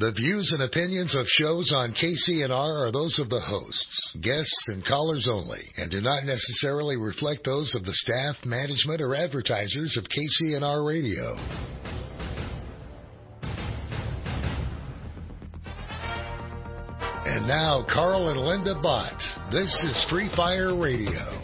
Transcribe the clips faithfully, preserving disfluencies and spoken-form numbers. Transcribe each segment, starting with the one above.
The views and opinions of shows on K C N R are those of the hosts, guests, and callers only, and do not necessarily reflect those of the staff, management, or advertisers of K C N R Radio. And now, Carl and Linda Bott. This is Free Fire Radio.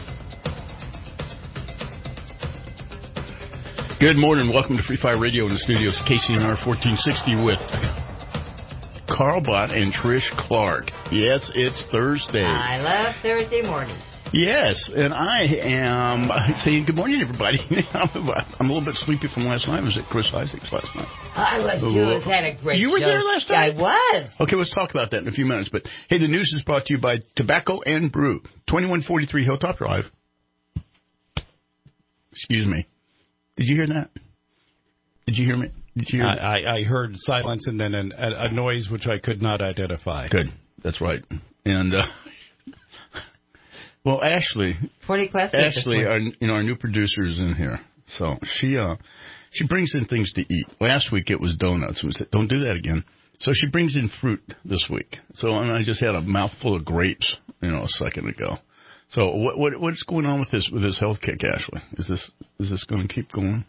Good morning. Welcome to Free Fire Radio in the studios of K C N R fourteen sixty with Carl Bott and Trish Clark. Yes, it's Thursday. I love Thursday mornings. Yes, and I am saying good morning, everybody. I'm a little bit sleepy from last night. I was at Chris Isaac's last night. I was too. It's had a great You were show. there last night? I was. Okay, let's talk about that in a few minutes. But, hey, the news is brought to you by Tobacco and Brew, twenty-one forty-three Hilltop Drive. Excuse me. Did you hear that? Did you hear me? Did you hear I, I, I heard silence and then an, a, a noise which I could not identify. Good. That's right. And, uh, well, Ashley, forty questions. Ashley, our, you know, our new producer is in here. So she, uh, she brings in things to eat. Last week it was donuts. We said, don't do that again. So she brings in fruit this week. So and I just had a mouthful of grapes, you know, a second ago. So what, what what's going on with this with this health kick, Ashley? Is this is this going to keep going?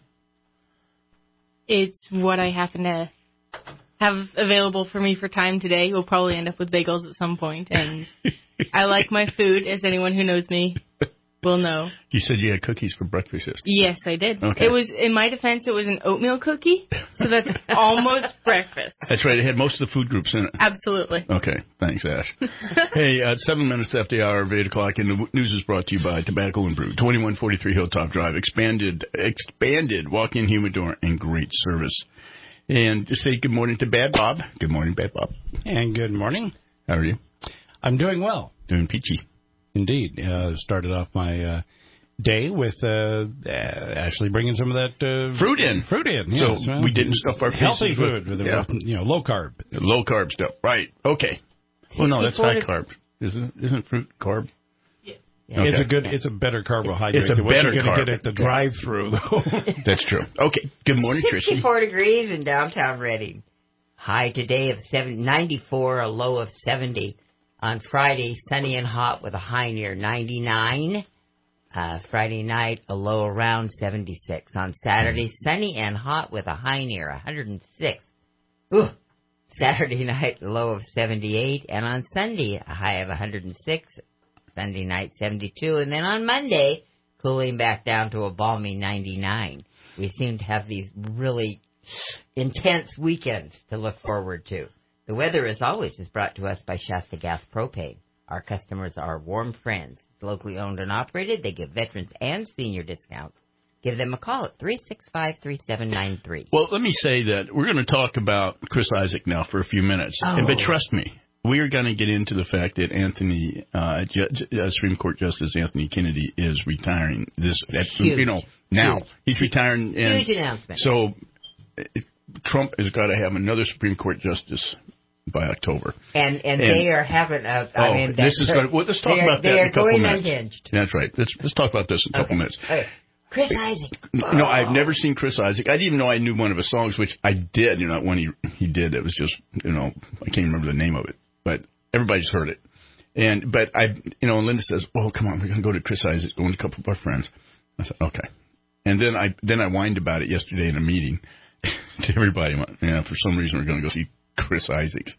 It's what I happen to have available for me for time today. We'll probably end up with bagels at some point, and I like my food, as anyone who knows me will know. You said you had cookies for breakfast yesterday. Yes, I did. Okay. It was, in my defense, it was an oatmeal cookie, so that's almost breakfast. That's right. It had most of the food groups in it. Absolutely. Okay. Thanks, Ash. Hey, uh, seven minutes after the hour of eight o'clock, and the news is brought to you by Tobacco and Brew, twenty-one forty-three Hilltop Drive, expanded, expanded walk-in humidor, and great service. And just say good morning to Bad Bob. Good morning, Bad Bob. And good morning. How are you? I'm doing well. Doing peachy. Indeed. Uh, started off my uh, day with uh, uh, Ashley bringing some of that uh, fruit in. Fruit in, yes. So well, we didn't stuff our healthy faces food with, with, yeah. with you know, low carb. Low carb stuff. Right. Okay. Well, no, that's high carb. Isn't isn't fruit carb? Yeah. Yeah. Okay. It's a good. It's a better carbohydrate. It's a than what better you're going carb. to get at the drive-through, though. That's true. Okay. Good morning, Tracy. sixty-four degrees in downtown Reading. High today of seven, ninety-four, a low of seventy. On Friday, sunny and hot with a high near ninety-nine. Uh, Friday night, a low around seventy-six. On Saturday, sunny and hot with a high near one hundred six. Ooh. Saturday night, a low of seventy-eight. And on Sunday, a high of one hundred six. Sunday night, seventy-two. And then on Monday, cooling back down to a balmy ninety-nine. We seem to have these really intense weekends to look forward to. The weather, as always, is brought to us by Shasta Gas Propane. Our customers are warm friends. It's locally owned and operated. They give veterans and senior discounts. Give them a call at three six five, three seven nine three. Well, let me say that we're going to talk about Chris Isaac now for a few minutes. Oh. And, but trust me, we are going to get into the fact that Anthony, uh, Ju- uh, Supreme Court Justice Anthony Kennedy is retiring. This, at, Huge. you know, now Huge. he's retiring. And Huge announcement. So it, Trump has got to have another Supreme Court justice by October. And and, And- they are having a, I Oh, mean, this is they're- good. Well, let's talk they are- about that They in are a couple going minutes. unhinged. That's right. Let's let's talk about this in a couple Okay. minutes. Okay. Chris Isaac. No, I've never seen Chris Isaac. I didn't even know I knew one of his songs, which I did. You know, when he he did, it was just, you know, I can't remember the name of it, but everybody's heard it. And but I, you know, and Linda says, "Well, come on, we're going to go to Chris Isaac, going with a couple of our friends." I said, "Okay." And then I then I whined about it yesterday in a meeting to everybody. Went, you know, for some reason we're going to go see Chris Isaacs.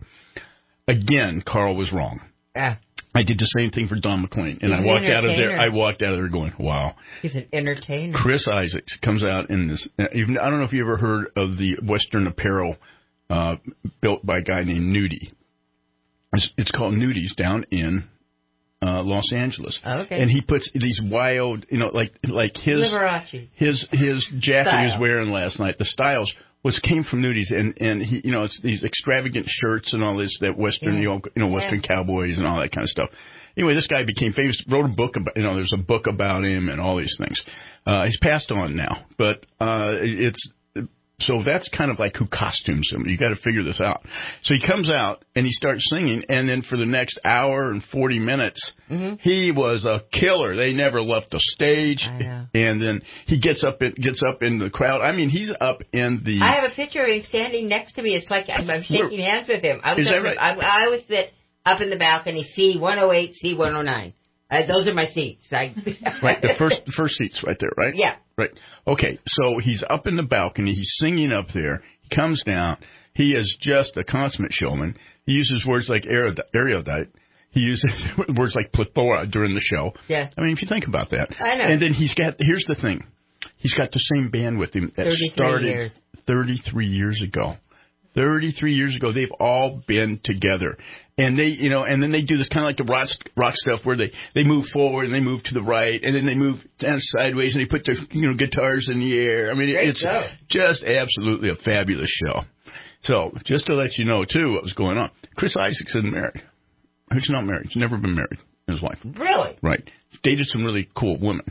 Again, Carl was wrong. Ah, I did the same thing for Don McLean, and He's I an walked out of there. entertainer. I walked out of there going, "Wow." he's an entertainer. Chris Isaacs comes out in this. I don't know if you ever heard of the Western apparel uh, built by a guy named Nudie. It's, it's called Nudie's down in uh, Los Angeles. Oh, okay. And he puts these wild, you know, like like his Liberace. his his jacket he was Style. wearing last night. The styles was came from Nudie's, and and he, you know, it's these extravagant shirts and all this that Western, Yeah. you know, you know, Western Yeah. cowboys and all that kind of stuff. Anyway, this guy became famous, wrote a book about, you know, there's a book about him and all these things. Uh, he's passed on now, but uh, it's So that's kind of like who costumes him. You got to figure this out. So he comes out and he starts singing, and then for the next hour and forty minutes, mm-hmm. he was a killer. They never left the stage. I know. And then he gets up in, gets up in the crowd. I mean, he's up in the. I have a picture of him standing next to me. It's like I'm, I'm shaking Where, hands with him. I was is that up, right? I, I always sit up in the balcony, C one oh eight, C one oh nine. Uh, those are my seats. I, right, the first the first seat's right there, right? Yeah. Right. Okay, so he's up in the balcony. He's singing up there. He comes down. He is just a consummate showman. He uses words like erudite. He uses words like plethora during the show. Yeah. I mean, if you think about that. I know. And then he's got, here's the thing. He's got the same band with him that started years. thirty-three years ago. thirty-three years ago, they've all been together. And they, you know, and then they do this kind of like the rock, rock stuff where they, they move forward and they move to the right and then they move down sideways and they put their, you know, guitars in the air. I mean, Great it's show. Just absolutely a fabulous show. So just to let you know, too, what was going on. Chris Isaac's isn't married. He's not married. He's never been married. His wife. Really? Right. He's dated some really cool women.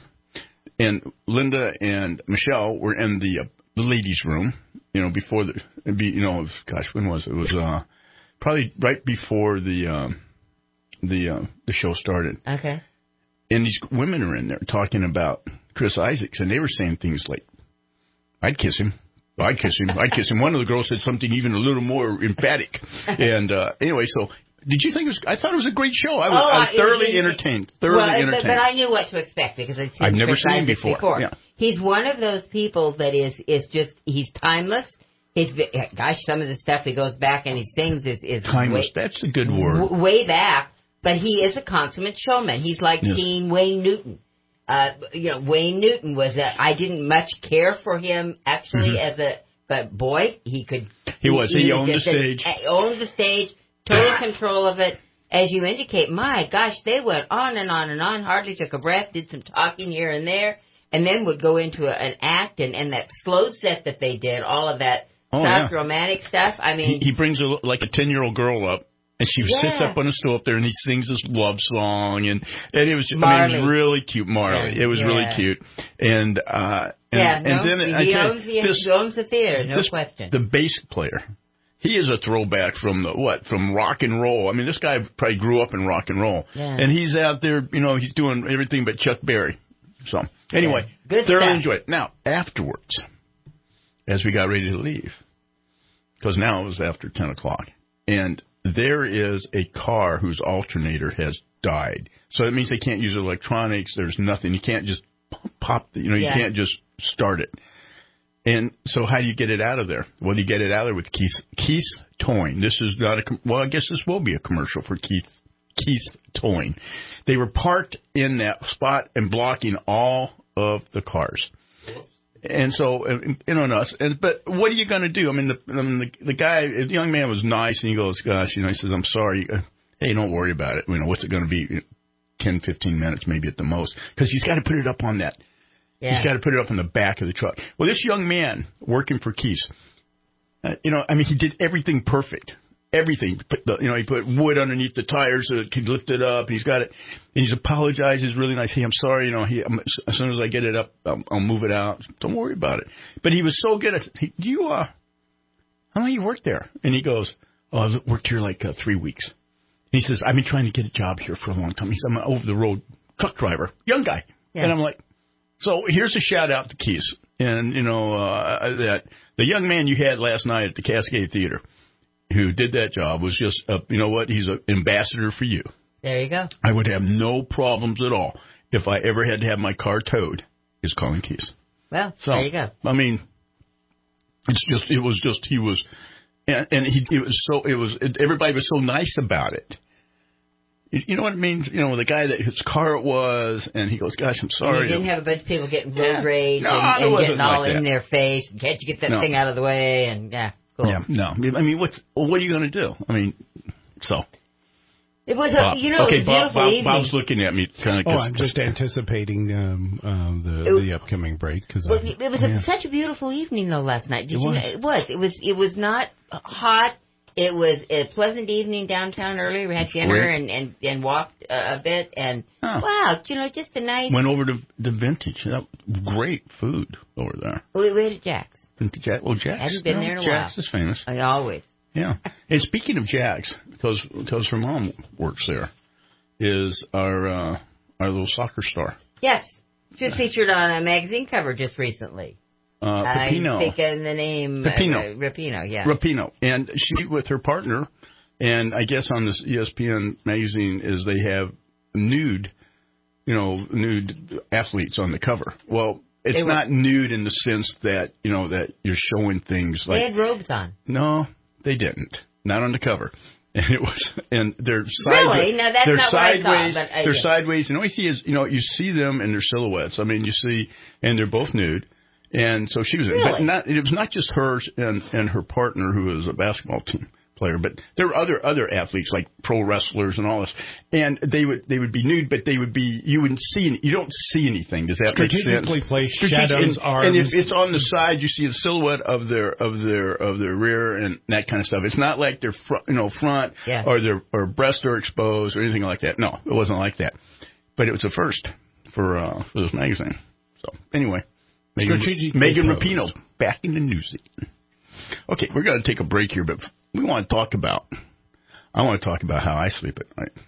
And Linda and Michelle were in the, uh, the ladies' room, you know, before the, be, you know, gosh, when was it? It was uh, probably right before the um, the uh, the show started. Okay. And these women are in there talking about Chris Isaacs, and they were saying things like, "I'd kiss him, I'd kiss him, I'd kiss him." One of the girls said something even a little more emphatic. And uh, anyway, so did you think it was? I thought it was a great show. I was, oh, I was thoroughly it, it, entertained. Thoroughly well, entertained. But, but I knew what to expect because I'd seen I've never Chris seen him Isaacs before. before. Yeah. He's one of those people that is is just he's timeless. He's gosh, some of the stuff he goes back and he sings is is timeless. Way, That's a good word. W- way back, but he is a consummate showman. He's like yes. seeing Wayne Newton. Uh, you know, Wayne Newton was a. I didn't much care for him actually mm-hmm. as a, but boy, he could. He was. He, he owned was the stage. A, owned the stage. Total control of it. As you indicate, my gosh, they went on and on and on, hardly took a breath, did some talking here and there, and then would go into a, an act, and, and that slow set that they did, all of that oh, soft yeah. romantic stuff. I mean, he, he brings a, like a ten-year-old girl up, and she yeah. sits up on a stool up there, and he sings this love song, and and it was just, Marley. I mean, it was really cute, Marley. Yeah. It was yeah. really cute, and uh, and, yeah, and no, then he, I he, tell owns you, the, this, he owns the theater, no this, question. The bass player. He is a throwback from the what? From rock and roll. I mean, this guy probably grew up in rock and roll, yeah. and he's out there. You know, he's doing everything but Chuck Berry. So anyway, yeah. thoroughly enjoyed it. Now afterwards, as we got ready to leave, because now it was after ten o'clock, and there is a car whose alternator has died. So that means they can't use electronics. There's nothing. You can't just pop. The, you know, you yeah. can't just start it. And so how do you get it out of there? Well, you get it out of there with Keith Keith Towing. This is not a – well, I guess this will be a commercial for Keith Keith Towing. They were parked in that spot and blocking all of the cars. And so, you know, us. And, but what are you going to do? I mean, the, I mean, the the guy, the young man was nice, and he goes, gosh, you know, he says, I'm sorry. Hey, don't worry about it. You know, what's it going to be? ten, fifteen minutes maybe at the most. Because he's got to put it up on that. Yeah. He's got to put it up on the back of the truck. Well, this young man working for Keith, uh, you know, I mean, he did everything perfect. Everything. Put the, you know, he put wood underneath the tires so it could lift it up. And he's got it. And he's apologized. He's really nice. Hey, I'm sorry. You know, he, I'm, as soon as I get it up, I'll, I'll move it out. Don't worry about it. But he was so good. I said, hey, do you, uh, how long you worked there? And he goes, oh, I've worked here like uh, three weeks. He says, I've been trying to get a job here for a long time. He said, I'm an over-the-road truck driver, young guy. Yeah. And I'm like, so here's a shout-out to Keith. And, you know, uh, that the young man you had last night at the Cascade Theater who did that job was just, a, you know what, he's an ambassador for you. There you go. I would have no problems at all if I ever had to have my car towed, is calling Keith. Well, so, there you go. I mean, it's just, it was just, he was, and, and he, it was so, it was, it, everybody was so nice about it. You know what it means? You know, the guy that his car it was, and he goes, gosh, I'm sorry. And you didn't have a bunch of people getting road yeah. rage no, and, and getting all like in their face. Can't you get that no. thing out of the way? And, yeah, cool. Yeah, no. I mean, what's, well, what are you going to do? I mean, so. It was, Bob. a, you know, okay, it was a beautiful Bob, Bob, evening. Bob's looking at me. Kind of oh, I'm just anticipating um, um, the, it, the upcoming break. Cause well, I'm, it was yeah. a, such a beautiful evening, though, last night. Did it you was. know? It was. It was, it was not hot. It was a pleasant evening downtown earlier. We had dinner and, and, and walked uh, a bit. And, oh. wow, you know, just a nice... Went over to the Vintage. That, great food over there. We, we ate at Jack's. Jack, well, Jack's. Hadn't been no, there in a Jack's while. is famous. I always. Yeah. And speaking of Jack's, because because her mom works there, is our uh, our little soccer star. Yes. She was featured on a magazine cover just recently. Uh, Pepino. I'm thinking the name. Pepino. Uh, Rapino, yeah. Rapino. And she, with her partner, and I guess on this E S P N magazine, is they have nude, you know, nude athletes on the cover. Well, it's were, not nude in the sense that, you know, that you're showing things like. They had robes on. No, they didn't. Not on the cover. And it was, and they're sideways. Really? No, that's they're not sideways, what I saw. But I, they're yeah. sideways, and all you see is, you know, you see them and their silhouettes. I mean, you see, and they're both nude. And so she was, really? but not, it was not just her and, and her partner who was a basketball team player, but there were other, other athletes like pro wrestlers and all this. And they would, they would be nude, but they would be, you wouldn't see, you don't see anything. Does that make sense? Strategically placed shadows, and, arms. And if it's on the side, you see the silhouette of their, of their, of their rear and that kind of stuff. It's not like their front, you know, front yeah. or their, or breasts are exposed or anything like that. No, it wasn't like that. But it was a first for, uh, for this magazine. So anyway. Megan, Megan Rapino, back in the news. Okay, we're going to take a break here, but we want to talk about, I want to talk about how I sleep at night.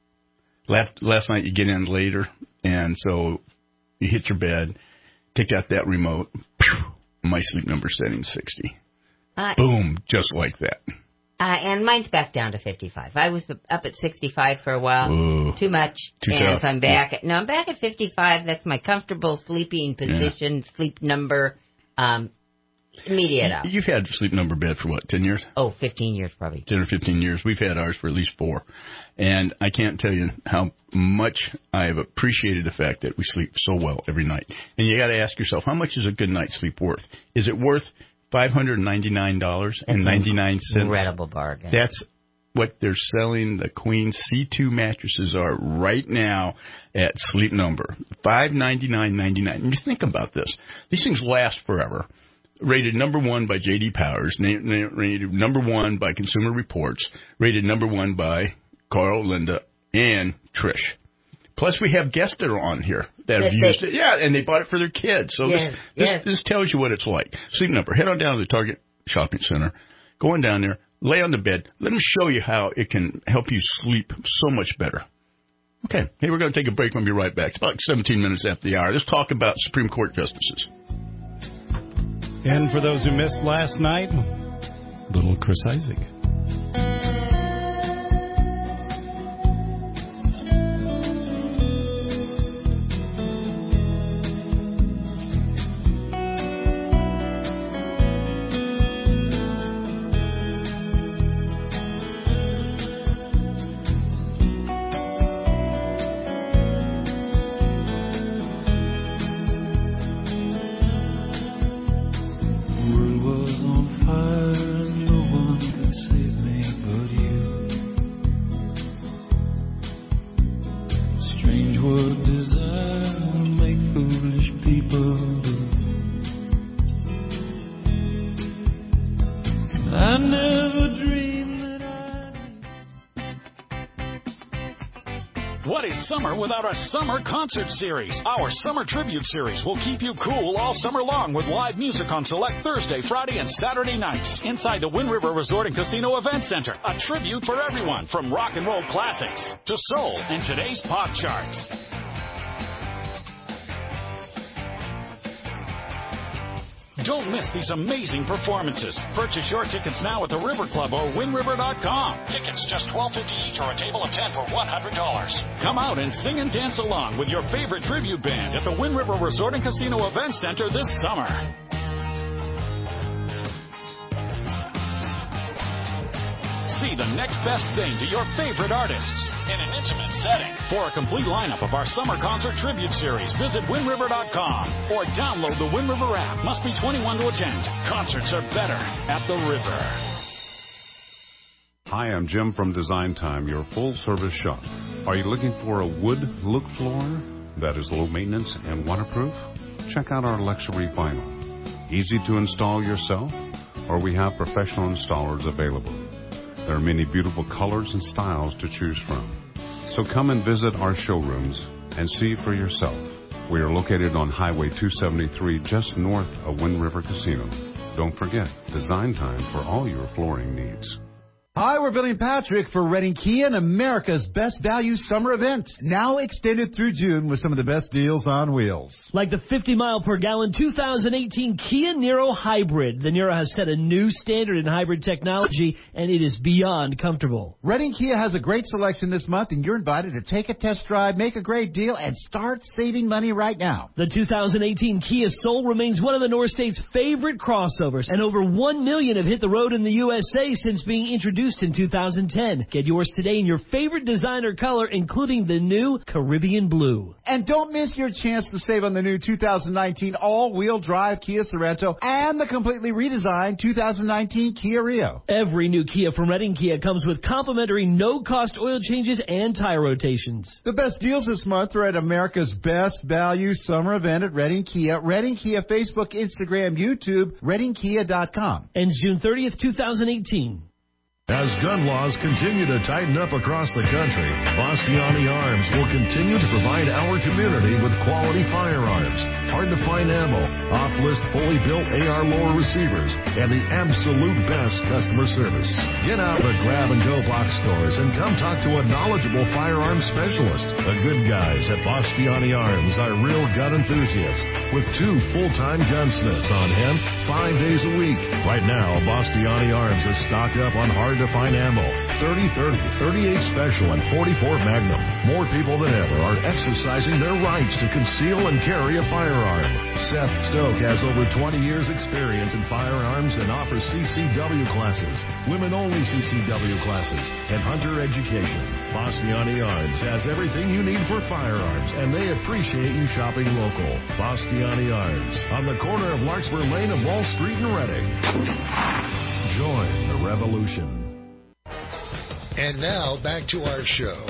Last, last night you get in later, and so you hit your bed, take out that remote, phew, my sleep number setting sixty. Uh, Boom, just like that. Uh, and mine's back down to fifty-five. I was up at sixty-five for a while. Ooh, Too much. Too and tough. so I'm back at, no, I'm back at fifty-five. That's my comfortable sleeping position, yeah. sleep number, um, immediate out. You've had sleep number bed for what, ten years? Oh, fifteen years probably. ten or fifteen years. We've had ours for at least four. And I can't tell you how much I've appreciated the fact that we sleep so well every night. And you got to ask yourself, how much is a good night's sleep worth? Is it worth five hundred ninety-nine dollars and ninety-nine cents? Incredible bargain. That's what they're selling the Queen C two mattresses are right now at Sleep Number. five hundred ninety-nine ninety-nine. And you think about this. These things last forever. Rated number one by J D Powers, rated number one by Consumer Reports, rated number one by Carl, Linda, and Trish. Plus, we have guests that are on here that have that used they, it. Yeah, and they bought it for their kids. So yes, this, yes. this, this tells you what it's like. Sleep Number. Head on down to the Target Shopping Center. Go on down there. Lay on the bed. Let them show you how it can help you sleep so much better. Okay. Hey, we're going to take a break. We'll be right back. It's about seventeen minutes after the hour. Let's talk about Supreme Court justices. And for those who missed last night, little Chris Isaac. Summer Concert Series. Our Summer Tribute Series will keep you cool all summer long with live music on select Thursday, Friday, and Saturday nights inside the Wind River Resort and Casino Event Center. A tribute for everyone from rock and roll classics to soul and today's pop charts. Don't miss these amazing performances. Purchase your tickets now at the River Club or Wind River dot com. Tickets just twelve fifty each or a table of ten for one hundred dollars. Come out and sing and dance along with your favorite tribute band at the Wind River Resort and Casino Event Center this summer. See the next best thing to your favorite artists in an intimate setting. For a complete lineup of our Summer Concert Tribute Series, visit Wind River dot com or download the Wind River app. Must be twenty-one to attend. Concerts are better at the river. Hi, I'm Jim from Design Time, your full-service shop. Are you looking for a wood look floor that is low maintenance and waterproof? Check out our luxury vinyl. Easy to install yourself, or we have professional installers available. There are many beautiful colors and styles to choose from. So come and visit our showrooms and see for yourself. We are located on Highway two seventy-three just north of Wind River Casino. Don't forget, Design Time for all your flooring needs. Hi, we're Billy and Patrick for Reading Kia and America's Best Value Summer Event. Now extended through June with some of the best deals on wheels. Like the fifty mile per gallon two thousand eighteen Kia Niro Hybrid. The Niro has set a new standard in hybrid technology, and it is beyond comfortable. Reading Kia has a great selection this month, and you're invited to take a test drive, make a great deal, and start saving money right now. The two thousand eighteen Kia Soul remains one of the North State's favorite crossovers, and over one million have hit the road in the U S A since being introduced in two thousand ten. Get yours today in your favorite designer color, including the new Caribbean Blue. And don't miss your chance to save on the new two thousand nineteen all-wheel drive Kia Sorento and the completely redesigned two thousand nineteen Kia Rio. Every new Kia from Reading Kia comes with complimentary no-cost oil changes and tire rotations. The best deals this month are at America's Best Value Summer Event at Reading Kia. Reading Kia Facebook, Instagram, YouTube, reading kia dot com. Ends June thirtieth, two thousand eighteen. As gun laws continue to tighten up across the country, Bastiani Arms will continue to provide our community with quality firearms, hard-to-find ammo, off-list fully built A R lower receivers, and the absolute best customer service. Get out of the grab-and-go box stores and come talk to a knowledgeable firearms specialist. The good guys at Bastiani Arms are real gun enthusiasts with two full-time gunsmiths on hand five days a week. Right now, Bastiani Arms is stocked up on hard to find ammo, thirty thirty, thirty-eight Special, and forty-four Magnum. More people than ever are exercising their rights to conceal and carry a firearm. Seth Stoke has over twenty years experience in firearms and offers C C W classes, women-only C C W classes, and hunter education. Bastiani Arms has everything you need for firearms, and they appreciate you shopping local. Bastiani Arms, on the corner of Larkspur Lane and Wall Street in Reading. Join the revolution. And now, back to our show.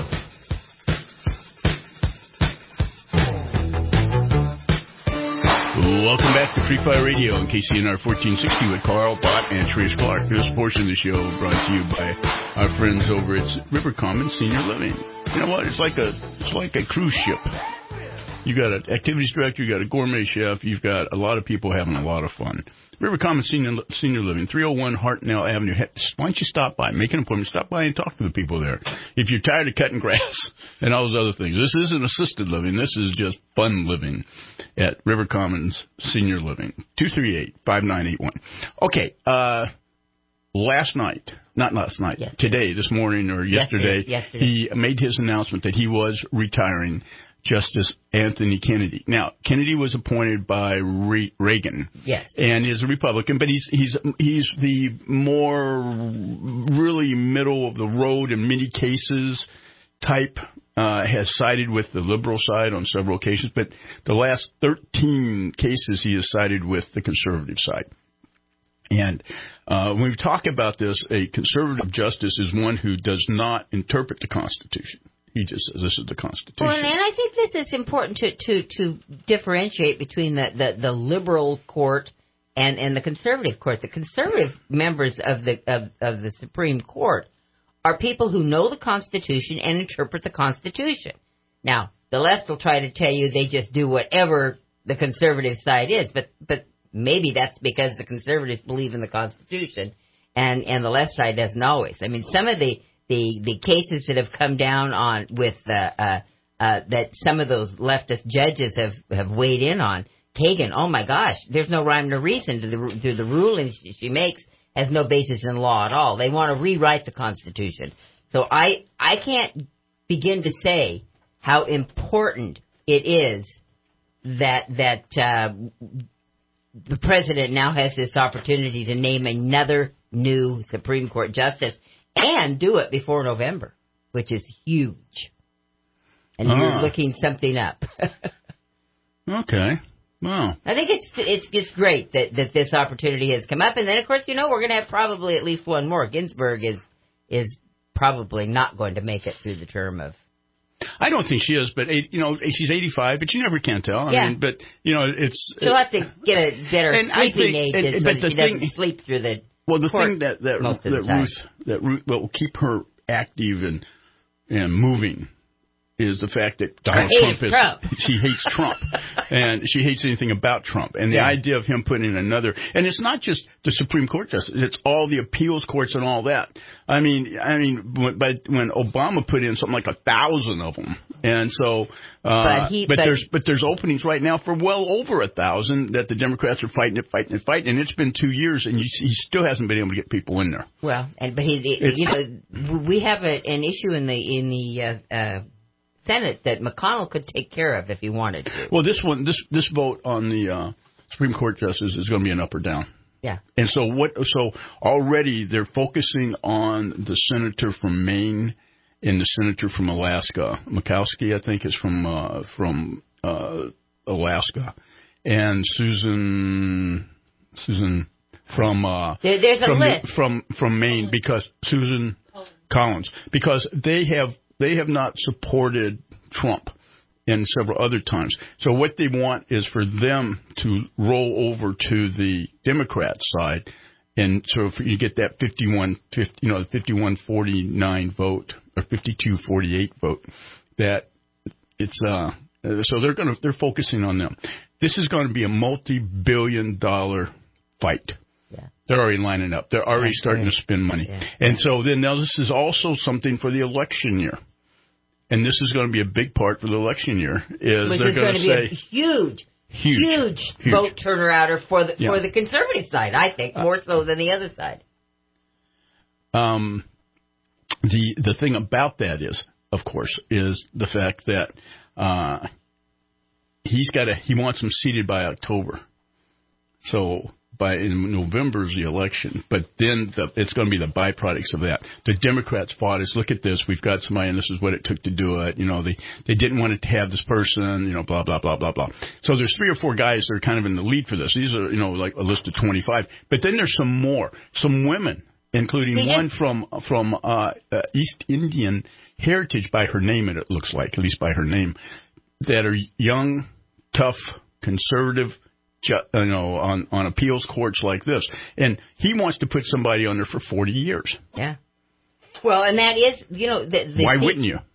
Welcome back to Free Fire Radio on K C N R fourteen sixty with Carl Bott and Trish Clark. This portion of the show brought to you by our friends over at River Commons Senior Living. You know what? It's like a it's like a cruise ship. You got an activities director, you got a gourmet chef, you've got a lot of people having a lot of fun. River Commons Senior, Senior Living, three oh one Hartnell Avenue. Why don't you stop by, make an appointment, stop by and talk to the people there. If you're tired of cutting grass and all those other things, this isn't assisted living. This is just fun living at River Commons Senior Living, two three eight, five nine eight one. Okay, uh, last night, not last night, yesterday. today, this morning or yesterday, yesterday, yesterday, he made his announcement that he was retiring Justice Anthony Kennedy. Now, Kennedy was appointed by Re- Reagan. Yes. And is a Republican, but he's he's he's the more really middle of the road in many cases type. Uh, has sided with the liberal side on several occasions, but the last thirteen cases he has sided with the conservative side. And uh, when we talk about this, a conservative justice is one who does not interpret the Constitution. He just says this is the Constitution. Well, and I think this is important to, to, to differentiate between the, the, the liberal court and, and the conservative court. The conservative members of the of, of the Supreme Court are people who know the Constitution and interpret the Constitution. Now, the left will try to tell you they just do whatever the conservative side is, but but maybe that's because the conservatives believe in the Constitution and, and the left side doesn't always. I mean, some of the The, the cases that have come down on with uh, uh, uh, that some of those leftist judges have, have weighed in on. Kagan, oh my gosh, there's no rhyme or reason to the to the rulings she makes, has no basis in law at all. They want to rewrite the Constitution. So I I can't begin to say how important it is that that uh, the president now has this opportunity to name another new Supreme Court justice. And do it before November, which is huge. And ah. you're looking something up. Okay. Wow. I think it's it's just great that, that this opportunity has come up. And then, of course, you know, we're going to have probably at least one more. Ginsburg is is probably not going to make it through the term of... I don't think she is, but, you know, she's eighty-five, but you never can tell. I yeah. mean, but, you know, it's... She'll have to get a better sleeping aid so but that she thing, doesn't sleep through the... Well, the thing that that, that Ruth that Ruth that will keep her active and and moving is the fact that Donald I Trump hate is Trump. she hates Trump, and she hates anything about Trump. And the Yeah. idea of him putting in another, and it's not just the Supreme Court justice; it's all the appeals courts and all that. I mean, I mean, when, but when Obama put in something like a thousand of them, and so, uh, But he- but, but- there's but there's openings right now for well over a thousand that the Democrats are fighting it, fighting it, fighting, and it's been two years, and you, he still hasn't been able to get people in there. Well, and but he, It's- you know, we have a, an issue in the in the uh, uh, Senate that McConnell could take care of if he wanted to. Well, this one, this this vote on the uh, Supreme Court justice is going to be an up or down. Yeah. And so what? So already they're focusing on the senator from Maine and the senator from Alaska. Murkowski, I think, is from uh, from uh, Alaska, and Susan Susan from uh, There, there's a from, list. from from Maine because Susan Collins because they have they have not supported Trump and several other times. So what they want is for them to roll over to the Democrat side, and so if you get that fifty-one, fifty, you know, fifty-one forty-nine vote or fifty-two forty-eight vote, that it's uh so they're going to they're focusing on them. This is going to be a multi-billion dollar fight. Yeah. They're already lining up. They're already That's starting great. to spend money. Yeah. And so then now this is also something for the election year. And this is going to be a big part for the election year. Is Which they're is going going to to be say a huge, huge, huge, huge. vote turnarounder for the Yeah. for the conservative side. I think more so than the other side. Um, the the thing about that is, of course, is the fact that uh, he's got to he wants them seated by October. So by in November is the election, but then the, it's going to be the byproducts of that. The Democrats fought us. Look at this. We've got somebody, and this is what it took to do it. You know, they they didn't want to have this person. You know, blah blah blah blah blah. So there's three or four guys that are kind of in the lead for this. These are you know like a list of twenty-five. But then there's some more, some women, including They one just- from from uh, uh, East Indian heritage by her name. It looks like, at least by her name, that are young, tough, conservative. You know, on, on appeals courts like this. And he wants to put somebody on there for forty years. Yeah. Well, and that is, you know, the, the Why thing- wouldn't you?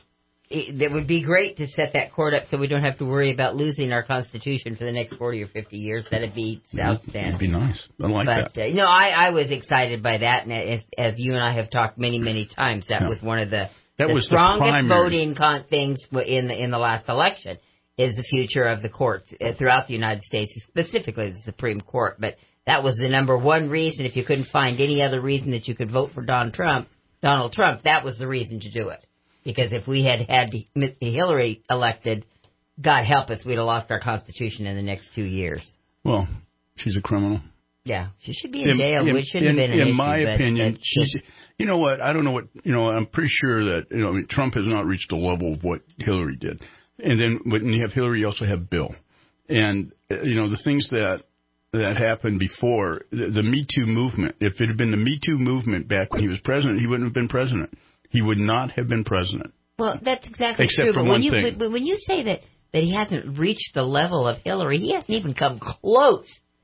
It, that would be great to set that court up so we don't have to worry about losing our Constitution for the next forty or fifty years. That'd be outstanding. That'd be nice. I like but, that. Uh, no, I, I was excited by that, and as, as you and I have talked many, many times, that Yeah. was one of the, That the was the strongest primary. voting con- things in the in the last election. Is the future of the courts uh, throughout the United States, specifically the Supreme Court. But that was the number one reason. If you couldn't find any other reason that you could vote for Don Trump, Donald Trump, that was the reason to do it. Because if we had had Hillary elected, God help us, we'd have lost our Constitution in the next two years. Well, she's a criminal. Yeah, she should be in, jail, which shouldn't in, have been an in issue. my but, opinion, but- she's. You know what? I don't know what. You know, I'm pretty sure that you know I mean, Trump has not reached the level of what Hillary did. And then when you have Hillary, you also have Bill. And, uh, you know, the things that that happened before, the, the Me Too movement, if it had been the Me Too movement back when he was president, he wouldn't have been president. He would not have been president. Well, that's exactly Except true. for but one when you thing. but when you say that, that he hasn't reached the level of Hillary, he hasn't even come close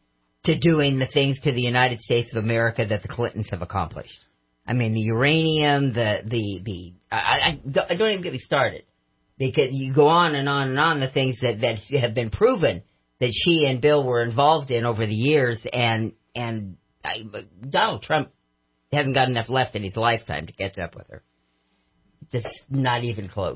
to doing the things to the United States of America that the Clintons have accomplished. I mean, the uranium, the the the I, I, I don't even get me started. Because you go on and on and on the things that, that have been proven that she and Bill were involved in over the years, and and I, Donald Trump hasn't got enough left in his lifetime to catch up with her. Just not even close.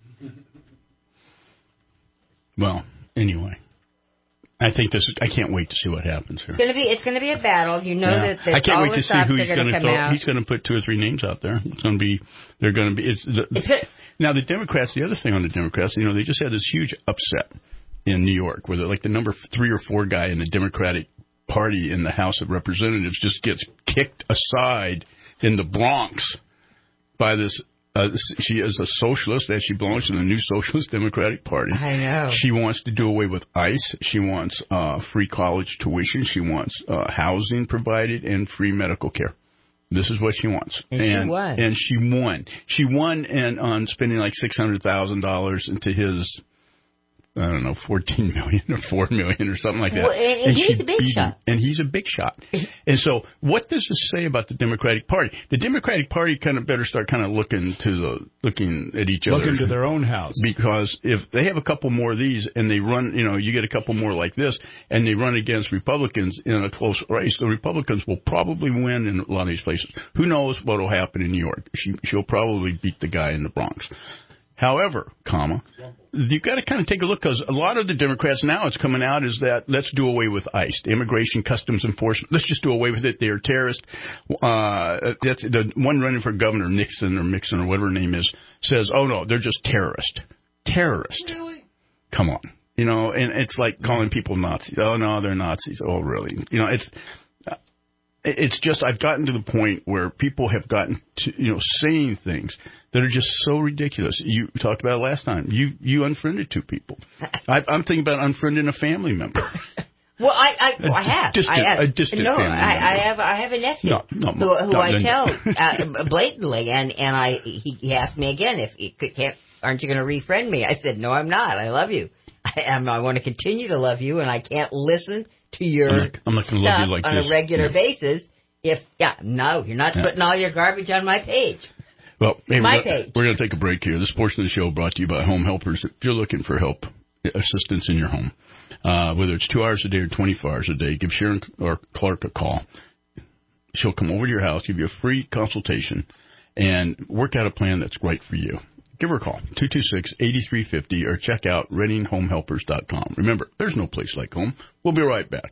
Well, anyway, I think this. Is, I can't wait to see what happens here. It's gonna be it's gonna be a battle. You know Yeah. that, that I can't all wait the to see stops who are he's gonna going to come throw. out. He's going to put two or three names out there. It's going to be. They're going to be. It's the, now the Democrats. The other thing on the Democrats, you know, they just had this huge upset in New York, where they're like the number three or four guy in the Democratic Party in the House of Representatives just gets kicked aside in the Bronx by this. Uh, she is a socialist, as she belongs to the new Socialist Democratic Party. I know. She wants to do away with ICE. She wants uh, free college tuition. She wants uh, housing provided and free medical care. This is what she wants. And, and she won. And she won. She won and on spending like six hundred thousand dollars into his I don't know, fourteen million or four million or something like that. Well, and, and he's a big shot. Him, and he's a big shot. And so what does this say about the Democratic Party? The Democratic Party kind of better start kind of looking to the looking at each Look other. into their own house. Because if they have a couple more of these and they run, you know, you get a couple more like this and they run against Republicans in a close race, the Republicans will probably win in a lot of these places. Who knows what will happen in New York? She, she'll probably beat the guy in the Bronx. However, comma, you've got to kind of take a look because a lot of the Democrats now it's coming out is that let's do away with ICE, the Immigration Customs Enforcement. Let's just do away with it. They're terrorists. Uh, that's the one running for governor, Nixon or Mixon or whatever her name is, says, oh, no, they're just terrorists. Terrorists. Really? Come on. You know, and it's like calling people Nazis. Oh, no, they're Nazis. Oh, really? You know, it's it's just I've gotten to the point where people have gotten to, you know, saying things that are just so ridiculous. You talked about it last time. You you unfriended two people. I, I'm thinking about unfriending a family member. Well, I I, well, I have. Distant, I have. A distant no, family I, member. I have. I have a nephew no, no, who, who no, I no, tell uh, blatantly, and and I he, he asked me again if he could, can't, aren't you going to refriend me? I said no, I'm not. I love you. I am. I want to continue to love you, and I can't listen to your I'm not, I'm not going to love you like on this. a regular yeah. basis. If yeah, no, you're not yeah. putting all your garbage on my page. Well, hey, my we're gonna, page. We're going to take a break here. This portion of the show brought to you by Home Helpers. If you're looking for help, assistance in your home, uh, whether it's two hours a day or twenty-four hours a day, give Sharon or Clark a call. She'll come over to your house, give you a free consultation, and work out a plan that's right for you. Give her a call, two two six, eight three five zero, or check out reading home helpers dot com. Remember, there's no place like home. We'll be right back.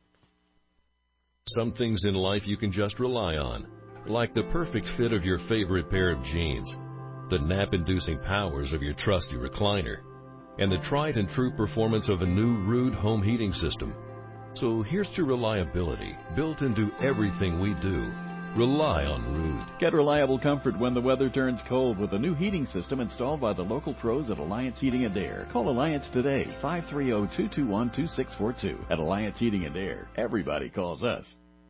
Some things in life you can just rely on, like the perfect fit of your favorite pair of jeans, the nap-inducing powers of your trusty recliner, and the tried-and-true performance of a new Ruud home heating system. So here's to reliability built into everything we do. Rely on Ruud. Get reliable comfort when the weather turns cold with a new heating system installed by the local pros at Alliance Heating and Air. Call Alliance today, five three zero, two two one, two six four two. At Alliance Heating and Air, everybody calls us.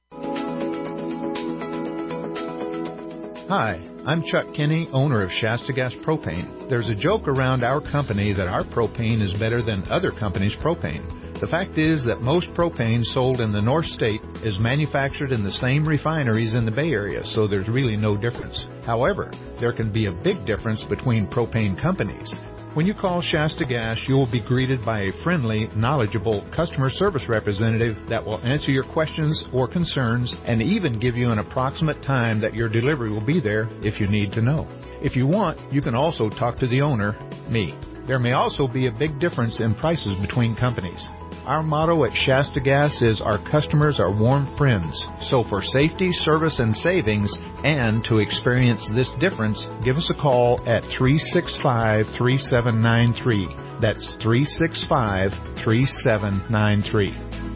Hi, I'm Chuck Kinney, owner of Shasta Gas Propane. There's a joke around our company that our propane is better than other companies' propane. The fact is that most propane sold in the North State is manufactured in the same refineries in the Bay Area, so there's really no difference. However, there can be a big difference between propane companies. When you call Shasta Gas, you will be greeted by a friendly, knowledgeable customer service representative that will answer your questions or concerns and even give you an approximate time that your delivery will be there if you need to know. If you want, you can also talk to the owner, me. There may also be a big difference in prices between companies. Our motto at Shasta Gas is our customers are warm friends. So for safety, service, and savings, and to experience this difference, give us a call at three six five, three seven nine three. That's three six five, three seven nine three.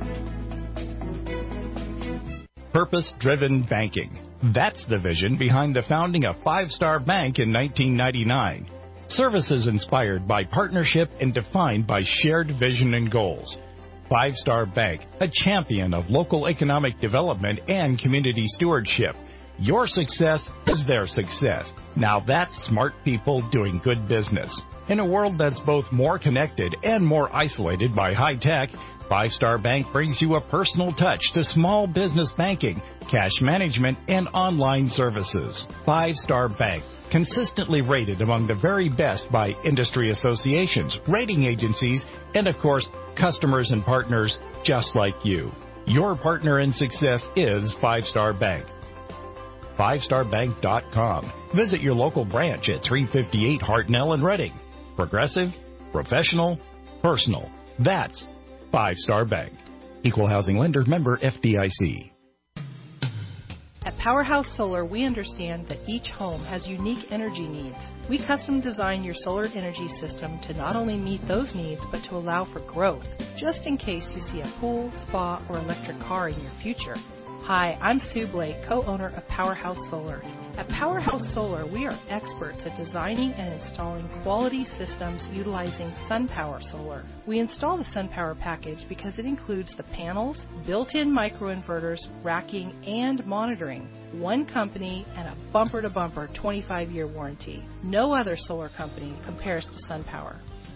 Purpose-driven banking. That's the vision behind the founding of Five Star Bank in nineteen ninety-nine. Services inspired by partnership and defined by shared vision and goals. Five Star Bank, a champion of local economic development and community stewardship. Your success is their success. Now that's smart people doing good business. In a world that's both more connected and more isolated by high tech, Five Star Bank brings you a personal touch to small business banking, cash management, and online services. Five Star Bank, consistently rated among the very best by industry associations, rating agencies, and of course, customers and partners just like you. Your partner in success is Five Star Bank. five star bank dot com. Visit your local branch at three fifty-eight Hartnell in Reading. Progressive, professional, personal. That's Five Star Bank. Equal housing lender, member F D I C. At Powerhouse Solar, we understand that each home has unique energy needs. We custom design your solar energy system to not only meet those needs, but to allow for growth, just in case you see a pool, spa, or electric car in your future. Hi, I'm Sue Blake, co-owner of Powerhouse Solar. At Powerhouse Solar, we are experts at designing and installing quality systems utilizing SunPower Solar. We install the SunPower package because it includes the panels, built-in microinverters, racking, and monitoring. One company and a bumper-to-bumper twenty-five year warranty. No other solar company compares to SunPower.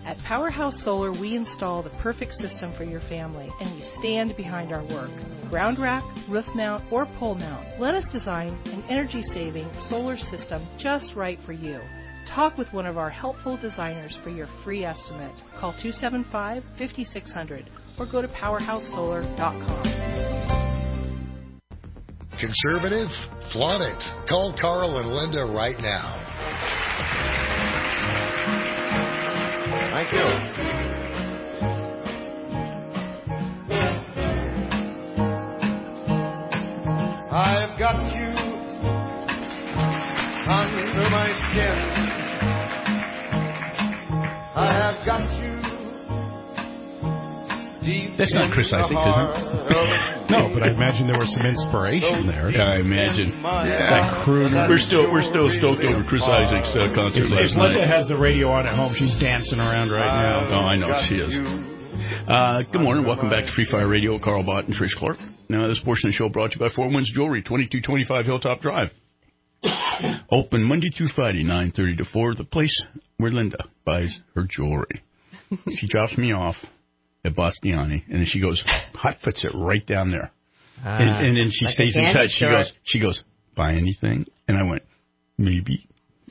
At Powerhouse Solar, we install the perfect system for your family, and we stand behind our work. Ground rack, roof mount, or pole mount, let us design an energy-saving solar system just right for you. Talk with one of our helpful designers for your free estimate. Call two seven five, five six zero zero or go to powerhouse solar dot com. Conservative? Flaunt it. Call Carl and Linda right now. Thank you. I've got you under my skin. I have got you deep. That's not Chris Isaak, is it? No, but I imagine there was some inspiration there. Yeah, I imagine. Yeah. That crooner. We're still we're still stoked over Chris Isaac's uh, concert If, last if Linda night. has the radio on at home, she's dancing around right now. Oh, I know she is. Uh, good morning. Welcome back to Free Fire Radio. Carl Bott and Trish Clark. Now, this portion of the show brought to you by Four Winds Jewelry, twenty-two twenty-five Hilltop Drive. Open Monday through Friday, nine thirty to four, the place where Linda buys her jewelry. She drops me off at Bastiani, and then she goes, hot foots it right down there. Uh, and, and then she like stays in touch. She store. goes, she goes, buy anything? And I went, maybe.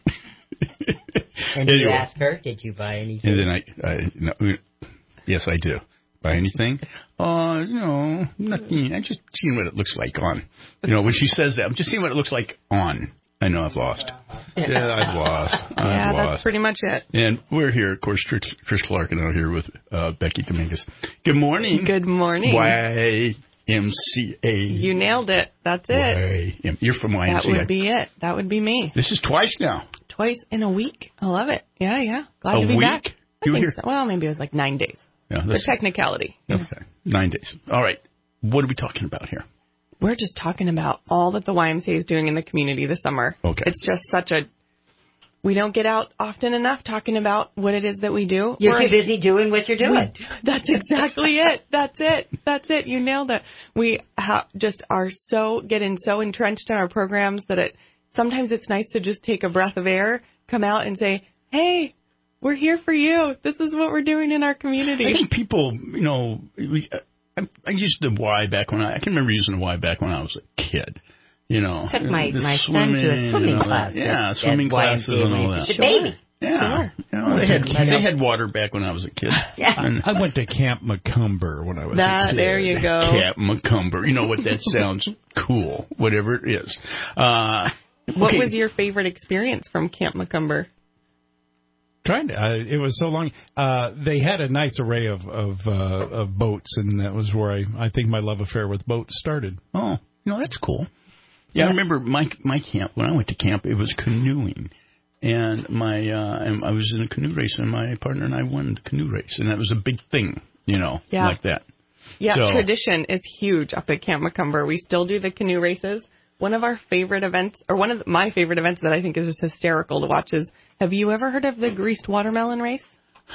And anyway. you asked her, did you buy anything? And then I, I no, yes, I do. Buy anything? Uh, you know, nothing. I'm just seeing what it looks like on. You know, when she says that, I'm just seeing what it looks like on. I know I've lost. Yeah, I've lost. I've yeah, lost. that's pretty much it. And we're here, of course, Trish, Trish Clark and I'm here with uh, Becky Dominguez. Good morning. Good morning. Y M C A. You nailed it. That's it. Y- You're from Y M C A. That would be it. That would be me. This is twice now. Twice in a week. I love it. Yeah, yeah. Glad a to be week? back. I You were think here? so. Well, maybe it was like nine days. Yeah, The technicality. Okay. Nine days. All right. What are we talking about here? We're just talking about all that the Y M C A is doing in the community this summer. Okay. It's just such a... We don't get out often enough talking about what it is that we do. You're We're, too busy doing what you're doing. do- That's exactly it. That's it. That's it. You nailed it. We ha- just are so getting so entrenched in our programs that it sometimes it's nice to just take a breath of air, come out and say, hey, we're here for you. This is what we're doing in our community. I think people, you know, we, I, I used the Y back when I, I can remember using the Y back when I was a kid. You know, Took my, the my son to a swimming class. Yeah, at, swimming at classes Y M C A and all when that. he was a baby. Yeah, Sure. you know, they had they had water back when I was a kid. Yeah. And I went to Camp Macumber when I was That, a kid. there you go. Camp Macumber. You know what? That sounds cool. Whatever it is. Uh, What okay. was your favorite experience from Camp Macumber? Trying to. Uh, it was so long. Uh, they had a nice array of of, uh, of boats, and that was where I, I think my love affair with boats started. Oh, you know, that's cool. Yeah, I remember my my camp, when I went to camp, it was canoeing. And my uh, and I was in a canoe race, and my partner and I won the canoe race. And that was a big thing, you know, Yeah. like that. Yeah, So- tradition is huge up at Camp Macumber. We still do the canoe races. One of our favorite events, or one of the, my favorite events that I think is just hysterical to watch is, have you ever heard of the greased watermelon race?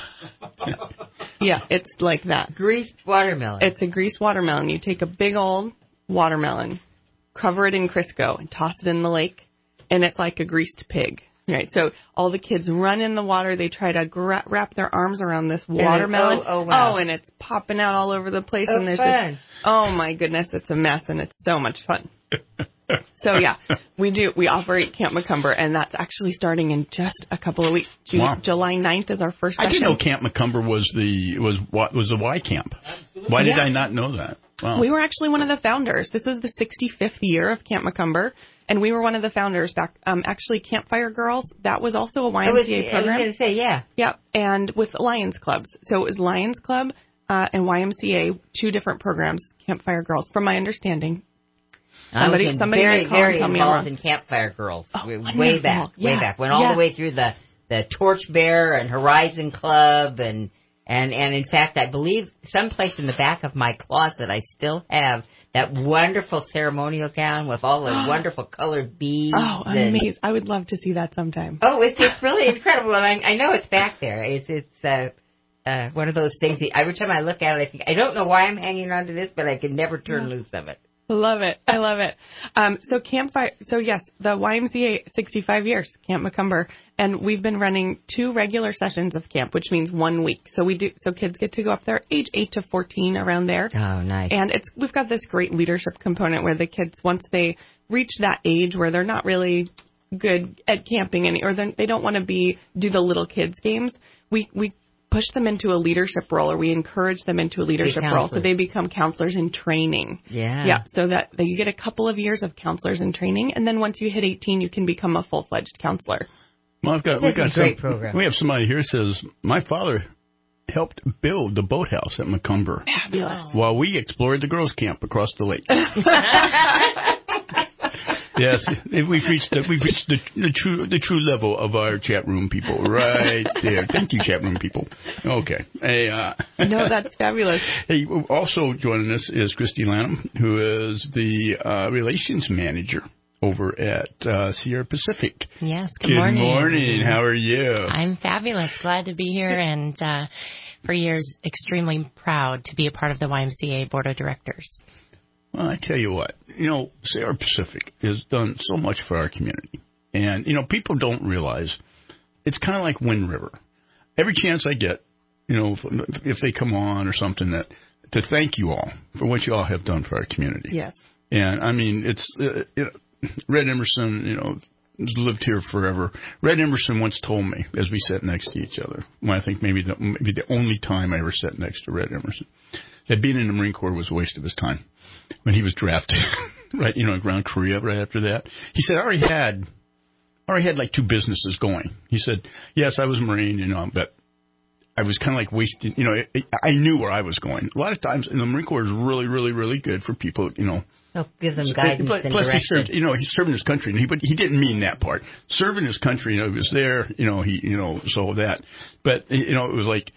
Yeah, it's like that. Greased watermelon. It's a greased watermelon. You take a big old watermelon, cover it in Crisco, and toss it in the lake, and it's like a greased pig. Right, so all the kids run in the water. They try to gra- wrap their arms around this And it- watermelon. oh, oh, wow. Oh, and it's popping out all over the place. Oh, and there's fun. just, oh my goodness, it's a mess, and it's so much fun. So yeah, we do. We operate Camp Macumber, and that's actually starting in just a couple of weeks. Ju- Wow. July ninth is our first I session. didn't know Camp Macumber was the was what was the Y camp. Why did Yeah. I not know that? Wow. We were actually one of the founders. This is the sixty-fifth year of Camp Macumber, and we were one of the founders back. Um, actually, Campfire Girls, that was also a Y M C A I was, program. I was going to say, yeah. Yeah, and with Lions Clubs. So it was Lions Club uh, and Y M C A, two different programs, Campfire Girls, from my understanding. Somebody, I was in somebody very, may call very and tell me I'm involved wrong. in Campfire Girls. Oh, way wonderful. back, Yeah. way back. Went all Yeah. the way through the, the Torchbearer and Horizon Club, and, and, and in fact, I believe someplace in the back of my closet I still have that wonderful ceremonial gown with all the wonderful colored beads. Oh, and, amazing. I would love to see that sometime. Oh, it's, it's really incredible. And I, I know it's back there. It's, it's, uh, uh, one of those things that every time I look at it, I think, I don't know why I'm hanging on to this, but I can never turn Yeah. loose of it. Love it. I love it. Um, so campfire. So yes, the Y M C A sixty-five years, Camp Macomber, and we've been running two regular sessions of camp, which means one week. So we do. So kids get to go up there, age eight to fourteen, around there. Oh, nice. And it's we've got this great leadership component where the kids, once they reach that age where they're not really good at camping any, or they don't want to be do the little kids games, we we. push them into a leadership role, or we encourage them into a leadership role, so they become counselors in training. Yeah. Yeah, so that, that you get a couple of years of counselors in training, and then once you hit eighteen, you can become a full-fledged counselor. Well, I've got, That's we got a great some, program. We have somebody here who says, my father helped build the boathouse at Macomber Fabulous. while we explored the girls' camp across the lake. Yes, we've reached the, we've reached the, the true the true level of our chat room people right there. Thank you, chat room people. Okay. Hey, uh, no, that's fabulous. Hey, also joining us is Christy Lanham, who is the uh, relations manager over at uh, Sierra Pacific. Yes. Good, good morning. morning. How are you? I'm fabulous. Glad to be here, and uh, for years extremely proud to be a part of the Y M C A board of directors. Well, I tell you what, you know, Sierra Pacific has done so much for our community. And, you know, people don't realize it's kind of like Wind River. Every chance I get, you know, if, if they come on or something, that to thank you all for what you all have done for our community. Yes. And, I mean, it's, uh, you know, Red Emerson, you know, has lived here forever. Red Emerson once told me, as we sat next to each other, when I think maybe the, maybe the only time I ever sat next to Red Emerson, that being in the Marine Corps was a waste of his time. When he was drafted, right, you know, around Korea right after that. He said, I already had, I already had like two businesses going. He said, yes, I was a Marine, you know, but I was kind of like wasting, you know, it, it, I knew where I was going. A lot of times, and the Marine Corps is really, really, really good for people, you know. Help give them guidance plus, and plus direction. he served, you know, he's serving his country, and he, but he didn't mean that part. Serving his country, you know, he was there, you know, he, you know, so that. But, you know, it was like,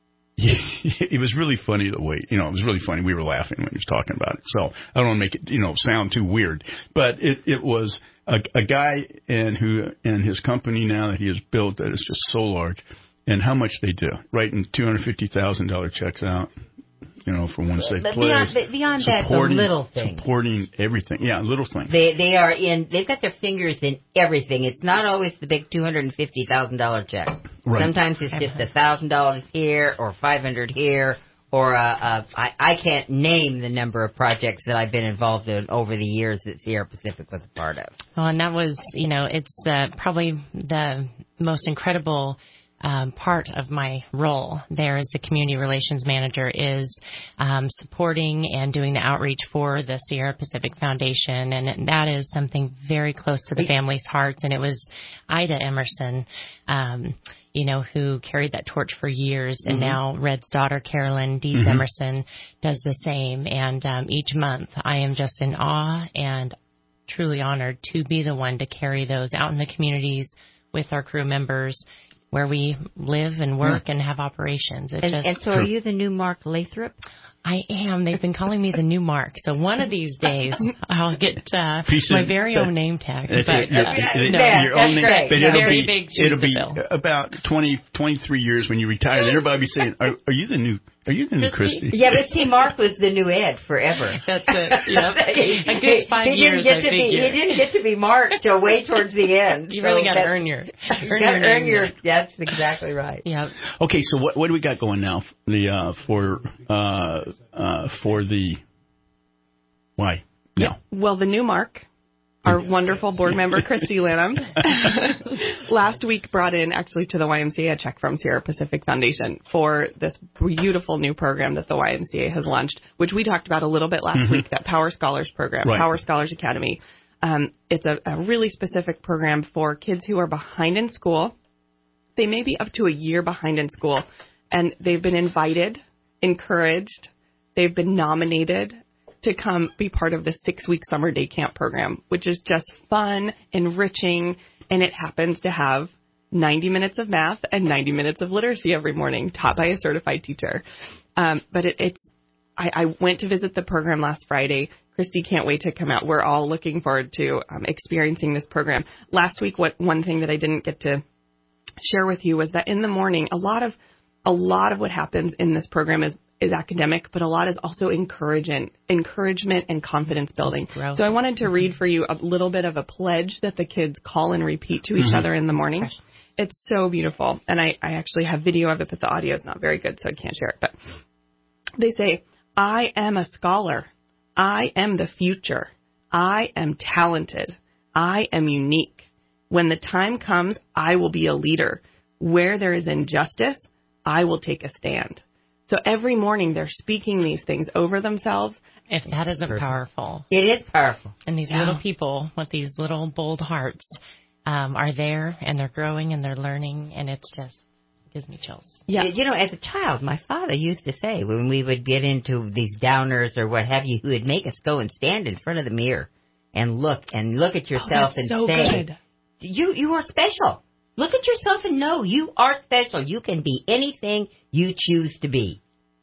it was really funny the way, you know, it was really funny. We were laughing when he was talking about it. So I don't want to make it, you know, sound too weird. But it, it was a, a guy and who and his company now that he has built that is just so large, and how much they do, writing two hundred fifty thousand dollars checks out, you know, for one safe But place. beyond, but beyond that, the little things. Supporting everything. Yeah, little things. They they are in. They've got their fingers in everything. It's not always the big two hundred and fifty thousand dollar check. Right. Sometimes it's just a thousand dollars here or five hundred here, or uh, uh, I I can't name the number of projects that I've been involved in over the years that Sierra Pacific was a part of. Well, and that was, you know, it's uh, probably the most incredible Um, part of my role there as the community relations manager is um, supporting and doing the outreach for the Sierra Pacific Foundation, and that is something very close to the family's hearts. And it was Ida Emerson, um, you know, who carried that torch for years, and Mm-hmm. now Red's daughter, Carolyn Deeds Mhm. Emerson, does the same. And um, each month I am just in awe and truly honored to be the one to carry those out in the communities with our crew members, where we live and work Yeah. and have operations. It's And, just, and so, are you the new Mark Lathrop? I am. They've been calling me the new Mark. So one of these days, I'll get uh, Piece my of- very but- own name tag. That's But, it. Your- uh, it- no, your own name, that's but great. it'll Very be, big shoes it'll to be fill. about twenty, twenty-three years when you retire. Then everybody will be saying, are, are you the new, are you the new Christy? Yeah, but see, Mark was the new Ed forever. That's it. Yep. he, A good five he years, Didn't get I to be, figure. he didn't get to be Mark till way towards the end. You so really got to that- earn your, You earn got to your earn name your. there. That's exactly right. Yep. Okay, so what what do we got going now? The uh, for uh, uh, for the why no Well, the new Mark, our wonderful board member, Christy Lanham, last week brought in actually to the Y M C A a check from Sierra Pacific Foundation for this beautiful new program that the Y M C A has launched, which we talked about a little bit last Mhm. week, that Power Scholars program, Right. Power Scholars Academy. Um, it's a, a really specific program for kids who are behind in school. They may be up to a year behind in school, and they've been invited, encouraged, they've been nominated to come be part of the six-week summer day camp program, which is just fun, enriching, and it happens to have ninety minutes of math and ninety minutes of literacy every morning, taught by a certified teacher. Um, but it, it's, I, I went to visit the program last Friday. Christy can't wait to come out. We're all looking forward to um, experiencing this program. Last week, what one thing that I didn't get to share with you was that in the morning, a lot of a lot of what happens in this program is is academic, but a lot is also encouragement, encouragement and confidence building. Growth. So I wanted to read for you a little bit of a pledge that the kids call and repeat to each Mm-hmm. other in the morning. It's so beautiful. And I, I actually have video of it, but the audio is not very good, so I can't share it. But they say, I am a scholar. I am the future. I am talented. I am unique. When the time comes, I will be a leader. Where there is injustice, I will take a stand. So every morning they're speaking these things over themselves. If that isn't Perfect. powerful. It is powerful. And these yeah. little people with these little bold hearts um, are there, and they're growing, and they're learning, and it's just it gives me chills. Yeah. You know, as a child, my father used to say when we would get into these downers or what have you, he would make us go and stand in front of the mirror and look and look at yourself oh, and so say, good. you you are special. Look at yourself and know you are special. You can be anything you choose to be.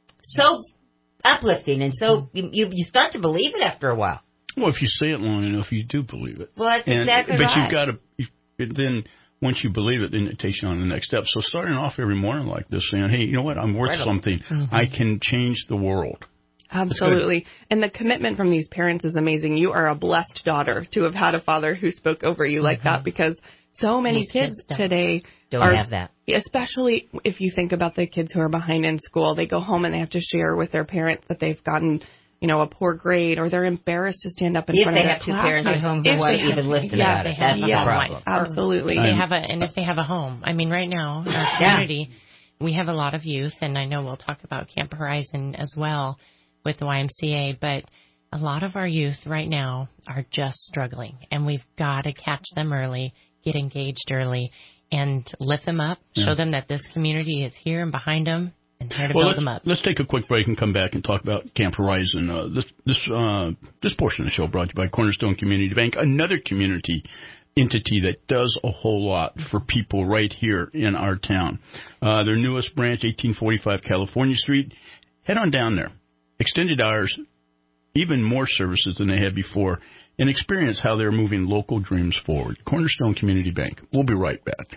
So uplifting, and so you, you start to believe it after a while. Well, if you say it long enough, you do believe it. Well, that's and, exactly but right. But you've got to, you, then once you believe it, then it takes you on the next step. So starting off every morning like this, saying, hey, you know what, I'm worth Incredible. something. Mm-hmm. I can change the world. Absolutely. And the commitment from these parents is amazing. You are a blessed daughter to have had a father who spoke over you mm-hmm. like that, because so many these kids, kids today don't are, have that. Especially if you think about the kids who are behind in school. They go home and they have to share with their parents that they've gotten, you know, a poor grade, or they're embarrassed to stand up in if front of their class. If they class. have two parents at home who won't even listen yeah, about it, have, that's yeah, the problem. Absolutely. If they have a, and if they have a home. I mean, right now, in our community, yeah. we have a lot of youth, and I know we'll talk about Camp Horizon as well with the Y M C A, but a lot of our youth right now are just struggling, and we've got to catch them early, get engaged early, and lift them up, yeah. show them that this community is here and behind them, and try to well, build them up. Let's take a quick break and come back and talk about Camp Horizon. Uh, this this uh, this portion of the show brought to you by Cornerstone Community Bank, another community entity that does a whole lot for people right here in our town. Uh, their newest branch, eighteen forty-five California Street. Head on down there. Extended hours, even more services than they had before, and experience how they're moving local dreams forward. Cornerstone Community Bank. We'll be right back.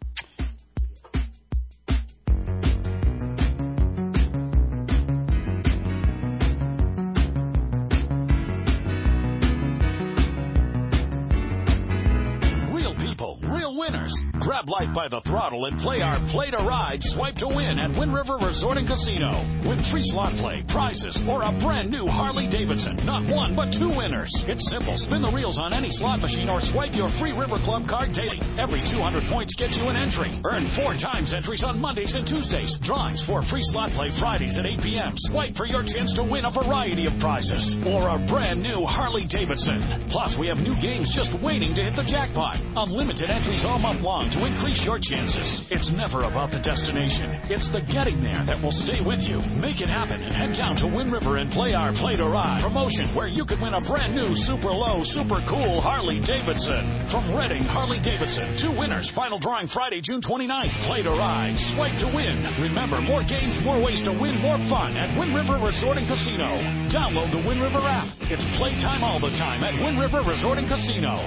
Grab life by the throttle and play our Play to Ride Swipe to Win at Wind River Resort and Casino. With free slot play, prizes, or a brand new Harley Davidson. Not one, but two winners. It's simple. Spin the reels on any slot machine or swipe your free River Club card daily. Every two hundred points gets you an entry. Earn four times entries on Mondays and Tuesdays. Drawings for free slot play Fridays at eight p.m. Swipe for your chance to win a variety of prizes. Or a brand new Harley Davidson. Plus, we have new games just waiting to hit the jackpot. Unlimited entries all month long to increase your chances. It's never about the destination. It's the getting there that will stay with you. Make it happen and head down to Wind River and play our Play to Ride promotion, where you could win a brand new super low, super cool Harley Davidson. From Redding Harley Davidson, two winners. Final drawing Friday, June twenty-ninth. Play to Ride, swipe to win. Remember, more games, more ways to win, more fun at Wind River Resort and Casino. Download the Wind River app. It's playtime all the time at Wind River Resort and Casino.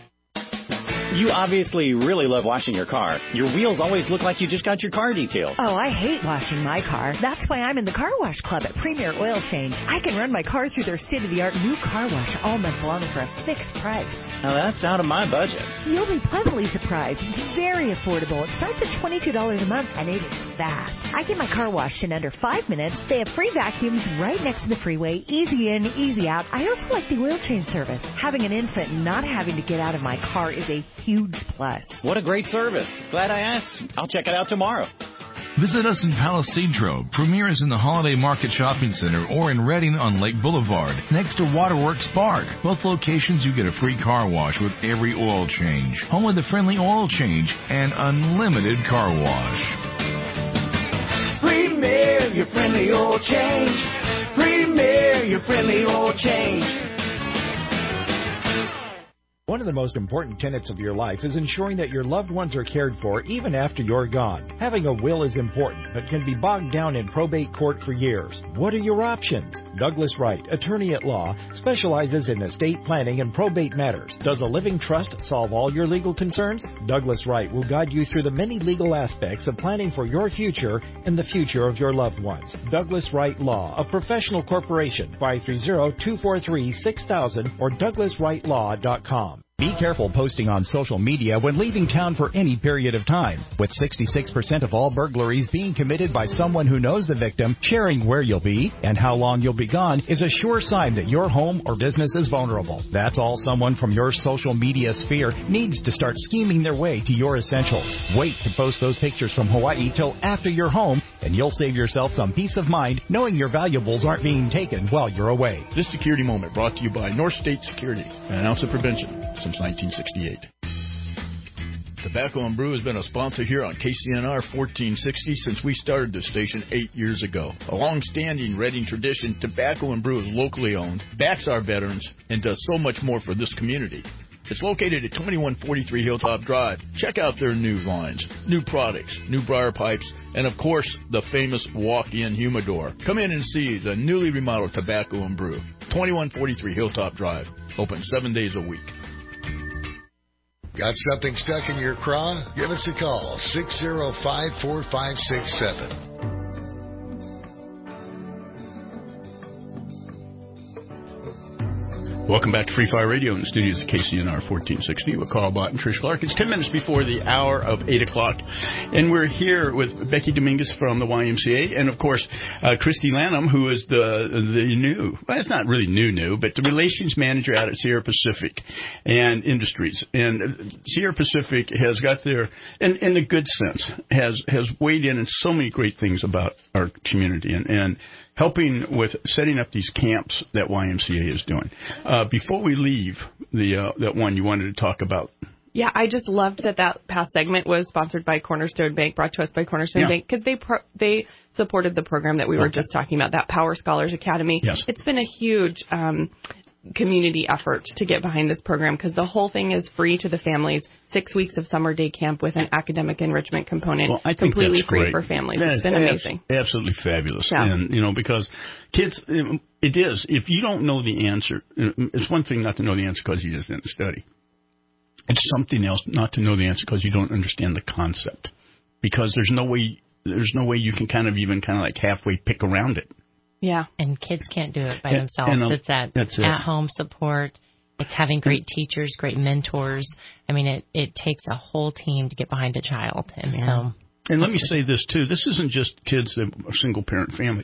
You obviously really love washing your car. Your wheels always look like you just got your car detailed. Oh, I hate washing my car. That's why I'm in the Car Wash Club at Premier Oil Change. I can run my car through their state-of-the-art new car wash all month long for a fixed price. Now, that's out of my budget. You'll be pleasantly surprised. It's very affordable. It starts at twenty-two dollars a month, and it is fast. I get my car washed in under five minutes. They have free vacuums right next to the freeway. Easy in, easy out. I also like the oil change service. Having an infant and not having to get out of my car is a huge plus. What a great service. Glad I asked. I'll check it out tomorrow. Visit us in Palisadro. Premier is in the Holiday Market Shopping Center or in Redding on Lake Boulevard, next to Waterworks Park. Both locations you get a free car wash with every oil change. Home with a friendly oil change and unlimited car wash. Premier, your friendly oil change. Premier, your friendly oil change. One of the most important tenets of your life is ensuring that your loved ones are cared for even after you're gone. Having a will is important, but can be bogged down in probate court for years. What are your options? Douglas Wright, attorney at law, specializes in estate planning and probate matters. Does a living trust solve all your legal concerns? Douglas Wright will guide you through the many legal aspects of planning for your future and the future of your loved ones. Douglas Wright Law, a professional corporation, five three zero, two four three, six thousand or douglas wright law dot com. Be careful posting on social media when leaving town for any period of time. With sixty-six percent of all burglaries being committed by someone who knows the victim, sharing where you'll be and how long you'll be gone is a sure sign that your home or business is vulnerable. That's all someone from your social media sphere needs to start scheming their way to your essentials. Wait to post those pictures from Hawaii till after you're home, and you'll save yourself some peace of mind knowing your valuables aren't being taken while you're away. This security moment brought to you by North State Security, an ounce of prevention since nineteen sixty-eight. Tobacco and Brew has been a sponsor here on K C N R fourteen sixty since we started this station eight years ago. A long-standing Reading tradition, Tobacco and Brew is locally owned, backs our veterans, and does so much more for this community. It's located at twenty-one forty-three Hilltop Drive. Check out their new lines, new products, new briar pipes, and of course, the famous walk-in humidor. Come in and see the newly remodeled Tobacco and Brew. twenty-one forty-three Hilltop Drive. Open seven days a week. Got something stuck in your craw? Give us a call, six zero five, four five six seven. Welcome back to Free Fire Radio in the studios of K C N R fourteen sixty with Carl Bott and Trish Clark. It's ten minutes before the hour of eight o'clock, and we're here with Becky Dominguez from the Y M C A, and of course, uh, Christy Lanham, who is the the new, well, it's not really new, new, but the relations manager out at Sierra Pacific and Industries. And Sierra Pacific has got their, in, in a good sense, has, has weighed in in so many great things about our community, and, and helping with setting up these camps that Y M C A is doing. Uh, before we leave the uh, that one you wanted to talk about. Yeah, I just loved that that past segment was sponsored by Cornerstone Bank, brought to us by Cornerstone Yeah. Bank, because they pro- they supported the program that we were Okay. just talking about, that Power Scholars Academy. Yes. It's been a huge um, community effort to get behind this program, because the whole thing is free to the families. Six weeks of summer day camp with an academic enrichment component, Well, I think completely that's free great. for families. That It's is been abs- amazing. Absolutely fabulous. Yeah. And, you know, because kids, it, it is, if you don't know the answer, it's one thing not to know the answer because you just didn't study. It's something else not to know the answer because you don't understand the concept. Because there's no way, there's no way you can kind of even kind of like halfway pick around it. Yeah. And kids can't do it by And- themselves. and, um, it's that that's it. at-home support. It's having great teachers, great mentors. I mean, it, it takes a whole team to get behind a child. And so... And let me say this, too. This isn't just kids that are single-parent families.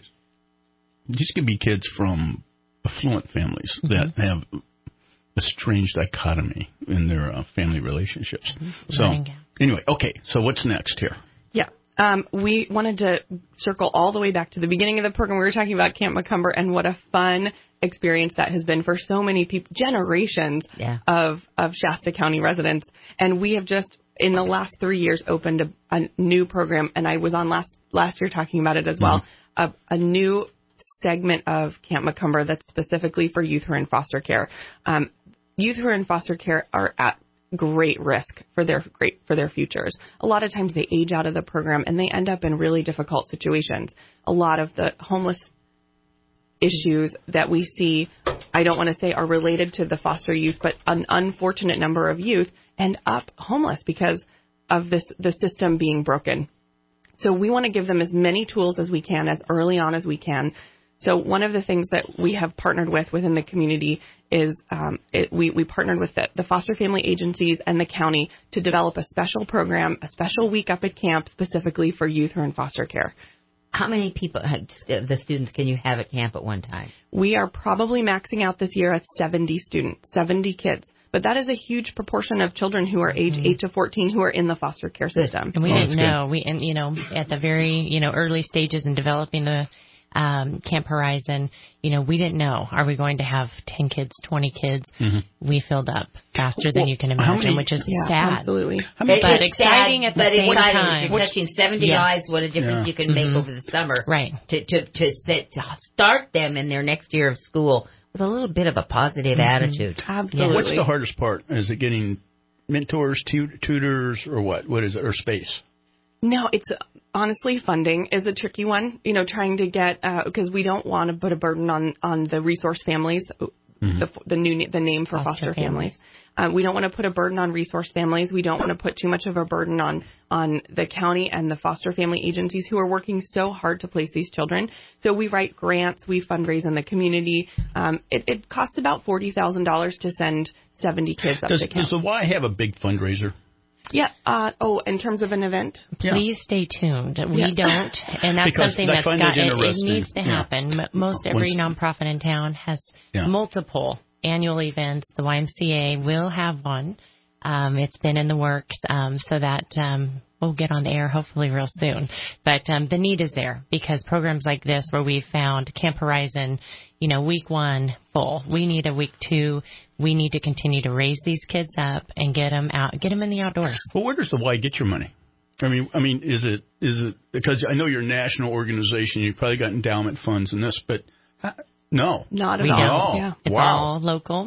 These could be kids from affluent families that Mm-hmm. have a strange dichotomy in their uh, family relationships. Mm-hmm. So, Learning gaps. anyway, okay, so what's next here? Yeah. Um, we wanted to circle all the way back to the beginning of the program. We were talking about Camp Macomber and what a fun experience that has been for so many people, generations Yeah. of, of Shasta County residents. And we have just, in the last three years, opened a, a new program. And I was on last, last year talking about it as well, a, a new segment of Camp Macomber that's specifically for youth who are in foster care. Um, youth who are in foster care are at great risk for their great for their futures. A lot of times they age out of the program and they end up in really difficult situations. A lot of the homeless issues that we see, I don't want to say are related to the foster youth, but an unfortunate number of youth end up homeless because of this the system being broken. So we want to give them as many tools as we can, as early on as we can. So one of the things that we have partnered with within the community is um, it, we, we partnered with the, the foster family agencies and the county to develop a special program, a special week up at camp specifically for youth who are in foster care. How many people, the students, can you have at camp at one time? We are probably maxing out this year at seventy students, seventy kids. But that is a huge proportion of children who are age eight to fourteen who are in the foster care system. And we Oh, didn't know. We, and you know, at the very, you know, early stages in developing the um, Camp Horizon, you know, we didn't know, are we going to have ten kids, twenty kids? Mm-hmm. We filled up faster than Well, you can how imagine, many- which is Yeah, sad. absolutely. But It's exciting sad, at the but same exciting. time. If you're touching seventy Yeah. lives, what a difference Yeah. you can make Mhm. over the summer. Right. To to to, set, to start them in their next year of school with a little bit of a positive Mm-hmm. attitude. Absolutely. What's the hardest part? Is it getting mentors, tut- tutors, or what? What is it? Or space? No, it's honestly funding is a tricky one. You know, trying to get because uh, we don't want to put a burden on on the resource families, mm-hmm. the, the new the name for foster, foster families. families. Uh, we don't want to put a burden on resource families. We don't want to put too much of a burden on on the county and the foster family agencies who are working so hard to place these children. So we write grants, we fundraise in the community. Um, it, it costs about forty thousand dollars to send seventy kids up does, to camp. Does the Y have a big fundraiser? Yeah. Uh, oh, in terms of an event? Please yeah. stay tuned. We yeah. don't, and that's because something that's got, it, it interesting. needs to yeah. happen. Most every Once, nonprofit in town has yeah. multiple annual events. The Y M C A will have one. Um, it's been in the works, um, so that um, we'll get on the air hopefully real soon. But um, the need is there because programs like this where we found Camp Horizon, you know, week one full. We need a week two. We need to continue to raise these kids up and get them out, get them in the outdoors. Well, where does the Y get your money? I mean, I mean, is it is it because I know you're a national organization, you've probably got endowment funds and this, but uh, no, not at we all. Don't. Yeah. It's wow. all local.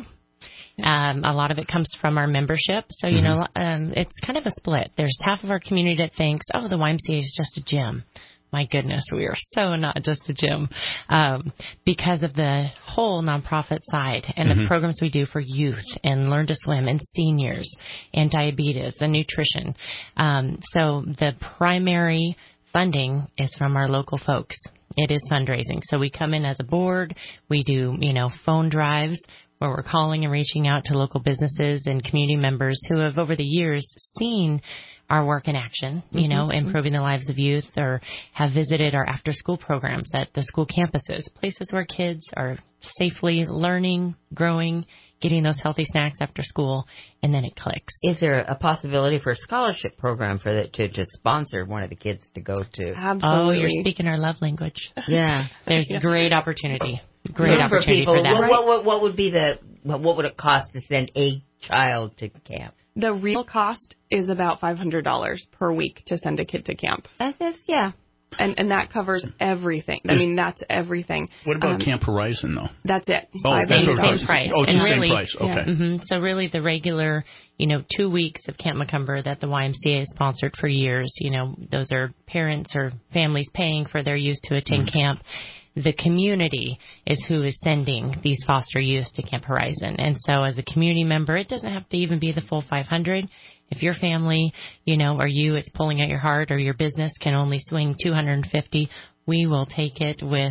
Um, a lot of it comes from our membership, so you mm-hmm. know, um, it's kind of a split. There's half of our community that thinks, oh, the Y M C A is just a gym. My goodness, we are so not just a gym um, because of the whole nonprofit side and mm-hmm. the programs we do for youth and Learn to Swim and seniors and diabetes and nutrition. Um, so the primary funding is from our local folks. It is fundraising. So we come in as a board. We do, you know, phone drives where we're calling and reaching out to local businesses and community members who have over the years seen our work in action, you mm-hmm. know, improving the lives of youth, or have visited our after-school programs at the school campuses, places where kids are safely learning, growing, getting those healthy snacks after school, and then it clicks. Is there a possibility for a scholarship program for that to, to sponsor one of the kids to go to? Absolutely. Oh, you're speaking our love language. Yeah. There's yeah. great opportunity. Great for opportunity people. for that. What, what, what would be the, what would it cost to send a child to camp? The real cost is about five hundred dollars per week to send a kid to camp. That's, that's yeah. And and that covers everything. I mean, that's everything. What about um, Camp Horizon, though? That's it. Oh, that's same, same price. Oh, and just really, same price. Okay. Yeah. Mm-hmm. So really the regular, you know, two weeks of Camp McCumber that the Y M C A has sponsored for years, you know, those are parents or families paying for their youth to attend mm-hmm. camp. The community is who is sending these foster youth to Camp Horizon. And so as a community member, it doesn't have to even be the full five hundred. If your family, you know, or you, it's pulling at your heart, or your business can only swing two hundred fifty, we will take it with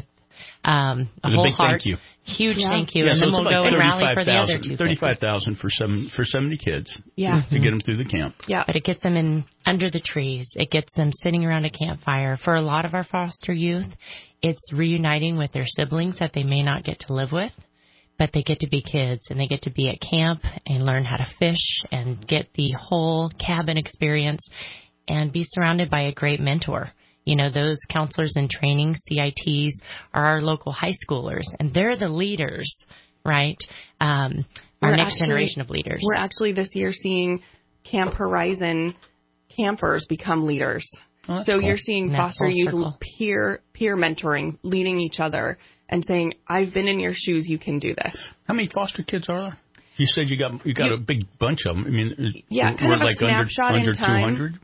um, a whole a big heart. Thank you. Huge yeah. thank you. Yeah, and so then we'll like go and rally for the other two. thirty-five thousand for seven for seventy kids. Yeah. To get them through the camp. Yeah. But it gets them in under the trees. It gets them sitting around a campfire. For a lot of our foster youth, it's reuniting with their siblings that they may not get to live with, but they get to be kids and they get to be at camp and learn how to fish and get the whole cabin experience and be surrounded by a great mentor. You know, those counselors in training, C I Ts, are our local high schoolers, and they're the leaders, right? Um, our we're next actually, generation of leaders. We're actually this year seeing Camp Horizon campers become leaders. Oh, so cool. you're seeing foster youth peer peer mentoring, leading each other, and saying, "I've been in your shoes. You can do this." How many foster kids are there? You said you got you got you, a big bunch of them. I mean, yeah, kind we're of a like snapshot under, under in time. two hundred?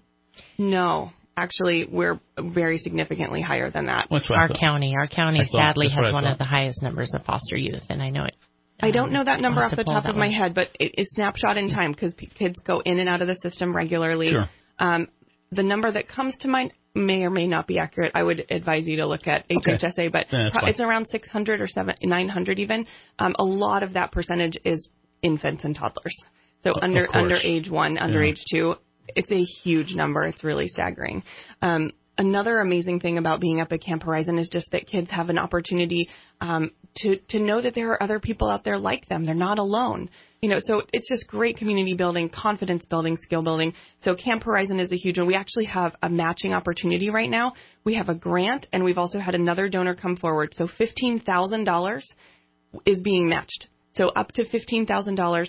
No. Actually, we're very significantly higher than that. What's our county? Our county thought, sadly has one thought. of the highest numbers of foster youth, and I know it. I don't know that number off the top of my one. head, but it is snapshot in time because p- kids go in and out of the system regularly. Sure. Um, the number that comes to mind may or may not be accurate. I would advise you to look at H H S A, okay. but yeah, pro- it's around six hundred or seven, nine hundred even. Um, a lot of that percentage is infants and toddlers. So uh, under under age one, under yeah. age two, it's a huge number. It's really staggering. Um, Another amazing thing about being up at Camp Horizon is just that kids have an opportunity um, to to know that there are other people out there like them. They're not alone. You know, so it's just great community building, confidence building, skill building. So Camp Horizon is a huge one. We actually have a matching opportunity right now. We have a grant, and we've also had another donor come forward. So fifteen thousand dollars is being matched. So up to fifteen thousand dollars.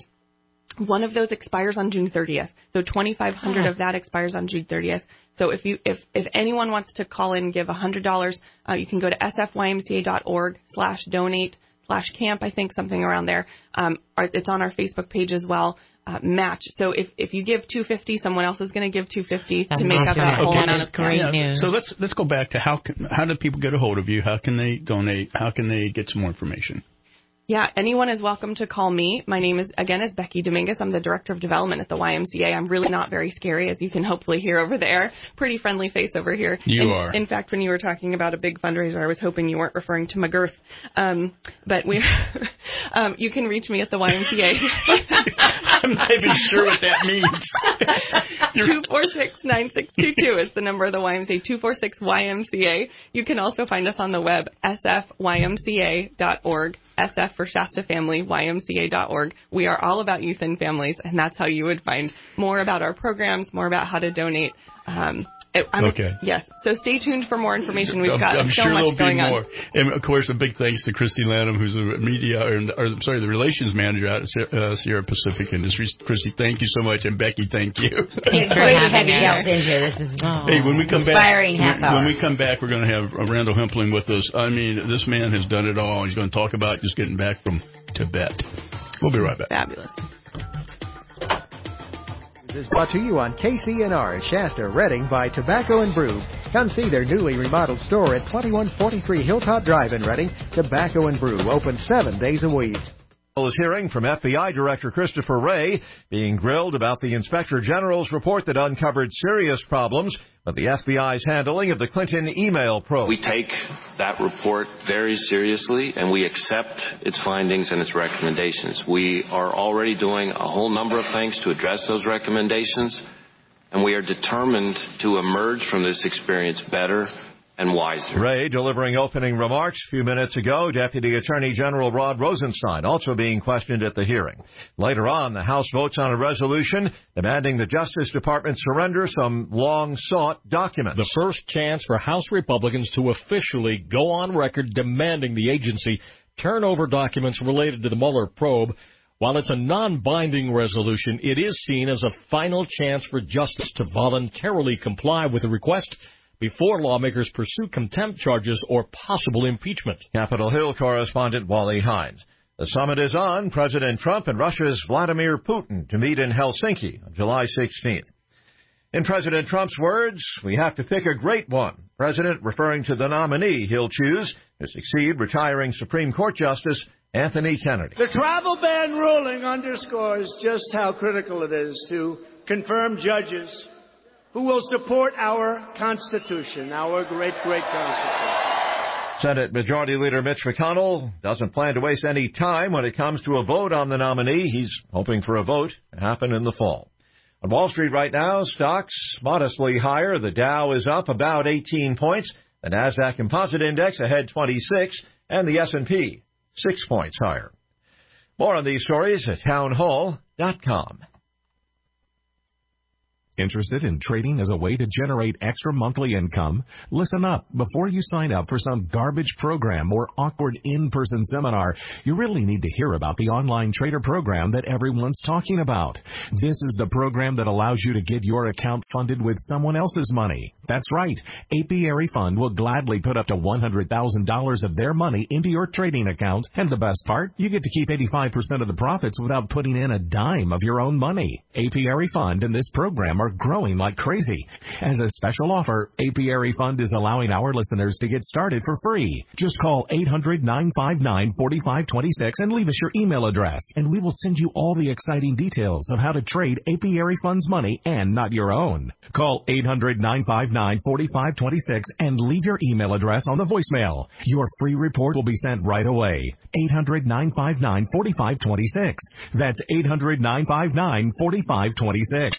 One of those expires on June thirtieth. So twenty-five hundred dollars oh. of that expires on June thirtieth. So if you if if anyone wants to call in and give one hundred dollars, uh, you can go to s f y m c a dot org slash donate slash camp, I think, something around there. Um, it's on our Facebook page as well. Uh, match. So if, if you give two hundred fifty dollars, someone else is going to give two hundred fifty dollars to make up that whole okay. amount of great cash. news. So let's let's go back to how can, how do people get a hold of you? How can they donate? How can they get some more information? Yeah, anyone is welcome to call me. My name is, again, is Becky Dominguez. I'm the Director of Development at the Y M C A. I'm really not very scary, as you can hopefully hear over there. Pretty friendly face over here. You in, are. In fact, when you were talking about a big fundraiser, I was hoping you weren't referring to McGirth. Um, but we, um, you can reach me at the Y M C A. I'm not even sure what that means. two four six, nine six two two is the number of the Y M C A, two four six Y M C A. You can also find us on the web, s f y m c a dot org. S F for Shasta Family, Y M C A dot org. We are all about youth and families, and that's how you would find more about our programs, more about how to donate. Um, it, I'm, okay. Yes. So stay tuned for more information. We've I'm, got I'm so sure much there'll going be on. more. And of course, a big thanks to Christy Lanham, who's the media, or, or sorry, the relations manager at uh, Sierra Pacific Industries. Christy, thank you so much, and Becky, thank you. It's great to have you delved into this. Is oh, hey, when we come inspiring back, half hour. When we come back, we're going to have Randall Hempling with us. I mean, this man has done it all. He's going to talk about just getting back from Tibet. We'll be right back. Fabulous. This is brought to you on K C N R, Shasta, Redding by Tobacco and Brew. Come see their newly remodeled store at twenty-one forty-three Hilltop Drive in Redding. Tobacco and Brew, open seven days a week. Is hearing from F B I Director Christopher Wray, being grilled about the Inspector General's report that uncovered serious problems with the F B I's handling of the Clinton email probe. We take that report very seriously, and we accept its findings and its recommendations. We are already doing a whole number of things to address those recommendations, and we are determined to emerge from this experience better and wiser. Wray delivering opening remarks a few minutes ago. Deputy Attorney General Rod Rosenstein also being questioned at the hearing. Later on, the House votes on a resolution demanding the Justice Department surrender some long-sought documents. The first chance for House Republicans to officially go on record demanding the agency turn over documents related to the Mueller probe. While it's a non-binding resolution, it is seen as a final chance for justice to voluntarily comply with the request before lawmakers pursue contempt charges or possible impeachment. Capitol Hill correspondent Wally Hines. The summit is on. President Trump and Russia's Vladimir Putin to meet in Helsinki on July sixteenth. In President Trump's words, we have to pick a great one. President referring to the nominee he'll choose to succeed retiring Supreme Court Justice Anthony Kennedy. The travel ban ruling underscores just how critical it is to confirm judges who will support our Constitution, our great, great Constitution. Senate Majority Leader Mitch McConnell doesn't plan to waste any time when it comes to a vote on the nominee. He's hoping for a vote to happen in the fall. On Wall Street right now, stocks modestly higher. The Dow is up about eighteen points. The NASDAQ Composite Index ahead twenty-six, and the S and P six points higher. More on these stories at townhall dot com. Interested in trading as a way to generate extra monthly income? Listen up. Before you sign up for some garbage program or awkward in-person seminar, you really need to hear about the online trader program that everyone's talking about. This is the program that allows you to get your account funded with someone else's money. That's right. Apiary Fund will gladly put up to one hundred thousand dollars of their money into your trading account. And the best part, you get to keep eighty-five percent of the profits without putting in a dime of your own money. Apiary Fund and this program are growing like crazy. As a special offer, Apiary Fund is allowing our listeners to get started for free. Just call eight hundred, nine five nine, four five two six and leave us your email address, and we will send you all the exciting details of how to trade Apiary Fund's money and not your own. Call eight hundred, nine five nine, four five two six and leave your email address on the voicemail. Your free report will be sent right away. eight hundred, nine five nine, four five two six. That's eight hundred, nine five nine, four five two six.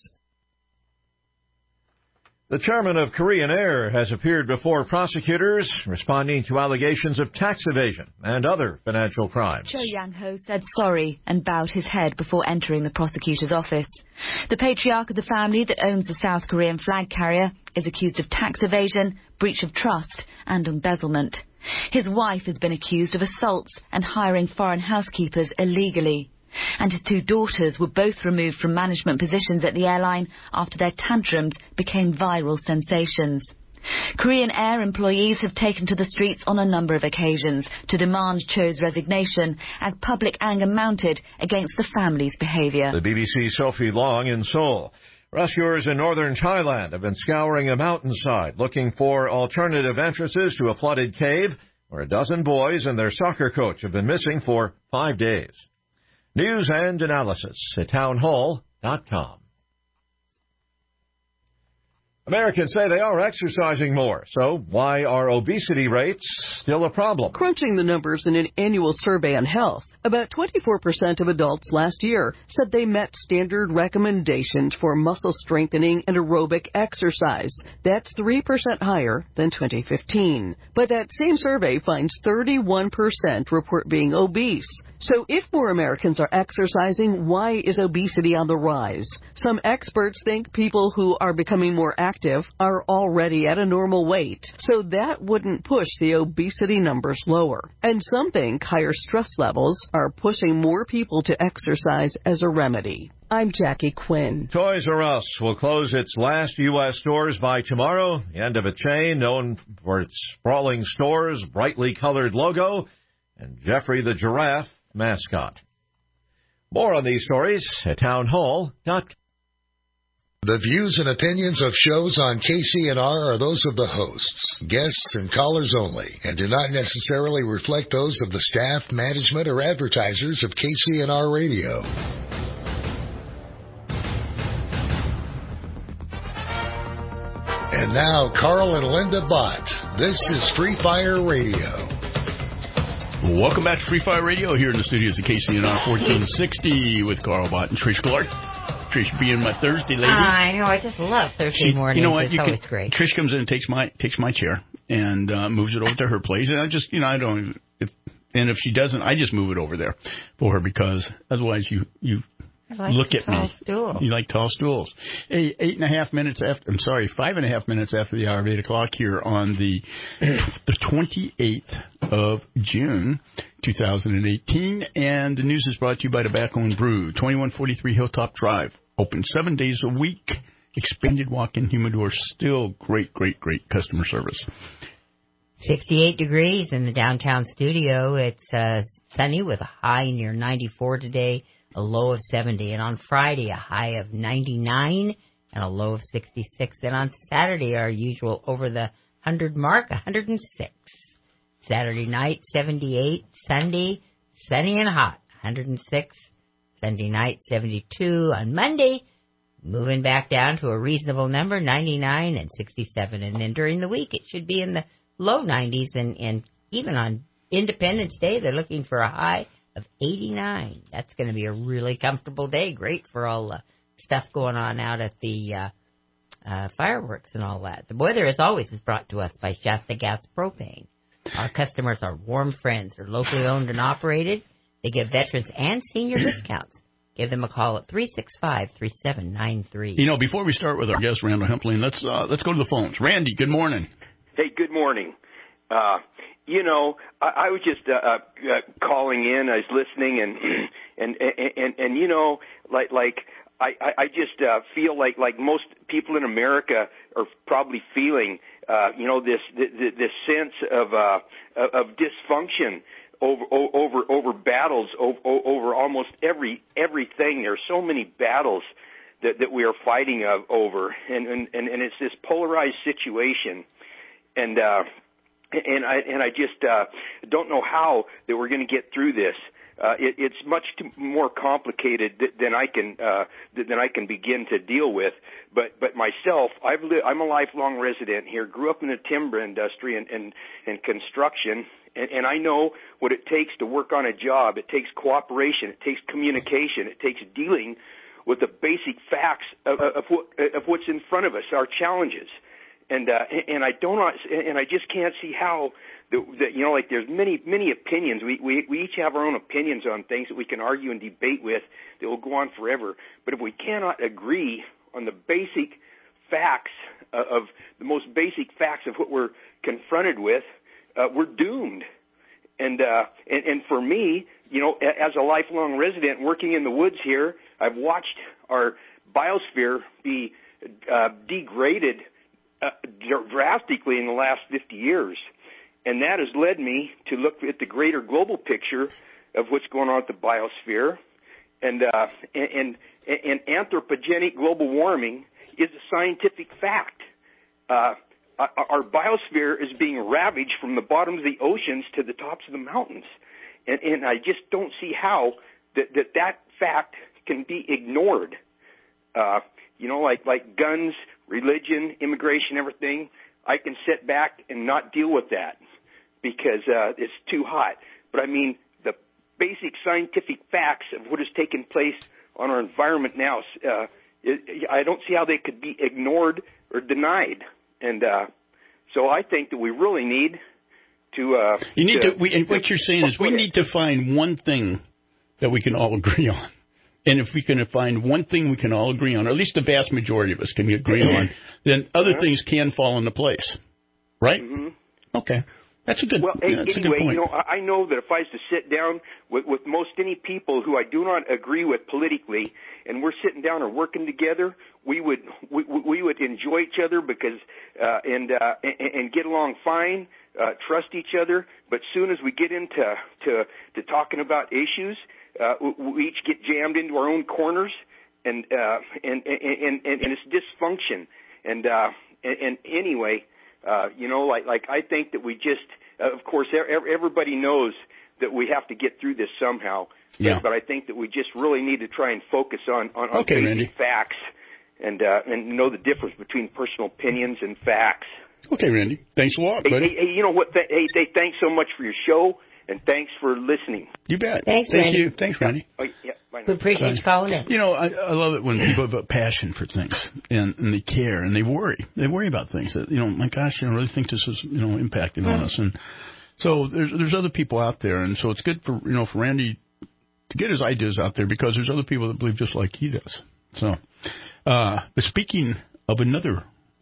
The chairman of Korean Air has appeared before prosecutors responding to allegations of tax evasion and other financial crimes. Cho Yang-ho said sorry and bowed his head before entering the prosecutor's office. The patriarch of the family that owns the South Korean flag carrier is accused of tax evasion, breach of trust and embezzlement. His wife has been accused of assaults and hiring foreign housekeepers illegally. And his two daughters were both removed from management positions at the airline after their tantrums became viral sensations. Korean Air employees have taken to the streets on a number of occasions to demand Cho's resignation as public anger mounted against the family's behaviour. The B B C's Sophie Long in Seoul. Rescuers in northern Thailand have been scouring a mountainside looking for alternative entrances to a flooded cave where a dozen boys and their soccer coach have been missing for five days. News and analysis at townhall dot com. Americans say they are exercising more, so why are obesity rates still a problem? Crunching the numbers in an annual survey on health, about twenty-four percent of adults last year said they met standard recommendations for muscle strengthening and aerobic exercise. That's three percent higher than twenty fifteen. But that same survey finds thirty-one percent report being obese. So if more Americans are exercising, why is obesity on the rise? Some experts think people who are becoming more active are already at a normal weight, so that wouldn't push the obesity numbers lower. And some think higher stress levels are pushing more people to exercise as a remedy. I'm Jackie Quinn. Toys R Us will close its last U S stores by tomorrow, the end of a chain known for its sprawling stores, brightly colored logo, and Jeffrey the Giraffe mascot. More on these stories at townhall dot com. The views and opinions of shows on K C N R are those of the hosts, guests, and callers only, and do not necessarily reflect those of the staff, management, or advertisers of K C N R Radio. And now, Carl and Linda Bott. This is Free Fire Radio. Welcome back to Free Fire Radio here in the studios of K C N R fourteen sixty with Carl Bott and Trish Clark. Trish being my Thursday lady. I know, I just love Thursday she, mornings. You know what? It's you always can, great. Trish comes in and takes my takes my chair and uh, moves it over to her place, and I just, you know, I don't. If, and if she doesn't, I just move it over there for her because otherwise you you. I like Look at tall me. Stool. You like tall stools. Hey, eight and a half minutes after, I'm sorry, five and a half minutes after the hour of eight o'clock here on the the twenty-eighth of June, two thousand eighteen. And the news is brought to you by Tobacco and Brew, twenty-one forty-three Hilltop Drive. Open seven days a week. Expanded walk-in humidor. Still great, great, great customer service. sixty-eight degrees in the downtown studio. It's uh, sunny with a high near ninety-four today. A low of seventy, and on Friday a high of ninety-nine and a low of sixty-six, and on Saturday our usual over the one hundred mark, one hundred six. Saturday night seventy-eight, Sunday sunny and hot, one hundred six. Sunday night seventy-two. On Monday moving back down to a reasonable number, ninety-nine and sixty-seven, and then during the week it should be in the low nineties, and, and even on Independence Day they're looking for a high of eighty-nine. That's going to be a really comfortable day. Great for all the stuff going on out at the uh, uh, fireworks and all that. The weather, as always, is brought to us by Shasta Gas Propane. Our customers are warm friends. They're locally owned and operated. They give veterans and senior discounts. Give them a call at three six five, three seven nine three. You know, before we start with our guest, Randall Hempling, let's, uh, let's go to the phones. Randy, good morning. Hey, good morning. Uh, You know, I, I was just uh, uh, calling in. I was listening, and and and and, and you know, like like I, I just uh, feel like like most people in America are probably feeling, uh, you know, this this, this sense of uh, of dysfunction over over over battles over, over almost every everything. There are so many battles that that we are fighting of, over, and and and it's this polarized situation, and. uh And I and I just uh, don't know how that we're going to get through this. Uh, it, it's much too, more complicated th- than I can uh, th- than I can begin to deal with. But but myself, I've li- I'm a lifelong resident here. Grew up in the timber industry and and, and construction, and, and I know what it takes to work on a job. It takes cooperation. It takes communication. It takes dealing with the basic facts of, of, what, of what's in front of us, our challenges. And uh, and I don't and I just can't see how that, that you know like there's many many opinions. We, we we each have our own opinions on things that we can argue and debate with that will go on forever. But if we cannot agree on the basic facts uh, of the most basic facts of what we're confronted with, uh, we're doomed. And uh, and and for me, you know, as a lifelong resident working in the woods here, I've watched our biosphere be uh, degraded uh, drastically in the last fifty years. And that has led me to look at the greater global picture of what's going on with the biosphere. And, uh, and, and, and anthropogenic global warming is a scientific fact. Uh, our biosphere is being ravaged from the bottoms of the oceans to the tops of the mountains. And, and I just don't see how that, that, that fact can be ignored. Uh, you know, like, like guns, religion, immigration, everything. I can sit back and not deal with that because uh, it's too hot. But I mean, the basic scientific facts of what has taken place on our environment now, uh, it, I don't see how they could be ignored or denied. And uh, so I think that we really need to. Uh, you need to. to we, and what you're saying is we need to find one thing that we can all agree on. And if we can find one thing we can all agree on, or at least the vast majority of us can agree on, then other uh-huh. things can fall into place. Right? Mm-hmm. Okay. That's a good, well, yeah, that's anyway, a good point. you know, I know that if I was to sit down with, with most any people who I do not agree with politically, and we're sitting down or working together, we would we, we would enjoy each other because uh, and, uh, and and get along fine, uh, trust each other. But soon as we get into to, to talking about issues, uh, we each get jammed into our own corners, and uh, and, and and and it's dysfunction. And uh, and, and anyway. Uh, you know, like, like I think that we just, uh, of course, er- everybody knows that we have to get through this somehow. Yeah. But, but I think that we just really need to try and focus on, on, on okay, basic Randy. facts and, uh, and know the difference between personal opinions and facts. Okay, Randy. Thanks a lot, Hey, buddy. hey, hey you know what? Th- hey, hey, thanks so much for your show, and thanks for listening. You bet. Thanks, Thank Randy. you. Thanks, Randy. Oh, yeah, bye now. We appreciate you calling in. You know, I, I love it when people have a passion for things and, and they care and they worry. They worry about things that, you know, my gosh, you know, I really think this is, you know, impacting on us. And so there's there's other people out there. And so it's good for, you know, for Randy to get his ideas out there because there's other people that believe just like he does. So, uh, but speaking of another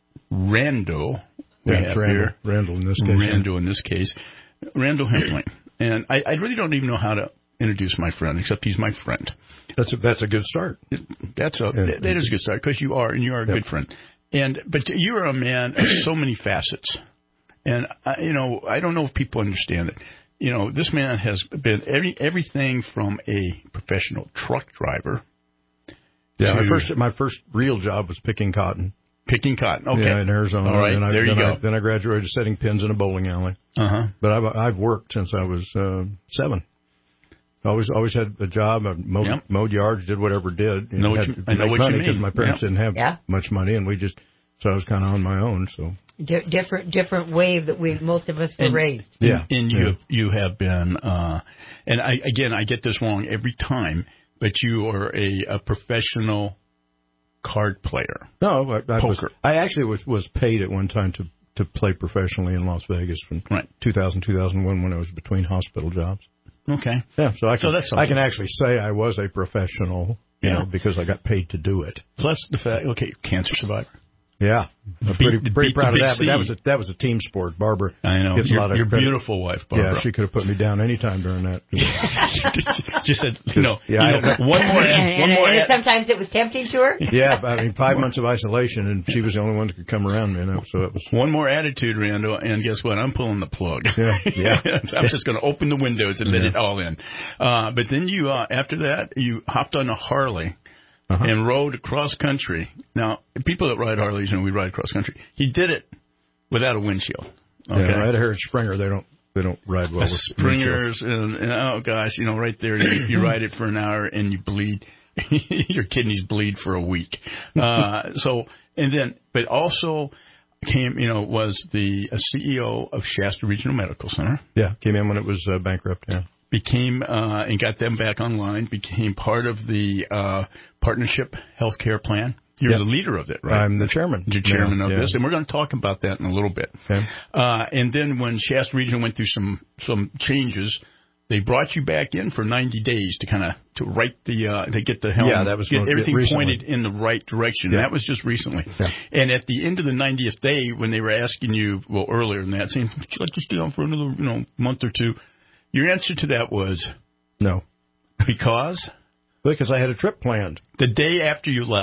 rando, we yeah, have Randall, here, Randall in this case. Randall in this case, Randall Hempling. And I, I really don't even know how to introduce my friend, except he's my friend. That's a, that's a good start. That's a, yeah. that, that is a good start because you are, and you are a yep. good friend. And, but you are a man of so many facets. And, I, you know, I don't know if people understand it. You know, this man has been every, everything from a professional truck driver. Yeah, my first, my first real job was picking cotton. Picking cotton, okay. Yeah, in Arizona. All right, and I, there you then go. I, then I graduated setting pins in a bowling alley. Uh-huh. But I've, I've worked since I was uh, seven. Always always had a job. I mowed, yep. mowed yards, did whatever did. You know know, what you, I know what money you mean. Because my parents yep. didn't have yeah. much money, and we just, so I was kind of on my own. So D- different different wave that we most of us were and, raised. Yeah. And you, yeah. you have been, uh, and I, again, I get this wrong every time, but you are a, a professional card player. No, I, I Poker. was. I actually was was paid at one time to to play professionally in Las Vegas from right. two thousand, two thousand one when I was between hospital jobs. Okay. Yeah, so I can so that's I can actually say I was a professional, you yeah. know, because I got paid to do it. Plus the fact, okay, cancer survivor. Yeah, I'm pretty beat, pretty beat proud of that. C. But that was a that was a team sport. Barbara, I know. gets Your, a lot of your credit. beautiful wife, Barbara. Yeah, she could have put me down any time during that. Just said, you know, yeah, you know I, one more. And, one and, more. and ad, sometimes it was tempting to her. Yeah, I mean, five months of isolation, and she was the only one that could come around me. You know, so it was one more attitude, Rando, and guess what? I'm pulling the plug. Yeah, yeah. I'm just going to open the windows and let yeah. it all in. Uh, but then you, uh, after that, you hopped on a Harley. Uh-huh. And rode across country. Now, people that ride Harleys, you know, we ride across country. He did it without a windshield. Okay? Yeah, I had heard Springer. They don't they don't ride well with Springers, and, and oh gosh, you know, right there, you, you ride it for an hour and you bleed. Your kidneys bleed for a week. Uh, so, and then, but also came, you know, was the uh, C E O of Shasta Regional Medical Center. Yeah, came in when it was uh, bankrupt. Yeah. Became uh, and got them back online. Became part of the uh, Partnership Healthcare Plan. You're yep. the leader of it, right? I'm the chairman. You're chairman yeah, of yeah. this, and we're going to talk about that in a little bit. Okay. Uh, and then when Shasta Regional went through some some changes, they brought you back in for ninety days to kind of to right the uh, to get the helm, yeah, that was get everything recently. pointed in the right direction. Yeah. That was just recently. Yeah. And at the end of the ninetieth day, when they were asking you, well, earlier than that, saying, "Would you like to stay on for another, you know, month or two?" Your answer to that was no, because because I had a trip planned the day after you left.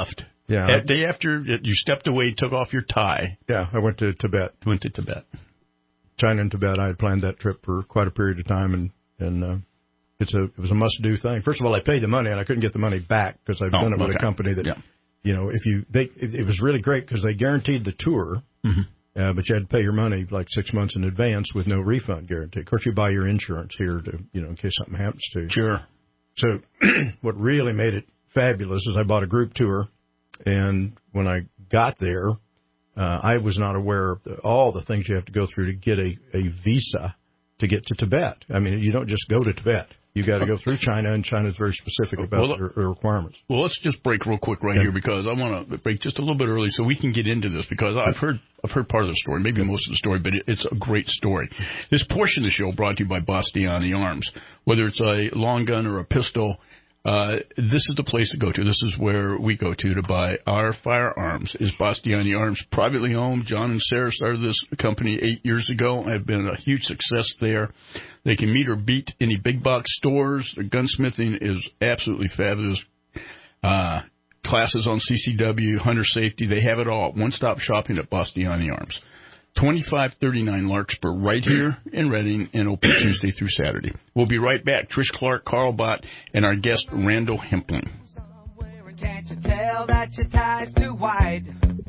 Yeah. That day after you stepped away, took off your tie. Yeah, I went to Tibet. Went to Tibet. China and Tibet. I had planned that trip for quite a period of time, and and uh, it's a it was a must-do thing. First of all, I paid the money, and I couldn't get the money back because I've oh, done it with okay. a company that, yeah. you know, if you they it, it was really great because they guaranteed the tour, mm-hmm. uh, but you had to pay your money like six months in advance with no refund guarantee. Of course, you buy your insurance here to you know in case something happens to you. Sure. So what really made it fabulous is I bought a group tour. And when I got there, uh, I was not aware of the, all the things you have to go through to get a, a visa to get to Tibet. I mean, you don't just go to Tibet. You got to go through China, and China is very specific about well, their, their requirements. Well, let's just break real quick right okay. here because I want to break just a little bit early so we can get into this because I've heard I've heard part of the story, maybe most of the story, but it, it's a great story. This portion of the show brought to you by Bastiani Arms. Whether it's a long gun or a pistol, Uh, this is the place to go to. This is where we go to to buy our firearms. Is Bastiani Arms, privately owned. John and Sarah started this company eight years ago. Have been a huge success there. They can meet or beat any big box stores. Their gunsmithing is absolutely fabulous. Uh, classes on C C W, hunter safety, they have it all. One-stop shopping at Bastiani Arms. twenty-five thirty-nine Larkspur, right here in Reading, and open Tuesday through Saturday. We'll be right back. Trish Clark, Carl Bott, and our guest, Randall Hempling. Can't you tell that your tie's too wide?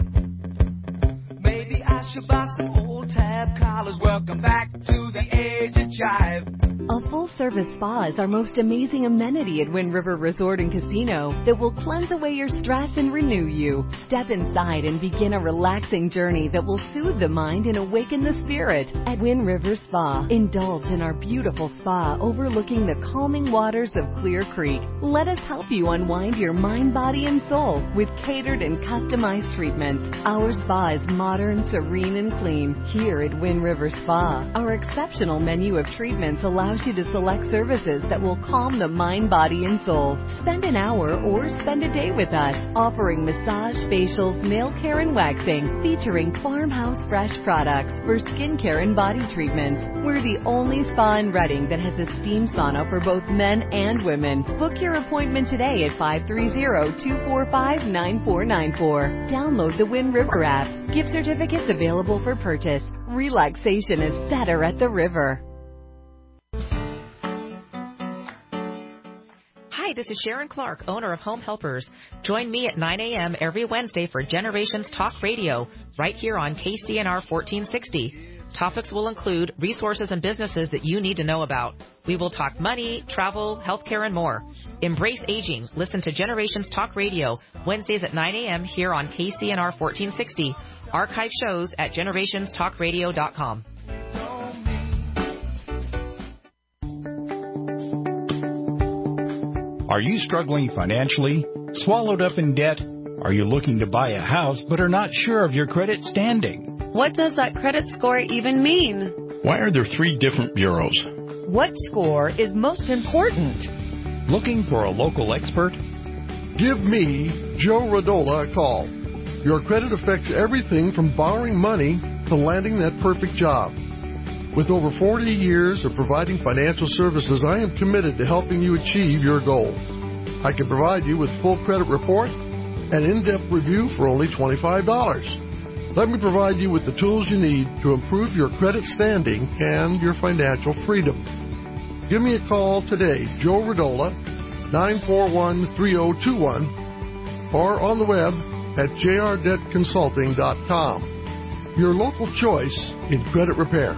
Maybe I should buy some old tab collars. Welcome back to the age of jive. A full-service spa is our most amazing amenity at Wind River Resort and Casino that will cleanse away your stress and renew you. Step inside and begin a relaxing journey that will soothe the mind and awaken the spirit. At Wind River Spa, indulge in our beautiful spa overlooking the calming waters of Clear Creek. Let us help you unwind your mind, body, and soul with catered and customized treatments. Our spa is modern, serene, and clean. Here at Wind River Spa, our exceptional menu of treatments allows you to select services that will calm the mind, body, and soul. Spend an hour or spend a day with us, offering massage, facials, nail care, and waxing, featuring Farmhouse Fresh products for skincare and body treatments. We're the only spa in Reading that has a steam sauna for both men and women. Book your appointment today at five three zero, two four five, nine four nine four. Download the Wind River app. Gift certificates available for purchase. Relaxation is better at the river. Hi, this is Sharon Clark, owner of Home Helpers. Join me at nine a.m. every Wednesday for Generations Talk Radio, right here on K C N R fourteen sixty. Topics will include resources and businesses that you need to know about. We will talk money, travel, healthcare, and more. Embrace aging. Listen to Generations Talk Radio, Wednesdays at nine a.m. here on K C N R fourteen sixty. Archive shows at generations talk radio dot com. Are you struggling financially? Swallowed up in debt? Are you looking to buy a house but are not sure of your credit standing? What does that credit score even mean? Why are there three different bureaus? What score is most important? Looking for a local expert? Give me, Joe Radola, a call. Your credit affects everything from borrowing money to landing that perfect job. With over forty years of providing financial services, I am committed to helping you achieve your goals. I can provide you with full credit report and in-depth review for only twenty-five dollars. Let me provide you with the tools you need to improve your credit standing and your financial freedom. Give me a call today, Joe Radola, nine four one, three zero two one, or on the web at j r debt consulting dot com. Your local choice in credit repair.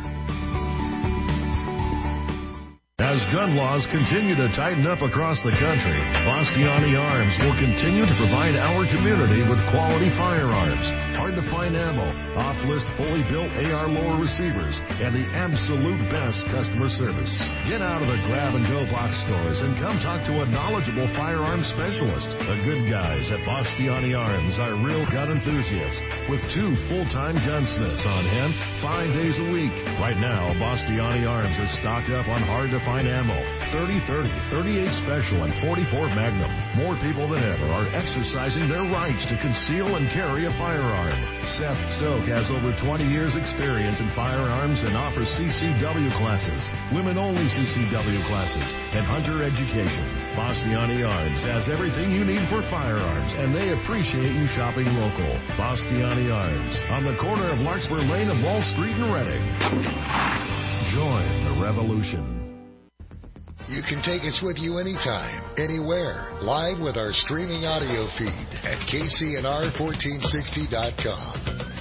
As gun laws continue to tighten up across the country, Bastiani Arms will continue to provide our community with quality firearms, hard-to-find ammo, off-list fully built A R lower receivers, and the absolute best customer service. Get out of the grab-and-go box stores and come talk to a knowledgeable firearms specialist. The good guys at Bastiani Arms are real gun enthusiasts with two full-time gunsmiths on hand five days a week. Right now, Bastiani Arms is stocked up on hard-to-find fine ammo, thirty thirty, thirty-eight Special, and forty-four Magnum. More people than ever are exercising their rights to conceal and carry a firearm. Seth Stoke has over twenty years experience in firearms and offers C C W classes, women-only C C W classes, and hunter education. Bastiani Arms has everything you need for firearms, and they appreciate you shopping local. Bastiani Arms, on the corner of Larkspur Lane and Wall Street in Reading. Join the revolution. You can take us with you anytime, anywhere, live with our streaming audio feed at K C N R fourteen sixty dot com.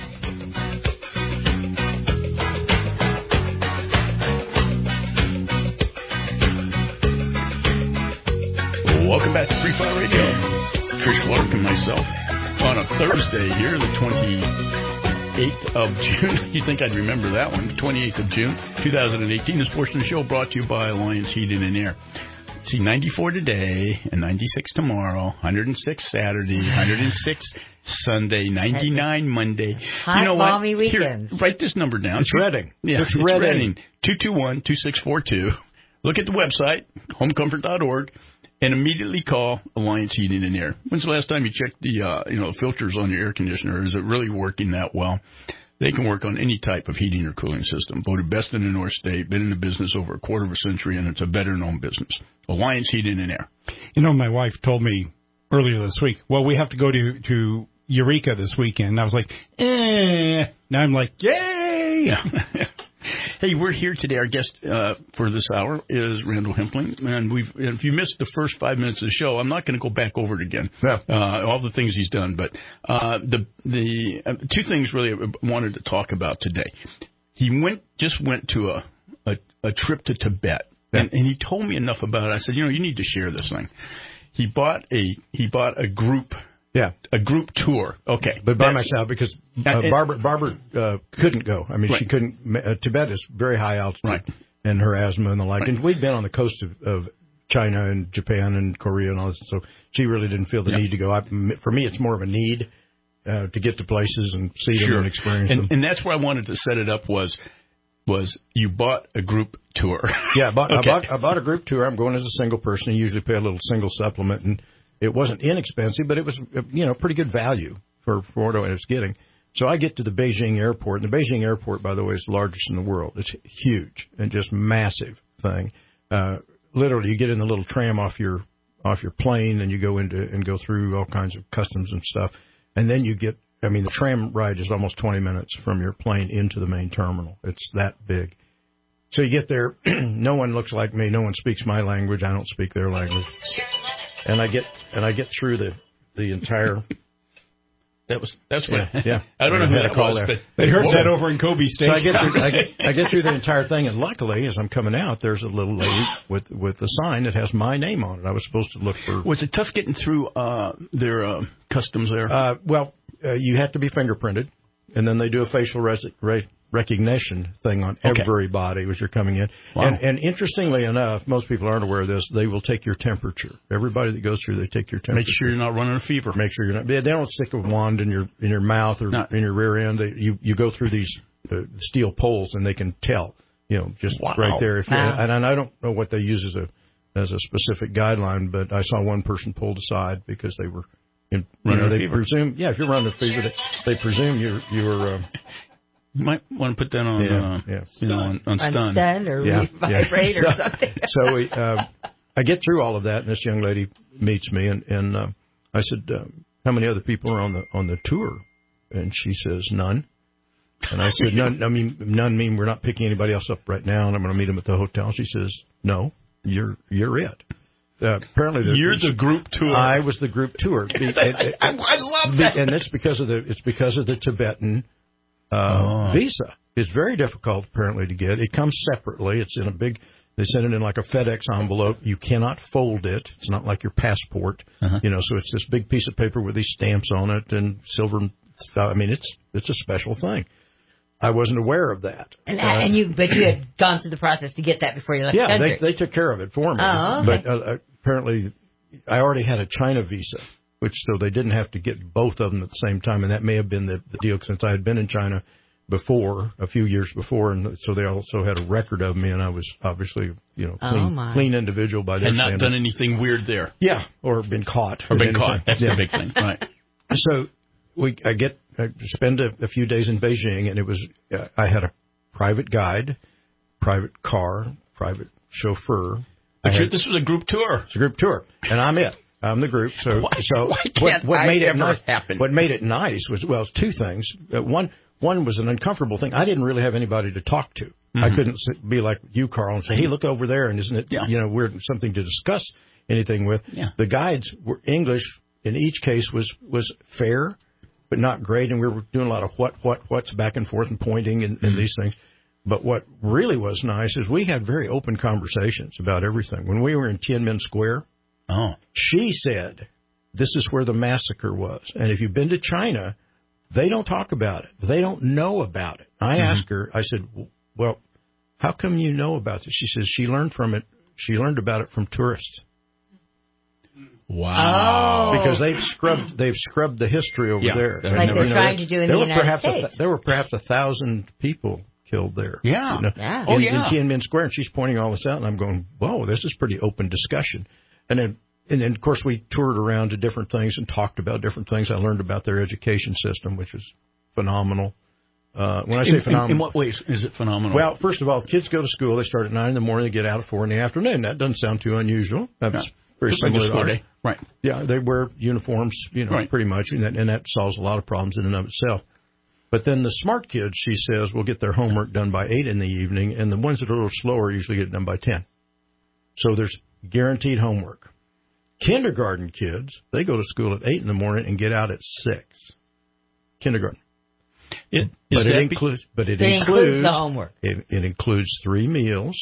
Welcome back to Free Fire Radio. Trish Clark and myself on a Thursday here, the twenty-eighth of June. You'd think I'd remember that one. twenty-eighth of June, twenty eighteen. This portion of the show brought to you by Alliance Heating and Air. See, ninety-four today and ninety-six tomorrow, one hundred six Saturday, one hundred six Sunday, ninety-nine Monday. Hot, you know balmy what? weekends. Here, write this number down. It's Reading. Yeah, it's, it's Reading. Reading. two two one, two six four two. Look at the website, home comfort dot org. And immediately call Alliance Heating and Air. When's the last time you checked the uh, you know filters on your air conditioner? Is it really working that well? They can work on any type of heating or cooling system. Voted best in the North State. Been in the business over a quarter of a century, and it's a veteran-owned business. Alliance Heating and Air. You know, my wife told me earlier this week, well, we have to go to, to Eureka this weekend. I was like, eh. Now I'm like, yay! Hey, we're here today. Our guest uh, for this hour is Randall Hempling, and we've. If you missed the first five minutes of the show, I'm not going to go back over it again. Yeah. Uh, all the things he's done, but uh, the the uh, two things really I wanted to talk about today. He went just went to a a, a trip to Tibet, yeah. and, and he told me enough about it. I said, you know, you need to share this thing. He bought a he bought a group. Yeah, a group tour. Okay, but by That's, myself because uh, Barbara Barbara uh, couldn't go. I mean, right. she couldn't. Uh, Tibet is very high altitude, right. and her asthma and the like. Right. And we'd been on the coast of, of China and Japan and Korea and all this, so she really didn't feel the yeah. need to go. I, for me, it's more of a need uh, to get to places and see sure. them and experience and, them. And that's where I wanted to set it up was. was you bought a group tour. Yeah, I bought, okay. I bought I bought a group tour. I'm going as a single person. I usually pay a little single supplement, and it wasn't inexpensive, but it was, you know, pretty good value for, for what I was getting. So I get to the Beijing airport, and the Beijing airport, by the way, is the largest in the world. It's huge and just massive thing. Uh, literally, you get in the little tram off your off your plane, and you go into and go through all kinds of customs and stuff, and then you get. I mean, the tram ride is almost twenty minutes from your plane into the main terminal. It's that big. So you get there. No one looks like me. No one speaks my language. I don't speak their language. And I get and I get through the the entire. That was that's what. Yeah, yeah. I don't know who that was, there. but they heard that over in Kobe State. So I get, through, I get I get through the entire thing, and luckily, as I'm coming out, there's a little lady with with a sign that has my name on it. I was supposed to look for. Was it tough getting through uh, their uh, customs there? Uh, well, uh, you have to be fingerprinted, and then they do a facial res- re- recognition thing on Okay. everybody as you're coming in. Wow. And, and interestingly enough, most people aren't aware of this. They will take your temperature. Everybody that goes through, they take your temperature. Make sure you're not running a fever. Make sure you're not. They don't stick a wand in your in your mouth or No. in your rear end. They, you you go through these uh, steel poles, and they can tell. You know, just Wow. right there. If you, Wow. and I don't know what they use as a as a specific guideline, but I saw one person pulled aside because they were. In, you Running know, a they fever. presume. Yeah, if you're running a fever, they, they presume you're you're. Uh, You might want to put that on, Yeah, uh, yeah. you know, on, on stun. On stun or Yeah, vibrate yeah. or So- something. So we, uh, I get through all of that, and this young lady meets me, and, and uh, I said, uh, "How many other people are on the on the tour?" And she says, "None." And I said, "None." I mean, none mean we're not picking anybody else up right now, and I'm going to meet them at the hotel. She says, "No, you're you're it." Uh, apparently, the, You're the group tour. I was the group tour. Be, it, it, I, I love that. and it's because of the it's because of the Tibetan uh, Oh. visa. It's very difficult apparently to get. It comes separately. It's in a big. They send it in like a FedEx envelope. You cannot fold it. It's not like your passport. Uh-huh. You know, so it's this big piece of paper with these stamps on it and silver. I mean, it's it's a special thing. I wasn't aware of that. And, Uh, and you, but you had gone through the process to get that before you left yeah, the country. they they took care of it for me. Oh, okay. But uh, apparently, I already had a China visa, which so they didn't have to get both of them at the same time, and that may have been the, the deal since I had been in China before, a few years before, and so they also had a record of me, and I was obviously, you know, clean, oh my. clean individual by their And not standards. done anything weird there. Yeah, or been caught. Or been anything. caught. That's yeah. the big thing, right? So we, I get, I spend a, a few days in Beijing, and it was, uh, I had a private guide, private car, private chauffeur. But had, this was a group tour. It's a group tour, and I'm it. I'm the group. So, why, so why what, can't what I made it ever nice? happen? What made it nice was well, two things. Uh, one, one was an uncomfortable thing. I didn't really have anybody to talk to. Mm-hmm. I couldn't sit, be like you, Carl, and say, "Hey, look over there," and isn't it, yeah. you know, weird something to discuss anything with. Yeah. The guides were English. In each case, was was fair, but not great, and we were doing a lot of what, what, what's back and forth and pointing and, and mm-hmm. these things. But what really was nice is we had very open conversations about everything. When we were in Tiananmen Square, oh, she said, "This is where the massacre was." And if you've been to China, they don't talk about it. They don't know about it. I mm-hmm. asked her, I said, "Well, how come you know about this?" She says she learned from it. She learned about it from tourists. Wow! Because they've scrubbed they've scrubbed the history over yeah. there, like and, they're you know, trying to do in there the were United perhaps States. A, there were perhaps a thousand people killed there. Yeah, you know, yeah. Oh in, yeah. in Tiananmen Square, and she's pointing all this out, and I'm going, "Whoa, this is pretty open discussion." And then, and then of course, we toured around to different things and talked about different things. I learned about their education system, which was phenomenal. Uh, when I say in, phenomenal, in, in what ways is it phenomenal? Well, first of all, kids go to school. They start at nine in the morning. They get out at four in the afternoon. That doesn't sound too unusual. That's yeah. very Just similar like a to school ours. day. Right. Yeah, they wear uniforms, you know, right. pretty much, and that, and that solves a lot of problems in and of itself. But then the smart kids, she says, will get their homework done by eight in the evening, and the ones that are a little slower usually get it done by ten. So there's guaranteed homework. Kindergarten kids, they go to school at eight in the morning and get out at six. Kindergarten. It, but, it be- includes, but it, it includes, includes the homework. It, it includes three meals.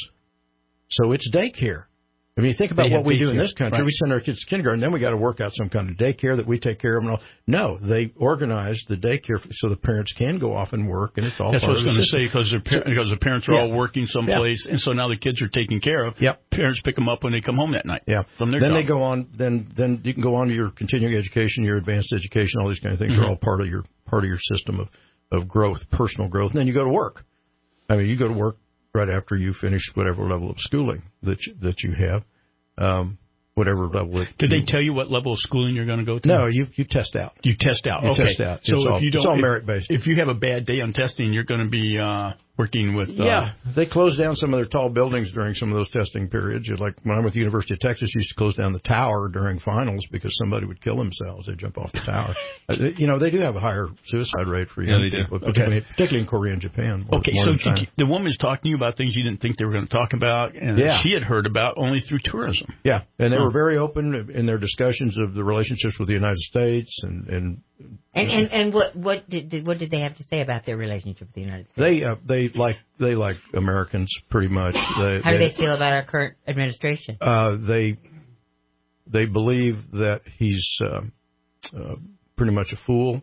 So it's daycare. I mean, think about They what have we do daycare, in this country. right. We send our kids to kindergarten, then we got to work out some kind of daycare that we take care of and all. No, they organize the daycare so the parents can go off and work, and it's all That's part what I was of going the to say, because par- because the parents are yeah. all working someplace, yeah. and so now the kids are taken care of. Yep. Parents pick them up when they come home that night. Yeah. From their then job. they go on. Then then you can go on to your continuing education, your advanced education. All these kind of things mm-hmm. are all part of your part of your system of of growth, personal growth. And then you go to work. I mean, you go to work right after you finish whatever level of schooling that you, that you have. Um, whatever level. It, Did they tell you what level of schooling you're going to go to? No, you you test out. You test out. You okay. test out. So it's if all, you don't, it's all if, merit based. If you have a bad day on testing, you're going to be uh, working with. Uh, yeah, they closed down some of their tall buildings during some of those testing periods. Like when I'm with the University of Texas, used to close down the tower during finals because somebody would kill themselves. They'd jump off the tower. uh, you know, they do have a higher suicide rate for young yeah, they people, do. particularly, Okay. particularly in Korea and Japan. More, okay, more so than China. you, the woman's talking to you about things you didn't think they were going to talk about, and yeah. she had heard about only through tourism. Yeah, and they oh. were very open in their discussions of the relationships with the United States and and and and, and what what did what did they have to say about their relationship with the United States? They uh, they like they like Americans pretty much. They, How do they, they feel about our current administration? Uh, they they believe that he's uh, uh, pretty much a fool,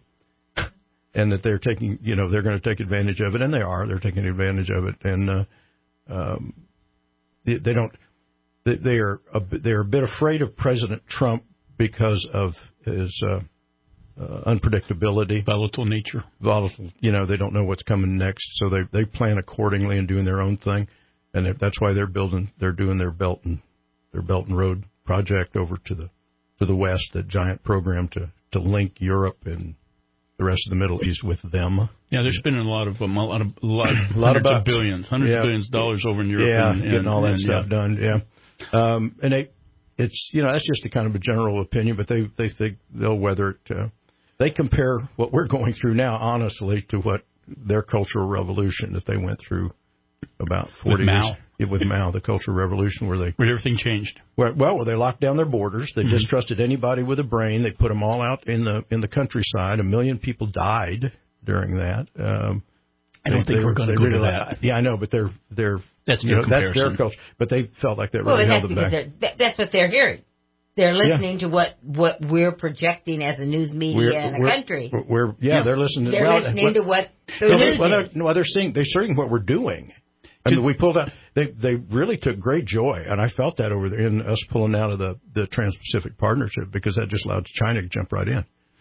and that they're taking you know they're going to take advantage of it, and they are they're taking advantage of it, and uh, um, they, they don't they, they are a, they're a bit afraid of President Trump because of his. Uh, Uh, unpredictability, volatile nature, volatile. You know, they don't know what's coming next, so they they plan accordingly and doing their own thing, and that's why they're building, they're doing their Belt and their Belt and Road project over to the to the west, that giant program to to link Europe and the rest of the Middle East with them. Yeah, they're spending a lot of um, a lot of a lot, a lot of hundreds of bucks. billions, hundreds yeah. of billions of dollars over in Europe. Yeah, and, and, getting all that and, stuff yeah. done. Yeah, um, and they, it's you know that's just a kind of a general opinion, but they they think they'll weather it. Uh, They compare what we're going through now, honestly, to what their Cultural Revolution that they went through about forty with years Mao. Yeah, with Mao, the Cultural Revolution, where they where everything changed. Where, well, where they locked down their borders, they mm-hmm. distrusted anybody with a brain. They put them all out in the in the countryside. A million people died during that. Um, I don't they, think they we're going to go to really, that. Yeah, I know, but they're they're that's you their know, that's their comparison. culture. But they felt like that well, really that's held them back. that, that's what they're hearing. They're listening yeah. to what, what we're projecting as the news media we're, in the we're, country. We're, we're yeah, yeah, they're listening. To, they're well, listening what, to what the no, news well, is. they're, well, they're seeing they're seeing what we're doing. I mean, we pulled out. They they really took great joy, and I felt that over there in us pulling out of the the Trans-Pacific Partnership, because that just allowed China to jump right in.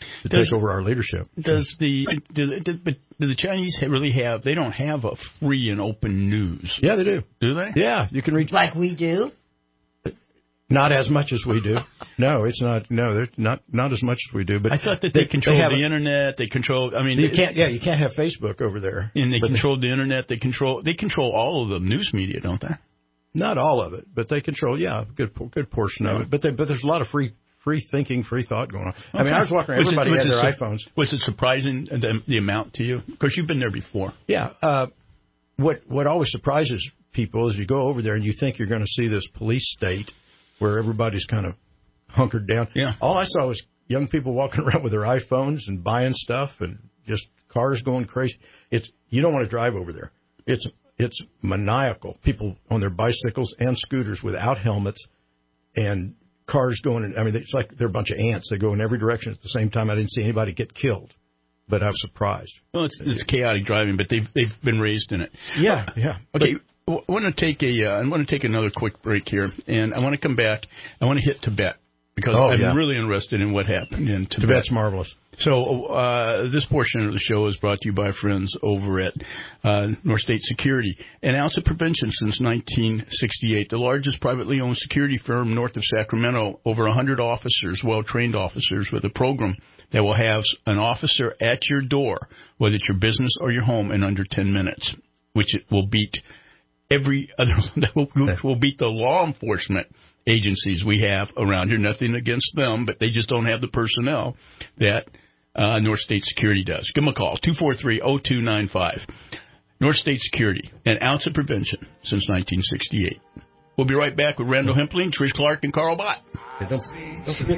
to does, take over our leadership. Does the do the, do, but do the Chinese really have? They don't have a free and open news. Yeah, they do. Do they? Yeah, you can reach like we do. Not as much as we do. No, it's not. No, they're not not as much as we do. But I thought that they, they control they the a, internet. They control. I mean, you they, can't. Yeah, you can't have Facebook over there. And they control the internet. They control. They control all of the news media, don't they? Not all of it, but they control. Yeah, a good good portion yeah. of it. But they, but there's a lot of free free thinking, free thought going on. Okay. I mean, I was walking around. Everybody had their su- iPhones. Was it surprising the, the amount to you? Of course, you've been there before. Yeah. Uh, what what always surprises people is you go over there and you think you're going to see this police state where everybody's kind of hunkered down. Yeah. All I saw was young people walking around with their iPhones and buying stuff and just cars going crazy. It's you don't want to drive over there. It's it's maniacal. People on their bicycles and scooters without helmets and cars going in. I mean, it's like they're a bunch of ants. They go in every direction at the same time. I didn't see anybody get killed, but I was surprised. Well, it's, it's chaotic driving, but they've they've been raised in it. Yeah, yeah. Okay. But, I want to take a. Uh, I want to take another quick break here, and I want to come back. I want to hit Tibet because oh, I'm yeah. really interested in what happened in Tibet. Tibet's marvelous. So uh, this portion of the show is brought to you by friends over at uh, North State Security, an ounce of prevention since nineteen sixty-eight, the largest privately owned security firm north of Sacramento. Over one hundred officers, well-trained officers, with a program that will have an officer at your door, whether it's your business or your home, in under ten minutes, which it will beat. Every other that will, will beat the law enforcement agencies we have around here. Nothing against them, but they just don't have the personnel that uh, North State Security does. Give them a call, two four three, oh two nine five. North State Security, an ounce of prevention since nineteen sixty-eight. We'll be right back with Randall Hempling, Trish Clark, and Carl Bott. Hey, don't, don't forget.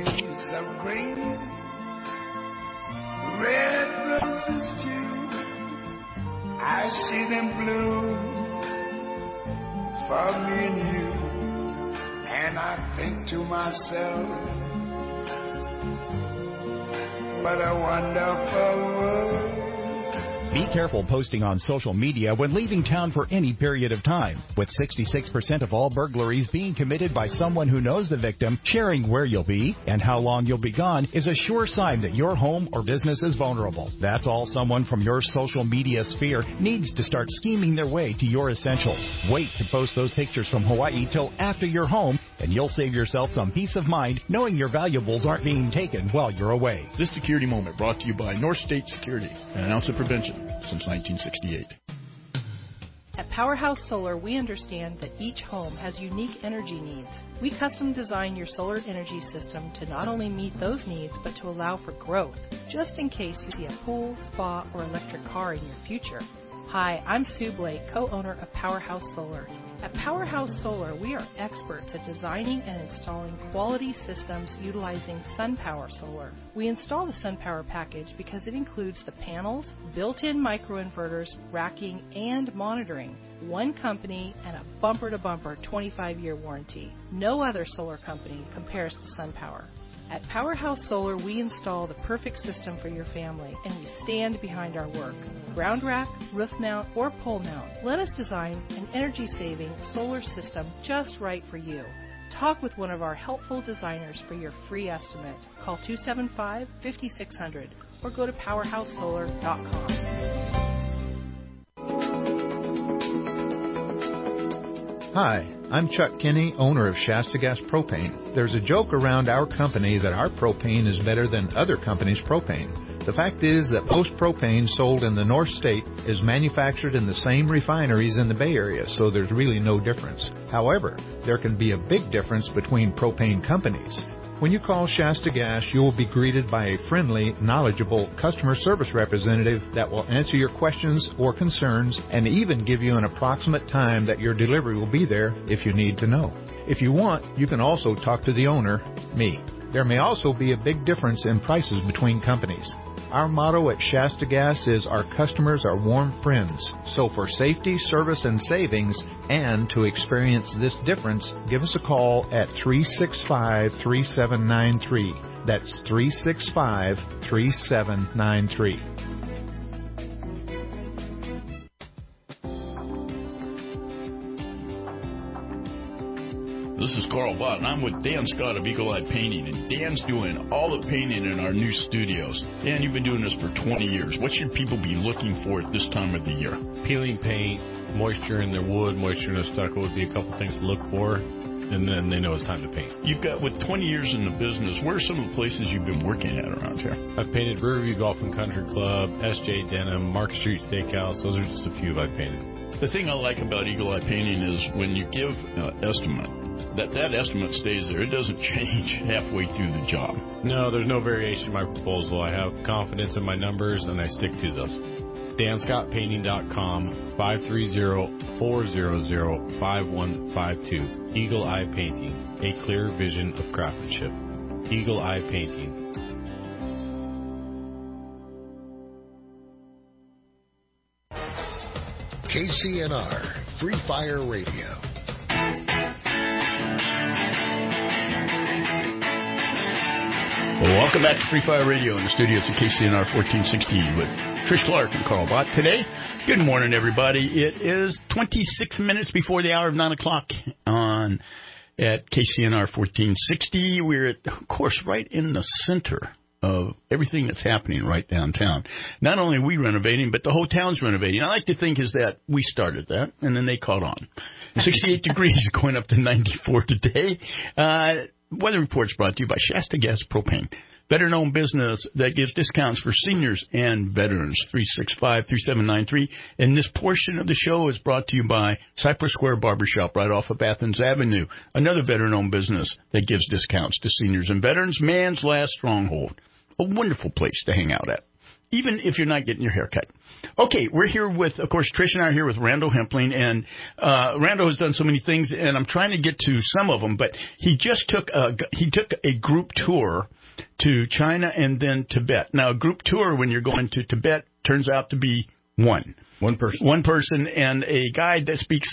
Red roses too, I see them bloom for me and you, and I think to myself, what a wonderful world. Be careful posting on social media when leaving town for any period of time. With sixty-six percent of all burglaries being committed by someone who knows the victim, sharing where you'll be and how long you'll be gone is a sure sign that your home or business is vulnerable. That's all someone from your social media sphere needs to start scheming their way to your essentials. Wait to post those pictures from Hawaii till after you're home, and you'll save yourself some peace of mind knowing your valuables aren't being taken while you're away. This security moment brought to you by North State Security, an ounce of prevention since nineteen sixty-eight. At Powerhouse Solar, we understand that each home has unique energy needs. We custom design your solar energy system to not only meet those needs, but to allow for growth, just in case you see a pool, spa, or electric car in your future. Hi, I'm Sue Blake, co-owner of Powerhouse Solar. At Powerhouse Solar, we are experts at designing and installing quality systems utilizing SunPower Solar. We install the SunPower package because it includes the panels, built-in microinverters, racking, and monitoring. One company and a bumper-to-bumper twenty-five year warranty. No other solar company compares to SunPower. At Powerhouse Solar, we install the perfect system for your family, and we stand behind our work. Ground rack, roof mount, or pole mount, let us design an energy-saving solar system just right for you. Talk with one of our helpful designers for your free estimate. Call two seven five, five six zero zero or go to powerhouse solar dot com. Hi, I'm Chuck Kinney, owner of Shasta Gas Propane. There's a joke around our company that our propane is better than other companies' propane. The fact is that most propane sold in the North State is manufactured in the same refineries in the Bay Area, so there's really no difference. However, there can be a big difference between propane companies. When you call Shasta Gas, you will be greeted by a friendly, knowledgeable customer service representative that will answer your questions or concerns and even give you an approximate time that your delivery will be there if you need to know. If you want, you can also talk to the owner, me. There may also be a big difference in prices between companies. Our motto at Shasta Gas is our customers are warm friends. So for safety, service, and savings, and to experience this difference, give us a call at three six five, three seven nine three. That's three six five, three seven nine three. This is Carl Bott, and I'm with Dan Scott of Eagle Eye Painting, and Dan's doing all the painting in our new studios. Dan, you've been doing this for twenty years. What should people be looking for at this time of the year? Peeling paint, moisture in their wood, moisture in their stucco would be a couple things to look for, and then they know it's time to paint. You've got, with twenty years in the business, where are some of the places you've been working at around here? I've painted Riverview Golf and Country Club, S J Denham, Market Street Steakhouse. Those are just a few I've painted. The thing I like about Eagle Eye Painting is when you give an estimate, that that estimate stays there. It doesn't change halfway through the job. No, there's no variation in my proposal. I have confidence in my numbers, and I stick to those. Dan Scott Painting dot com, five three zero, four zero zero, five one five two. Eagle Eye Painting, a clear vision of craftsmanship. Eagle Eye Painting. K C N R, Free Fire Radio. Well, welcome back to Free Fire Radio in the studios of K C N R fourteen sixty with Trish Clark and Carl Bott. Today, good morning, everybody. It is twenty-six minutes before the hour of nine o'clock on at K C N R fourteen sixty. We're, at, of course, right in the center of everything that's happening right downtown. Not only are we renovating, but the whole town's renovating. I like to think is that we started that, and then they caught on. sixty-eight degrees, going up to ninety-four today. Uh, weather reports brought to you by Shasta Gas Propane. Better-known business that gives discounts for seniors and veterans. three six five, three seven nine three. And this portion of the show is brought to you by Cypress Square Barbershop right off of Athens Avenue. Another better-known business that gives discounts to seniors and veterans. Man's Last Stronghold. A wonderful place to hang out at, even if you're not getting your hair cut. Okay, we're here with, of course, Trish and I are here with Randall Hempling, and uh, Randall has done so many things, and I'm trying to get to some of them, but he just took a, he took a group tour to China and then Tibet. Now, a group tour when you're going to Tibet turns out to be one. One person. One person and a guide that speaks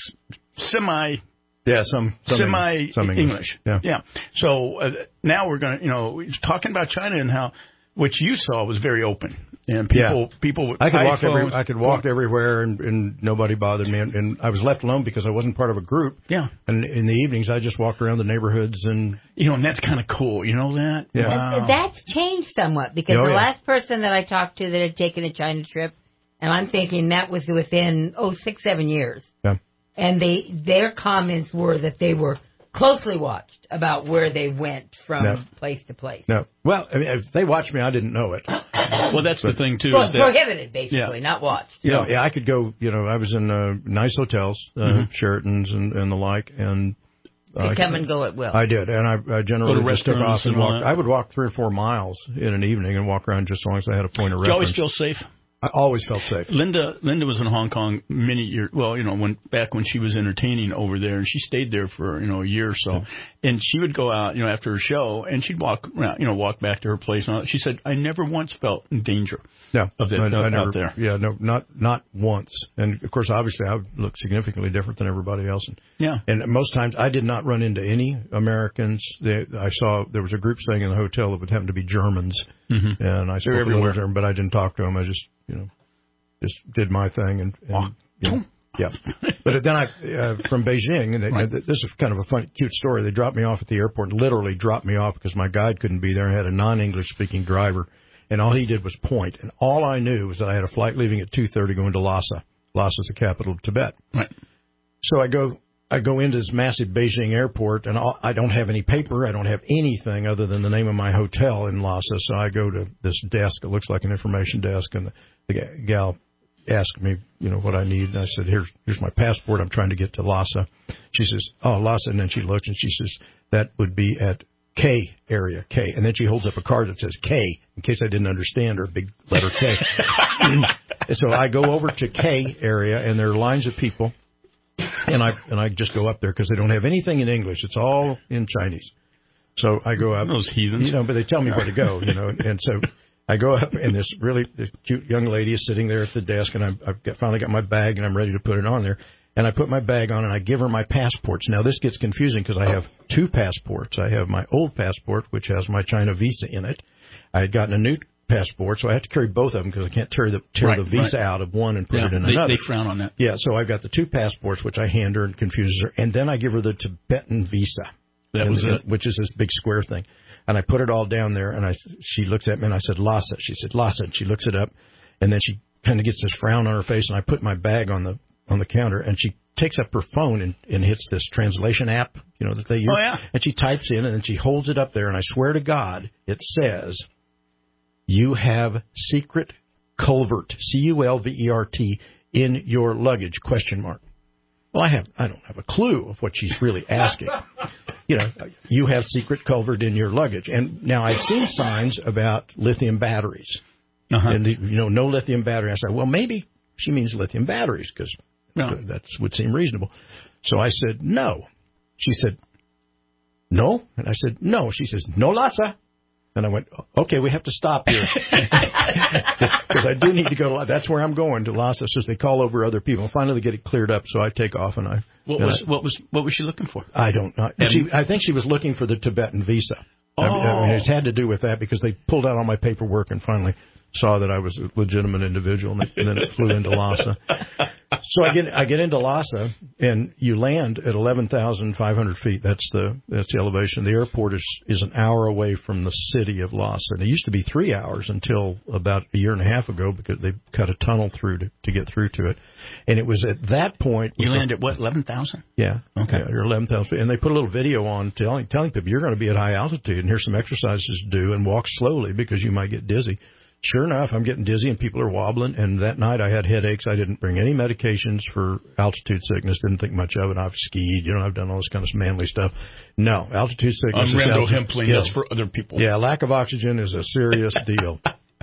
semi Yeah, some, some semi English. Some English. English. Yeah. yeah. So uh, now we're going to, you know, he's talking about China and how what you saw was very open, and people, yeah. people. With I could walk iPhones, every, I could walk everywhere, and, and nobody bothered me, and, and I was left alone because I wasn't part of a group. Yeah. And in the evenings, I just walked around the neighborhoods, and you know, and that's kind of cool. You know that? Yeah. Wow. That's changed somewhat because oh, the yeah. last person that I talked to that had taken a China trip, and I'm thinking that was within oh six, seven years. Yeah. And they their comments were that they were closely watched about where they went from no. place to place. No. Well, I mean, if they watched me, I didn't know it. Well, that's but, the thing, too. Well, is that, prohibited, basically, yeah. not watched. You know, yeah, I could go, you know, I was in uh, nice hotels, uh, mm-hmm. Sheratons and, and the like, and... Uh, you come and go at will. I did, and I, I generally just took off and walked. I would walk three or four miles in an evening and walk around just as long as I had a point of Did reference. you always feel safe? I always felt safe. Linda Linda was in Hong Kong many years, well, you know, when back when she was entertaining over there, and she stayed there for, you know, a year or so. Yeah. And she would go out, you know, after her show, and she'd walk around, you know, walk back to her place. And all that. She said, I never once felt in danger no, of that I, I out never, there. Yeah, no, not not once. And, of course, obviously, I would look significantly different than everybody else. And, yeah. And most times, I did not run into any Americans. They, I saw there was a group staying in the hotel that would happen to be Germans. Mm-hmm. And I spoke everywhere, German, but I didn't talk to them. I just, you know. Just did my thing, and, and you know, yeah. But then I, uh, from Beijing, and they, right. this is kind of a fun, cute story. They dropped me off at the airport, literally dropped me off because my guide couldn't be there. I had a non-English speaking driver, and all he did was point. And all I knew was that I had a flight leaving at two thirty going to Lhasa. Lhasa is the capital of Tibet. Right. So I go, I go into this massive Beijing airport, and all, I don't have any paper. I don't have anything other than the name of my hotel in Lhasa. So I go to this desk that looks like an information desk, and the, the gal asked me, you know, what I need. And I said, here's here's my passport. I'm trying to get to Lhasa. She says, oh, Lhasa. And then she looks and she says, that would be at K area, K. And then she holds up a card that says K, in case I didn't understand her, big letter K. So I go over to K area, and there are lines of people. And I and I just go up there because they don't have anything in English. It's all in Chinese. So I go up. Those heathens. You know, but they tell me where to go, you know. And so I go up, and this really this cute young lady is sitting there at the desk, and I've, I've got, finally got my bag, and I'm ready to put it on there. And I put my bag on, and I give her my passports. Now, this gets confusing because I have two passports. I have my old passport, which has my China visa in it. I had gotten a new passport, so I have to carry both of them because I can't tear the tear Right, the visa right. out of one and put Yeah, it in they, another. they frown on that. Yeah, so I've got the two passports, which I hand her and confuses her, and then I give her the Tibetan visa. That and, was it. Which is this big square thing. And I put it all down there, and I she looks at me, and I said, Lhasa. She said, Lhasa. And she looks it up, and then she kind of gets this frown on her face, and I put my bag on the on the counter, and she takes up her phone and, and hits this translation app, you know, that they use. Oh, yeah. And she types in, and then she holds it up there, and I swear to God, it says, you have secret culvert, C U L V E R T, in your luggage, question mark. Well, I have, I don't have a clue of what she's really asking. You know, you have secret culvert in your luggage. And now I've seen signs about lithium batteries. Uh-huh. And, the, you know, no lithium battery. I said, well, maybe she means lithium batteries because No. that would seem reasonable. So I said, no. She said, no? And I said, no. She says, no, Lhasa. And I went, okay, we have to stop here. Because I do need to go to, that's where I'm going, to Lhasa. So they call over other people. Finally, they get it cleared up, so I take off and I. What and was I, what was what was she looking for? I don't know. And- She, I think she was looking for the Tibetan visa. Oh. I mean, it had to do with that because they pulled out all my paperwork and finally saw that I was a legitimate individual, and, and then it flew into Lhasa. So I get I get into Lhasa, and you land at eleven thousand five hundred feet. That's the that's the elevation. The airport is is an hour away from the city of Lhasa. And it used to be three hours until about a year and a half ago because they cut a tunnel through to, to get through to it. And it was at that point. You land at what, eleven thousand? Yeah. Okay. Yeah, you're eleven thousand feet. And they put a little video on telling telling people you're going to be at high altitude, and here's some exercises to do, and walk slowly because you might get dizzy. Sure enough, I'm getting dizzy and people are wobbling. And that night I had headaches. I didn't bring any medications for altitude sickness. Didn't think much of it. I've skied. You know, I've done all this kind of manly stuff. No, altitude sickness. I'm is Randall altitude, Hempling. yeah. That's for other people. Yeah, lack of oxygen is a serious deal.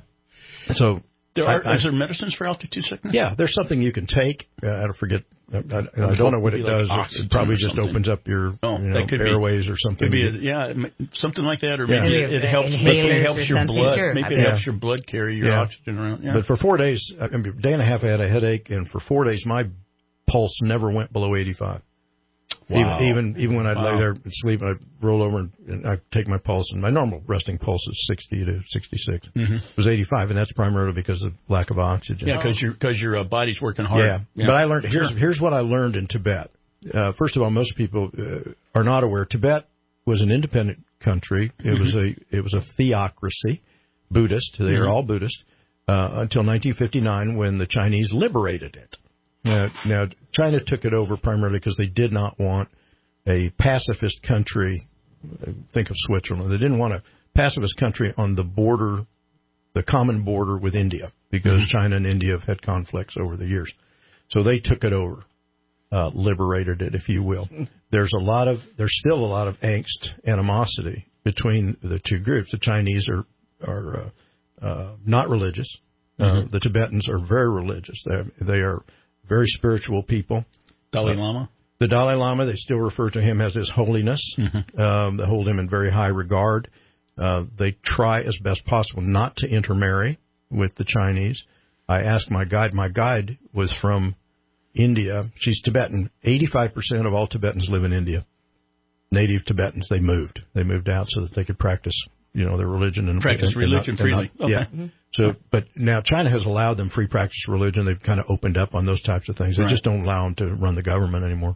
So There are, I, I, is there medicines for altitude sickness? yeah, there's something you can take. Uh, I don't forget. I, I, I I don't know what hope it it'd be like does. oxygen It probably or just something. opens up your Oh, you know, that could be- airways or something. Could be a, yeah, it may- something like that, or Yeah. maybe Maybe it, a- helps. inhalers Maybe it or helps your something, blood. sure. Maybe it Yeah. helps your blood carry your Yeah. oxygen around. Yeah. But for four days, I mean, a day and a half, I had a headache, and for four days, my pulse never went below eighty-five. Wow. Even, even even when I'd Wow. lay there and sleep, I'd roll over and, and I'd take my pulse, and my normal resting pulse is sixty to sixty-six. Mhm. It was eighty-five, and that's primarily because of lack of oxygen. yeah, because your because your uh, body's working hard. Yeah. But I learned here's here's what I learned in Tibet. Uh, first of all, most people uh, are not aware. Tibet was an independent country. It was a it was a theocracy, Buddhist. They are Mhm. all Buddhist uh, until nineteen fifty-nine when the Chinese liberated it. Now, now China took it over primarily because they did not want a pacifist country. Think of Switzerland. They didn't want a pacifist country on the border, the common border with India, because Mhm. China and India have had conflicts over the years. So they took it over, uh, liberated it, if you will. There's a lot of, there's still a lot of angst, animosity between the two groups. The Chinese are are uh, uh, not religious. Uh, Mhm. the Tibetans are very religious. They're, they are very spiritual people. Dalai Uh, Lama. The Dalai Lama, they still refer to him as His Holiness. Mhm. Um, they hold him in very high regard. Uh, they try as best possible not to intermarry with the Chinese. I asked my guide. My guide was from India. She's Tibetan. eighty-five percent of all Tibetans live in India. Native Tibetans. They moved. They moved out so that they could practice, you know, their religion and Practice and- and religion not- and freely. not- yeah. Okay. So, but now China has allowed them free practice of religion. They've kind of opened up on those types of things. They Right. just don't allow them to run the government anymore.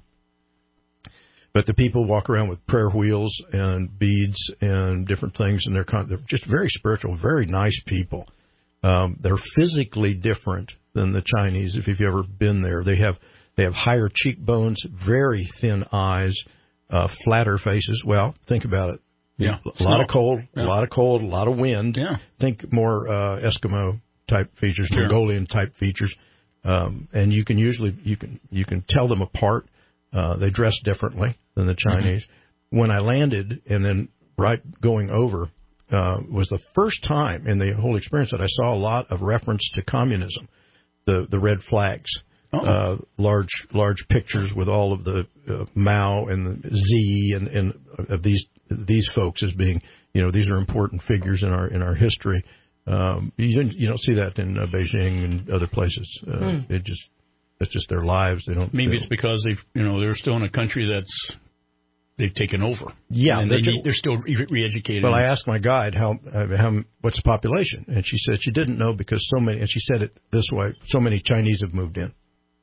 But the people walk around with prayer wheels and beads and different things, and they're kind of, they're just very spiritual, very nice people. Um, they're physically different than the Chinese. If you've ever been there, they have they have higher cheekbones, very thin eyes, uh, flatter faces. Well, think about it. Yeah. A lot of Snow. cold, Yeah. a lot of cold, a lot of wind. Yeah. Think more uh, Eskimo type features, Sure. Mongolian type features, um, and you can usually you can you can tell them apart. Uh, they dress differently than the Chinese. Mm-hmm. When I landed, and then right going over, uh, was the first time in the whole experience that I saw a lot of reference to communism, the the red flags. Oh. Uh, large, large pictures with all of the uh, Mao and the Z and, and of these these folks as being, you know, these are important figures in our in our history. Um, you don't, you don't see that in uh, Beijing and other places. Uh, Hmm. It just it's just their lives. They don't. Maybe they it's because they, you know, they're still in a country that's they've taken over. Yeah, and they they're, need, they're still re- re-educated. Well, I asked my guide how, uh, how what's the population, and she said she didn't know because so many. And she said it this way: so many Chinese have moved in.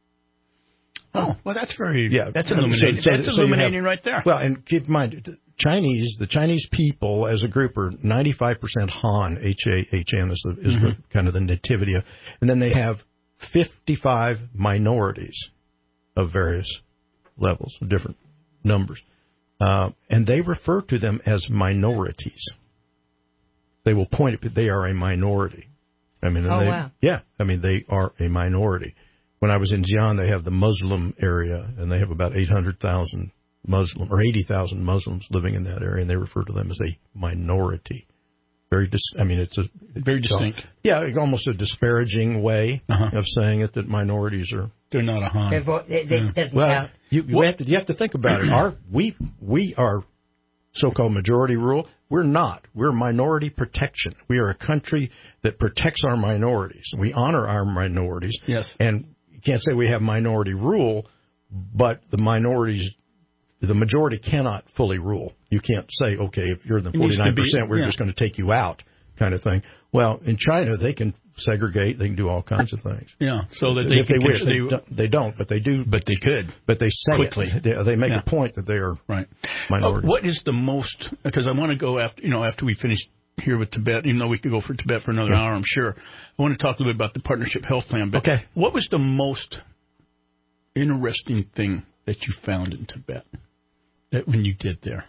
Oh, well, that's very yeah. That's illuminating. So, so, that's so illuminating have, right there. Well, and keep in mind, Chinese, the Chinese people as a group are ninety-five percent Han. H A H N is the is mm-hmm. the, kind of the nativity of, and then they have fifty-five minorities of various levels, of different numbers, uh, and they refer to them as minorities. They will point at they are a minority. I mean, and oh they, wow, yeah, I mean they are a minority. When I was in Xi'an, they have the Muslim area, and they have about eight hundred thousand Muslim or eighty thousand Muslims living in that area, and they refer to them as a minority. Very, dis- I mean, it's a very distinct. It's, yeah, almost a disparaging way uh-huh. of saying it that minorities are. They're not a Han. They, they, yeah. Well, you, you have to you have to think about it. Our we we are so-called majority rule. We're not. We're minority protection. We are a country that protects our minorities. We honor our minorities. Yes. And you can't say we have minority rule, but the minorities, the majority cannot fully rule. You can't say, okay, if you're the forty-nine percent, we're yeah. just going to take you out kind of thing. Well, in China, they can segregate. They can do all kinds of things. Yeah, so that they if can they wish. They, they, don't, they don't, but they do. But they could. But they say quickly. It. They, they make yeah. a point that they are right. minorities. Uh, what is the most? Because I want to go after you know after we finish here with Tibet. Even though we could go for Tibet for another yeah. hour, I'm sure. I want to talk a little bit about the Partnership Health Plan. But okay. What was the most interesting thing that you found in Tibet that when you did there?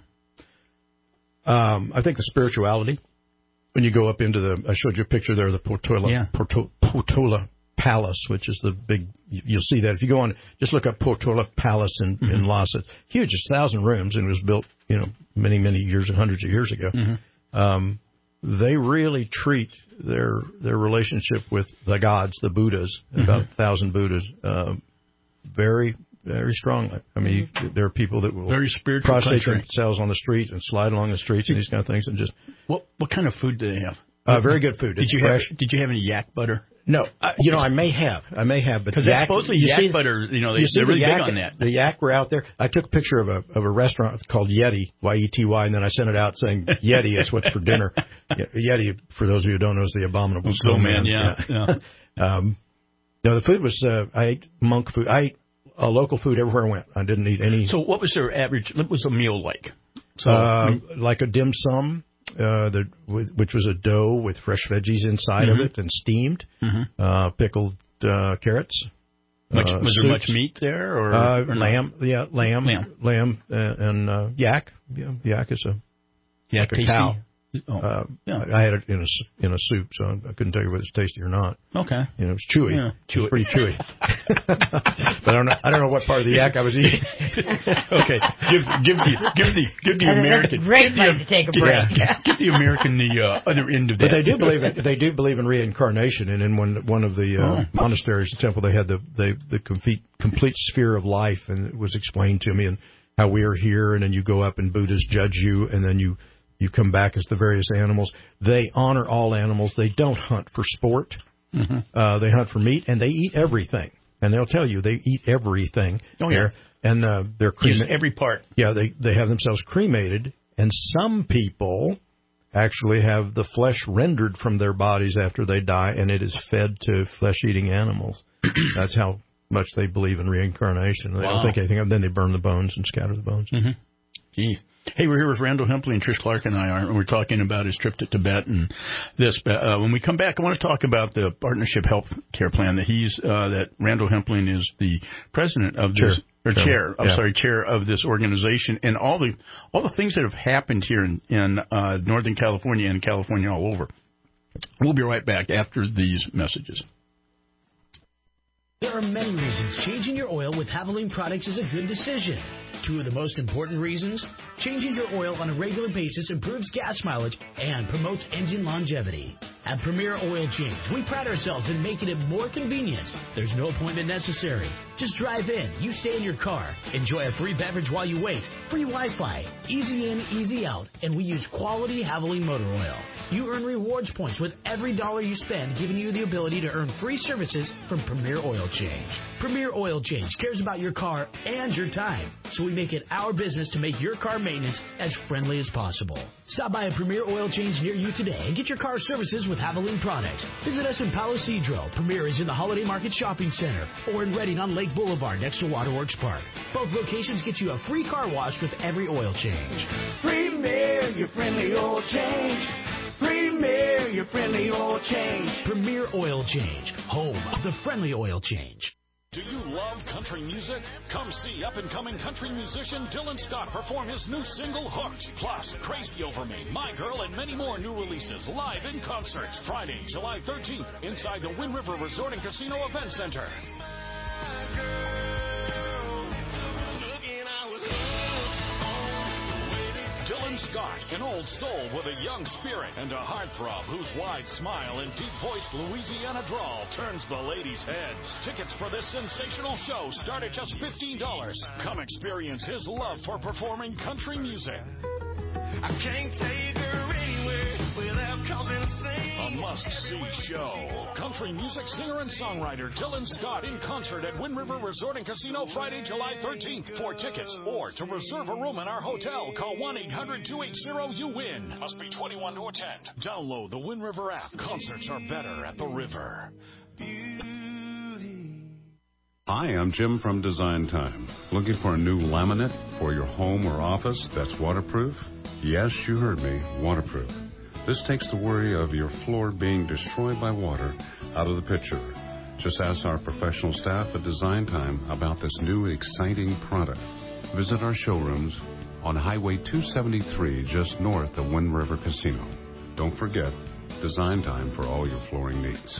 Um, I think the spirituality. When you go up into the, I showed you a picture there of the Portola, yeah. Porto, Portola Palace, which is the big, you'll see that. If you go on, just look up Portola Palace in, mm-hmm. in Lhasa. Huge, it's a thousand rooms, and it was built, you know, many, many years and hundreds of years ago. Mm-hmm. Um, they really treat their their relationship with the gods, the Buddhas, mm-hmm. about a thousand Buddhas, uh, very, very strongly. I mean, mm-hmm. there are people that will very spiritual prostrate country. themselves on the street and slide along the streets and these kind of things, and just what what kind of food do they have? Uh, very good food. Did it's you fresh. have Did you have any yak butter? No, uh, you know I may have, I may have, but because yak, supposedly you yak see, butter, you know, they, you they're really the yak, big on that. The yak were out there. I took a picture of a of a restaurant called Yeti, Y E T Y, and then I sent it out saying Yeti, it's what's for dinner. Yeti, for those of you who don't know, is the abominable snowman. Yeah, yeah. yeah. um, no, the food was. Uh, I ate monk food. I ate uh, local food everywhere I went. I didn't eat any. So, what was their average? What was a meal like? So, uh, like a dim sum. Uh, the, which was a dough with fresh veggies inside mm-hmm. of it and steamed, mm-hmm. uh, pickled uh, carrots. Much, uh, was soups. there much meat there, or, uh, or lamb? Yeah, lamb, lamb, lamb, uh, and uh, yak. Yeah, yak is a yak like a cow. Oh, uh, yeah. I had it in a in a soup, so I couldn't tell you whether it's tasty or not. Okay, you know, it was chewy. Yeah, chewy. It was pretty chewy. But I don't know. I don't know what part of the yak I was eating. Okay, give give the give the give the and American that's a great give place the, to take a break. Yeah, give the American the uh, other end of that. But they do believe in, they do believe in reincarnation, and in one one of the uh, oh. monasteries, the temple, they had the they, the complete complete sphere of life, and it was explained to me and how we are here, and then you go up and Buddhas judge you, and then you. You come back as the various animals. They honor all animals. They don't hunt for sport. Mm-hmm. Uh, they hunt for meat, and they eat everything. And they'll tell you they eat everything. Oh, yeah. there. And uh, they're cremated. Every part. Yeah, they they have themselves cremated. And some people actually have the flesh rendered from their bodies after they die, and it is fed to flesh-eating animals. That's how much they believe in reincarnation. They wow. don't think anything of it. Then they burn the bones and scatter the bones. Mm-hmm. Gee. Hey, we're here with Randall Hempley and Trish Clark and I are, and we're talking about his trip to Tibet and this. Uh, when we come back, I want to talk about the Partnership Health Care Plan that he's uh, that Randall Hempley is the president of this chair. or chair. chair I'm yeah. sorry, chair of this organization, and all the all the things that have happened here in, in uh, Northern California and California all over. We'll be right back after these messages. There are many reasons changing your oil with Havoline products is a good decision. Two of the most important reasons: changing your oil on a regular basis improves gas mileage and promotes engine longevity. At Premier Oil Change, we pride ourselves in making it more convenient. There's no appointment necessary. Just drive in, you stay in your car, enjoy a free beverage while you wait, free Wi-Fi, easy in, easy out, and we use quality Havoline motor oil. You earn rewards points with every dollar you spend, giving you the ability to earn free services from Premier Oil Change. Premier Oil Change cares about your car and your time, so we make it our business to make your car maintenance as friendly as possible. Stop by a Premier Oil Change near you today and get your car services with Havoline products. Visit us in Palo Cedro. Premier is in the Holiday Market Shopping Center or in Redding on Lake Boulevard next to Waterworks Park. Both locations get you a free car wash with every oil change. Premier, your friendly oil change. Premier, your friendly oil change. Premier Oil Change, home of the friendly oil change. Do you love country music? Come see up-and-coming country musician Dylan Scott perform his new single, Hooked, plus Crazy Over Me, My Girl, and many more new releases live in concerts Friday, July thirteenth, inside the Wind River Resort and Casino Event Center. Dylan Scott, an old soul with a young spirit and a heartthrob whose wide smile and deep-voiced Louisiana drawl turns the ladies' heads. Tickets for this sensational show start at just fifteen dollars. Come experience his love for performing country music. I can't take her anywhere without causing a scene. A must-see show. Country music singer and songwriter Dylan Scott in concert at Wind River Resort and Casino Friday, July thirteenth. For tickets or to reserve a room in our hotel, call one eight hundred two eight zero U W I N. Must be twenty-one to attend. Download the Wind River app. Concerts are better at the river. Hi, I'm Jim from Design Time. Looking for a new laminate for your home or office that's waterproof? Yes, you heard me, waterproof. This takes the worry of your floor being destroyed by water out of the picture. Just ask our professional staff at Design Time about this new exciting product. Visit our showrooms on Highway two seventy-three, just north of Wind River Casino. Don't forget, Design Time for all your flooring needs.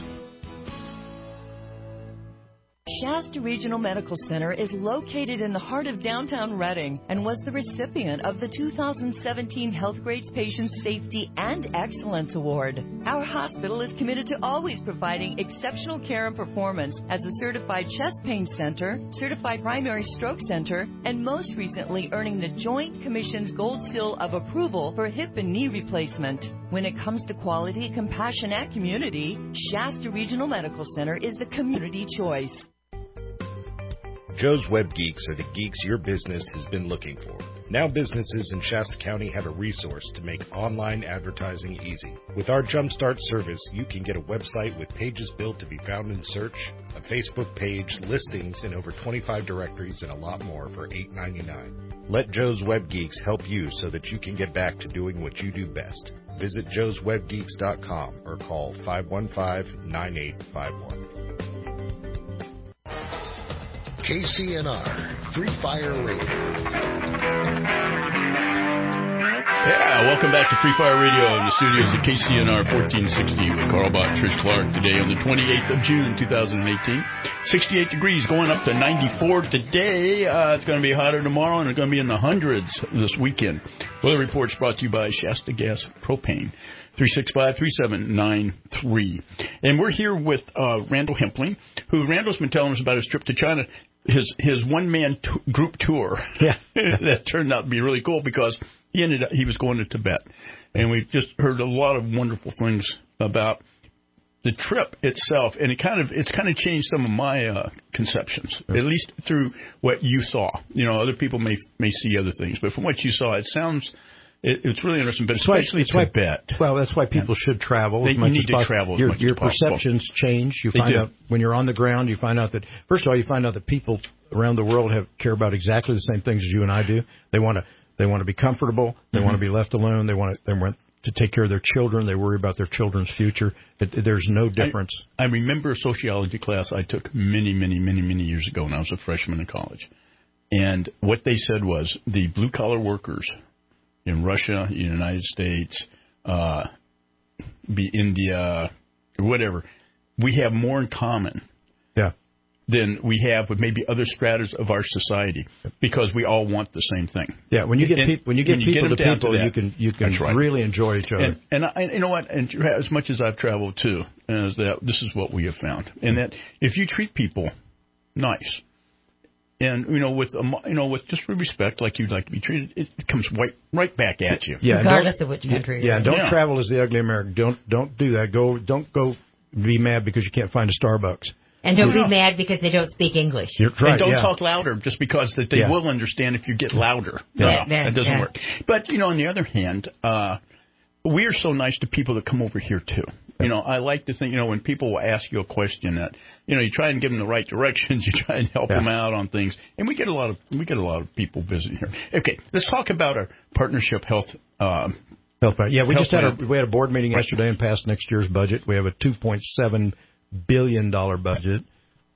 Shasta Regional Medical Center is located in the heart of downtown Redding and was the recipient of the two thousand seventeen Health Grades Patient Safety and Excellence Award. Our hospital is committed to always providing exceptional care and performance as a certified chest pain center, certified primary stroke center, and most recently earning the Joint Commission's Gold Seal of Approval for hip and knee replacement. When it comes to quality, compassion, and community, Shasta Regional Medical Center is the community choice. Joe's Web Geeks are the geeks your business has been looking for. Now businesses in Shasta County have a resource to make online advertising easy. With our Jumpstart service, you can get a website with pages built to be found in search, a Facebook page, listings in over twenty-five directories, and a lot more for eight ninety-nine. Let Joe's Web Geeks help you so that you can get back to doing what you do best. Visit joes web geeks dot com or call five one five, nine eight five one. K C N R, Free Fire Radio. Yeah, welcome back to Free Fire Radio in the studios of K C N R fourteen sixty with Carl Bott and Trish Clark today on the twenty-eighth of June, two thousand eighteen. sixty-eight degrees, going up to ninety-four today. Uh, it's going to be hotter tomorrow, and it's going to be in the hundreds this weekend. Weather reports brought to you by Shasta Gas Propane. three six five, three seven nine three. And we're here with uh, Randall Hempling, who Randall's been telling us about his trip to China. His his one man t- group tour, yeah, that turned out to be really cool because he ended up he was going to Tibet, and we just heard a lot of wonderful things about the trip itself, and it kind of it's kind of changed some of my uh, conceptions, at least through what you saw. You know, other people may may see other things, but from what you saw, it sounds. It, it's really interesting, but especially it's why, Tibet. Well, that's why people yeah. should travel. They, as much you need as to possible. travel as your, much your as possible. perceptions change. You they find do. out when you're on the ground. You find out that first of all, you find out that people around the world have care about exactly the same things as you and I do. They want to they want to be comfortable. They mm-hmm. want to be left alone. They want to they want to take care of their children. They worry about their children's future. It, there's no difference. I, I remember a sociology class I took many, many, many, many years ago when I was a freshman in college, and what they said was the blue collar workers in Russia, the United States, uh, be India, whatever, we have more in common yeah. than we have with maybe other stratas of our society because we all want the same thing. Yeah, when you get and, people, when you get when people you get to people, to that, you can you can right. really enjoy each other. And, and I, you know what? And as much as I've traveled too, is that this is what we have found, and that if you treat people nice, And you know, with um, you know, with just respect, like you'd like to be treated, it comes right right back at you. Yeah, regardless of which country. Yeah, you're don't in. travel as the ugly American. Don't don't do that. Go don't go be mad because you can't find a Starbucks. And don't No. be mad because they don't speak English. You're right, and don't yeah. talk louder just because that they Yeah. will understand if you get louder. Yeah. No, Yeah, that doesn't yeah. work. But you know, on the other hand, uh, we are so nice to people that come over here too. You know, I like to think, you know, when people ask you a question that, you know, you try and give them the right directions, you try and help Yeah. them out on things, and we get a lot of we get a lot of people visiting here. Okay, let's talk about our partnership health. Um, Health plan. Yeah, we health just had plan. a we had a board meeting Right. yesterday and passed next year's budget. We have a two point seven billion dollar budget,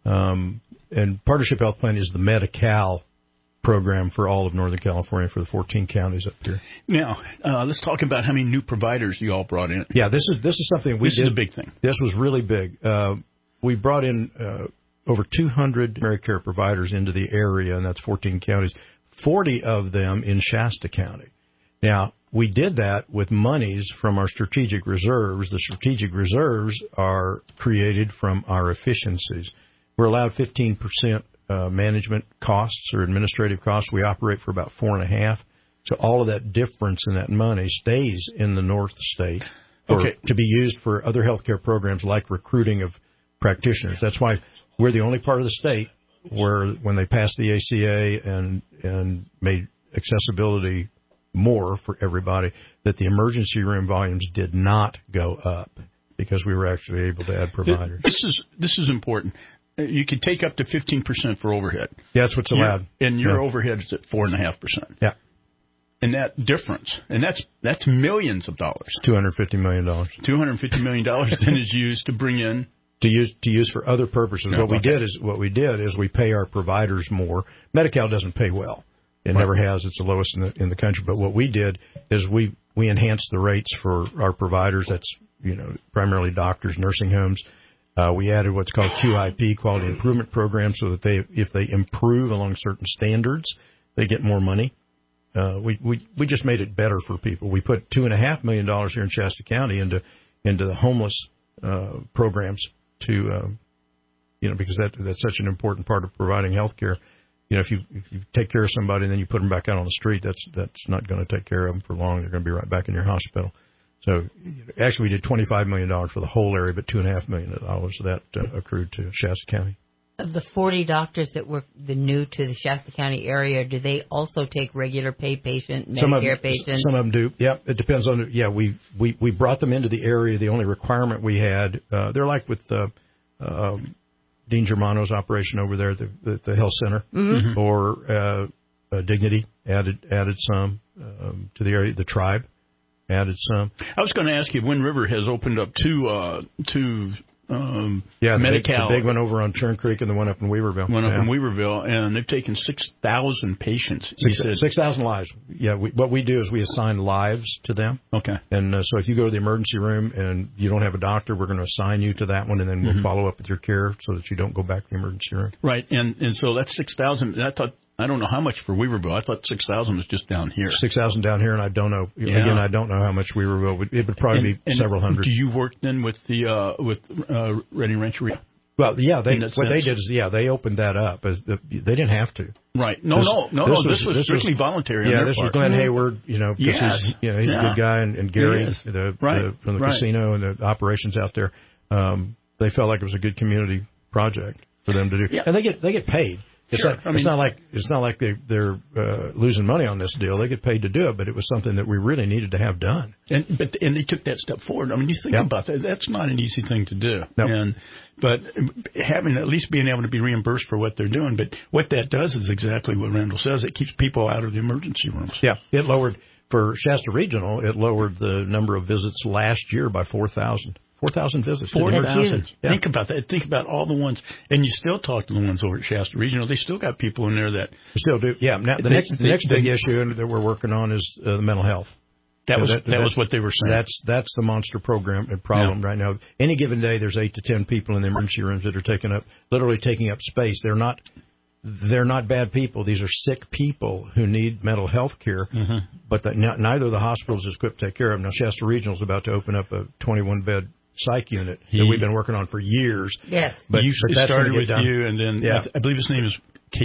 um, and Partnership Health Plan is the Medi-Cal program for all of Northern California for the fourteen counties up here. Now, uh, let's talk about how many new providers you all brought in. Yeah, this is this is something we This did. is a big thing. This was really big. Uh, we brought in uh, over two hundred primary care providers into the area, and that's fourteen counties, forty of them in Shasta County. Now, we did that with monies from our strategic reserves. The strategic reserves are created from our efficiencies. We're allowed fifteen percent uh, management costs or administrative costs. We operate for about four and a half. So all of that difference in that money stays in the North State for, Okay. to be used for other healthcare programs like recruiting of practitioners. That's why we're the only part of the state where when they passed the A C A and and made accessibility more for everybody, that the emergency room volumes did not go up because we were actually able to add providers. This is this is important. Uh, You can take up to fifteen percent for overhead. Yeah, that's what's allowed. Your- and your Yeah. overhead is at four and a half percent. Yeah, And that difference, and that's that's millions of dollars. two hundred fifty million dollars Two hundred fifty million dollars then is used to bring in. to use to use for other purposes. No, what we okay. did is what we did is we pay our providers more. Medi-Cal doesn't pay well. It Right. never has. It's the lowest in the in the country. But what we did is we we enhanced the rates for our providers. That's you know primarily doctors, nursing homes. Uh, we added what's called Q I P, quality improvement program, so that they if they improve along certain standards, they get more money. Uh, we, we we just made it better for people. We put two and a half million dollars here in Shasta County into into the homeless uh, programs to uh, you know because that that's such an important part of providing health care. You know, if you if you take care of somebody and then you put them back out on the street, that's that's not going to take care of them for long. They're going to be right back in your hospital. So actually, we did twenty-five million dollars for the whole area, but two and a half million dollars of that uh, accrued to Shasta County. Of the forty doctors that were the new to the Shasta County area, do they also take regular pay patient, Some of, Medicare patients? some of them do. Yeah, it depends on. Yeah, we, we, we brought them into the area. The only requirement we had, uh, they're like with uh, um, Dean Germano's operation over there at the, the, the health center, Mhm. or uh, uh, Dignity added added some um, to the area. The tribe added some. I was going to ask you, Wind River has opened up two uh, two um, Yeah, the big, Medi-Cal. the big one over on Churn Creek and the one up in Weaverville. One up yeah. in Weaverville, and they've taken six thousand patients. He said, Six thousand lives. Yeah, we, what we do is we assign lives to them. Okay. And uh, so if you go to the emergency room and you don't have a doctor, we're going to assign you to that one, and then we'll Mhm. follow up with your care so that you don't go back to the emergency room. Right, and and so that's six thousand. I thought I don't know how much for Weaverville. I thought six thousand was just down here. Six thousand down here, and I don't know. Yeah. Again, I don't know how much Weaverville would. It would probably And- be and several hundred. Do you work then with the uh, with uh, Reading Rancheria? Well, yeah, they In that what they sense. did is yeah they opened that up. As the, they didn't have to. Right. No, This- no, no, no. This was strictly voluntary on Yeah, their this was part. Glenn Mhm. Hayward. You know, 'cause Yes. he's, you know, he's Yeah. a good guy, and, and Gary, He is. the, Right. the from the Right. casino and the operations out there. Um, they felt like it was a good community project for them to do, Yeah. and they get they get paid. It's Sure. not. I it's mean- not like it's not like they they're uh, losing money on this deal. They get paid to do it, but it was something that we really needed to have done. And but and they took that step forward. I mean, you think Yeah. about that. That's not an easy thing to do. No. And but having at least being able to be reimbursed for what they're doing. But what that does is exactly what Randall says. It keeps people out of the emergency rooms. Yeah, it lowered for Shasta Regional. It lowered the number of visits last year by four thousand. Four thousand visits. to the Forty emergency. thousand. Yeah. Think about that. Think about all the ones, and you still talk to the ones over at Shasta Regional. They still got people in there that We still do. Yeah. Now the They- next the they- next big they- issue that we're working on is uh, the mental health. that Yeah, was that- that, that- was what they were saying. That's that's the monster program and problem right now. Any given day, there's eight to ten people in the emergency rooms that are taking up, literally taking up space. They're not, they're not bad people. These are sick people who need mental health care. Mhm. But the, n- neither of the hospitals is equipped to take care of them. Now, Shasta Regional is about to open up a twenty-one bed psych unit He- that we've been working on for years. Yes. But, you but that's started gonna get with done. you, and then Yeah. I, th- I believe his name is Casey.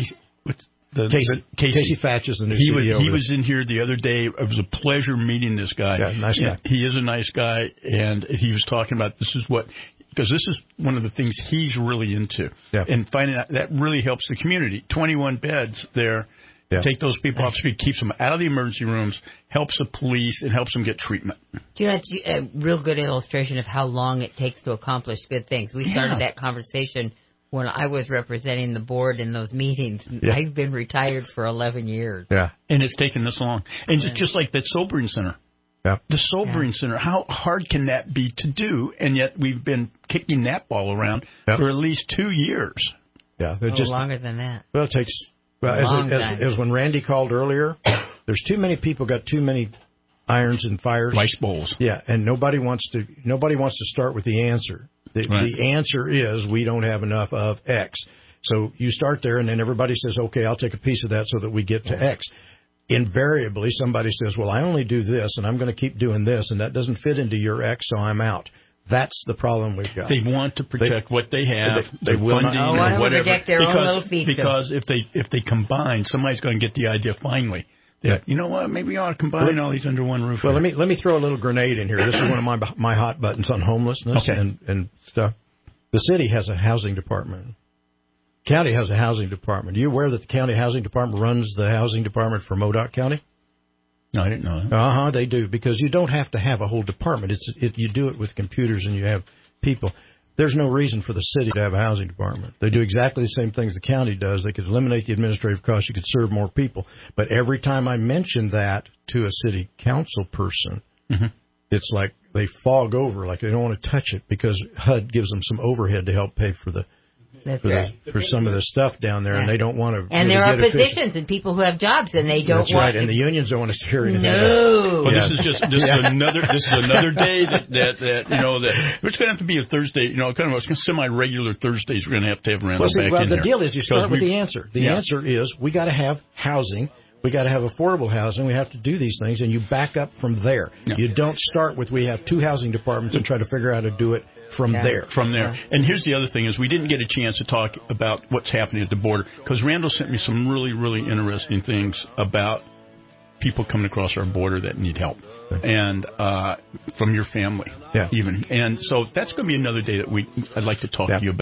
what's the, Casey, the, Casey. Casey Fatch is the new he C E O. Was, he was in here the other day. It was a pleasure meeting this guy. Yeah, nice guy. And he is a nice guy, and he was talking about this is what, because this is one of the things he's really into. Yeah. And finding out that really helps the community. twenty-one beds there. Yeah. Take those people off the street, keeps them out of the emergency rooms, helps the police, and helps them get treatment. Do you know, it's a real good illustration of how long it takes to accomplish good things. We started Yeah. that conversation when I was representing the board in those meetings. Yeah. I've been retired for eleven years. Yeah. And it's taken this long. And Yeah. just like that sobering center. Yeah. The sobering center, how hard can that be to do? And yet we've been kicking that ball around Yeah. for at least two years. Yeah, they're Oh, just longer than that. Well, it takes. Well, as, Long as, time. as when Randy called earlier, there's too many people got too many irons and fires. Rice bowls. Yeah, and nobody wants to. Nobody wants to start with the answer. The, Right. the answer is we don't have enough of X. So you start there, and then everybody says, "Okay, I'll take a piece of that so that we get to X." Invariably, somebody says, "Well, I only do this, and I'm going to keep doing this, and that doesn't fit into your X, so I'm out." That's the problem we've got. They want to protect They- what they have, they- they will funding not- Oh, I or want to whatever. protect their own because little fiefdom. because if they if they combine, somebody's going to get the idea finally. That, Yeah. you know what? Maybe we ought to combine all these under one roof. Well, here. let me let me throw a little grenade in here. This is one of my my hot buttons on homelessness Okay. and and stuff. The city has a housing department. County has a housing department. Are you aware that the county housing department runs the housing department for Modoc County? No, I didn't know that. Uh huh. They do, because you don't have to have a whole department. It's it, you do it with computers and you have people. There's no reason for the city to have a housing department. They do exactly the same things the county does. They could eliminate the administrative costs. You could serve more people. But every time I mention that to a city council person, mm-hmm. it's like they fog over, like they don't want to touch it, because H U D gives them some overhead to help pay for the That's for, right. the, for some of the stuff down there, Yeah. and they don't want to. And really there are get efficient. positions and people who have jobs, and they don't That's want right, and the unions don't want to hear anything. No. Well, Yeah. this is just this Yeah. is another this is another day that, that that you know that it's going to have to be a Thursday, you know, kind of a semi-regular Thursdays. We're going to have to have Randall Well, see, back well in the there. deal is you start Because with we've- the answer. The Yeah. answer is we got to have housing. We got to have affordable housing. We have to do these things, and you back up from there. Yeah. You don't start with we have two housing departments and try to figure out how to do it from Yeah. there. From there. And here's the other thing is we didn't get a chance to talk about what's happening at the border because Randall sent me some really, really interesting things about people coming across our border that need help. And uh, from your family, Yeah. even. And so that's going to be another day that we I'd like to talk Yeah. to you about.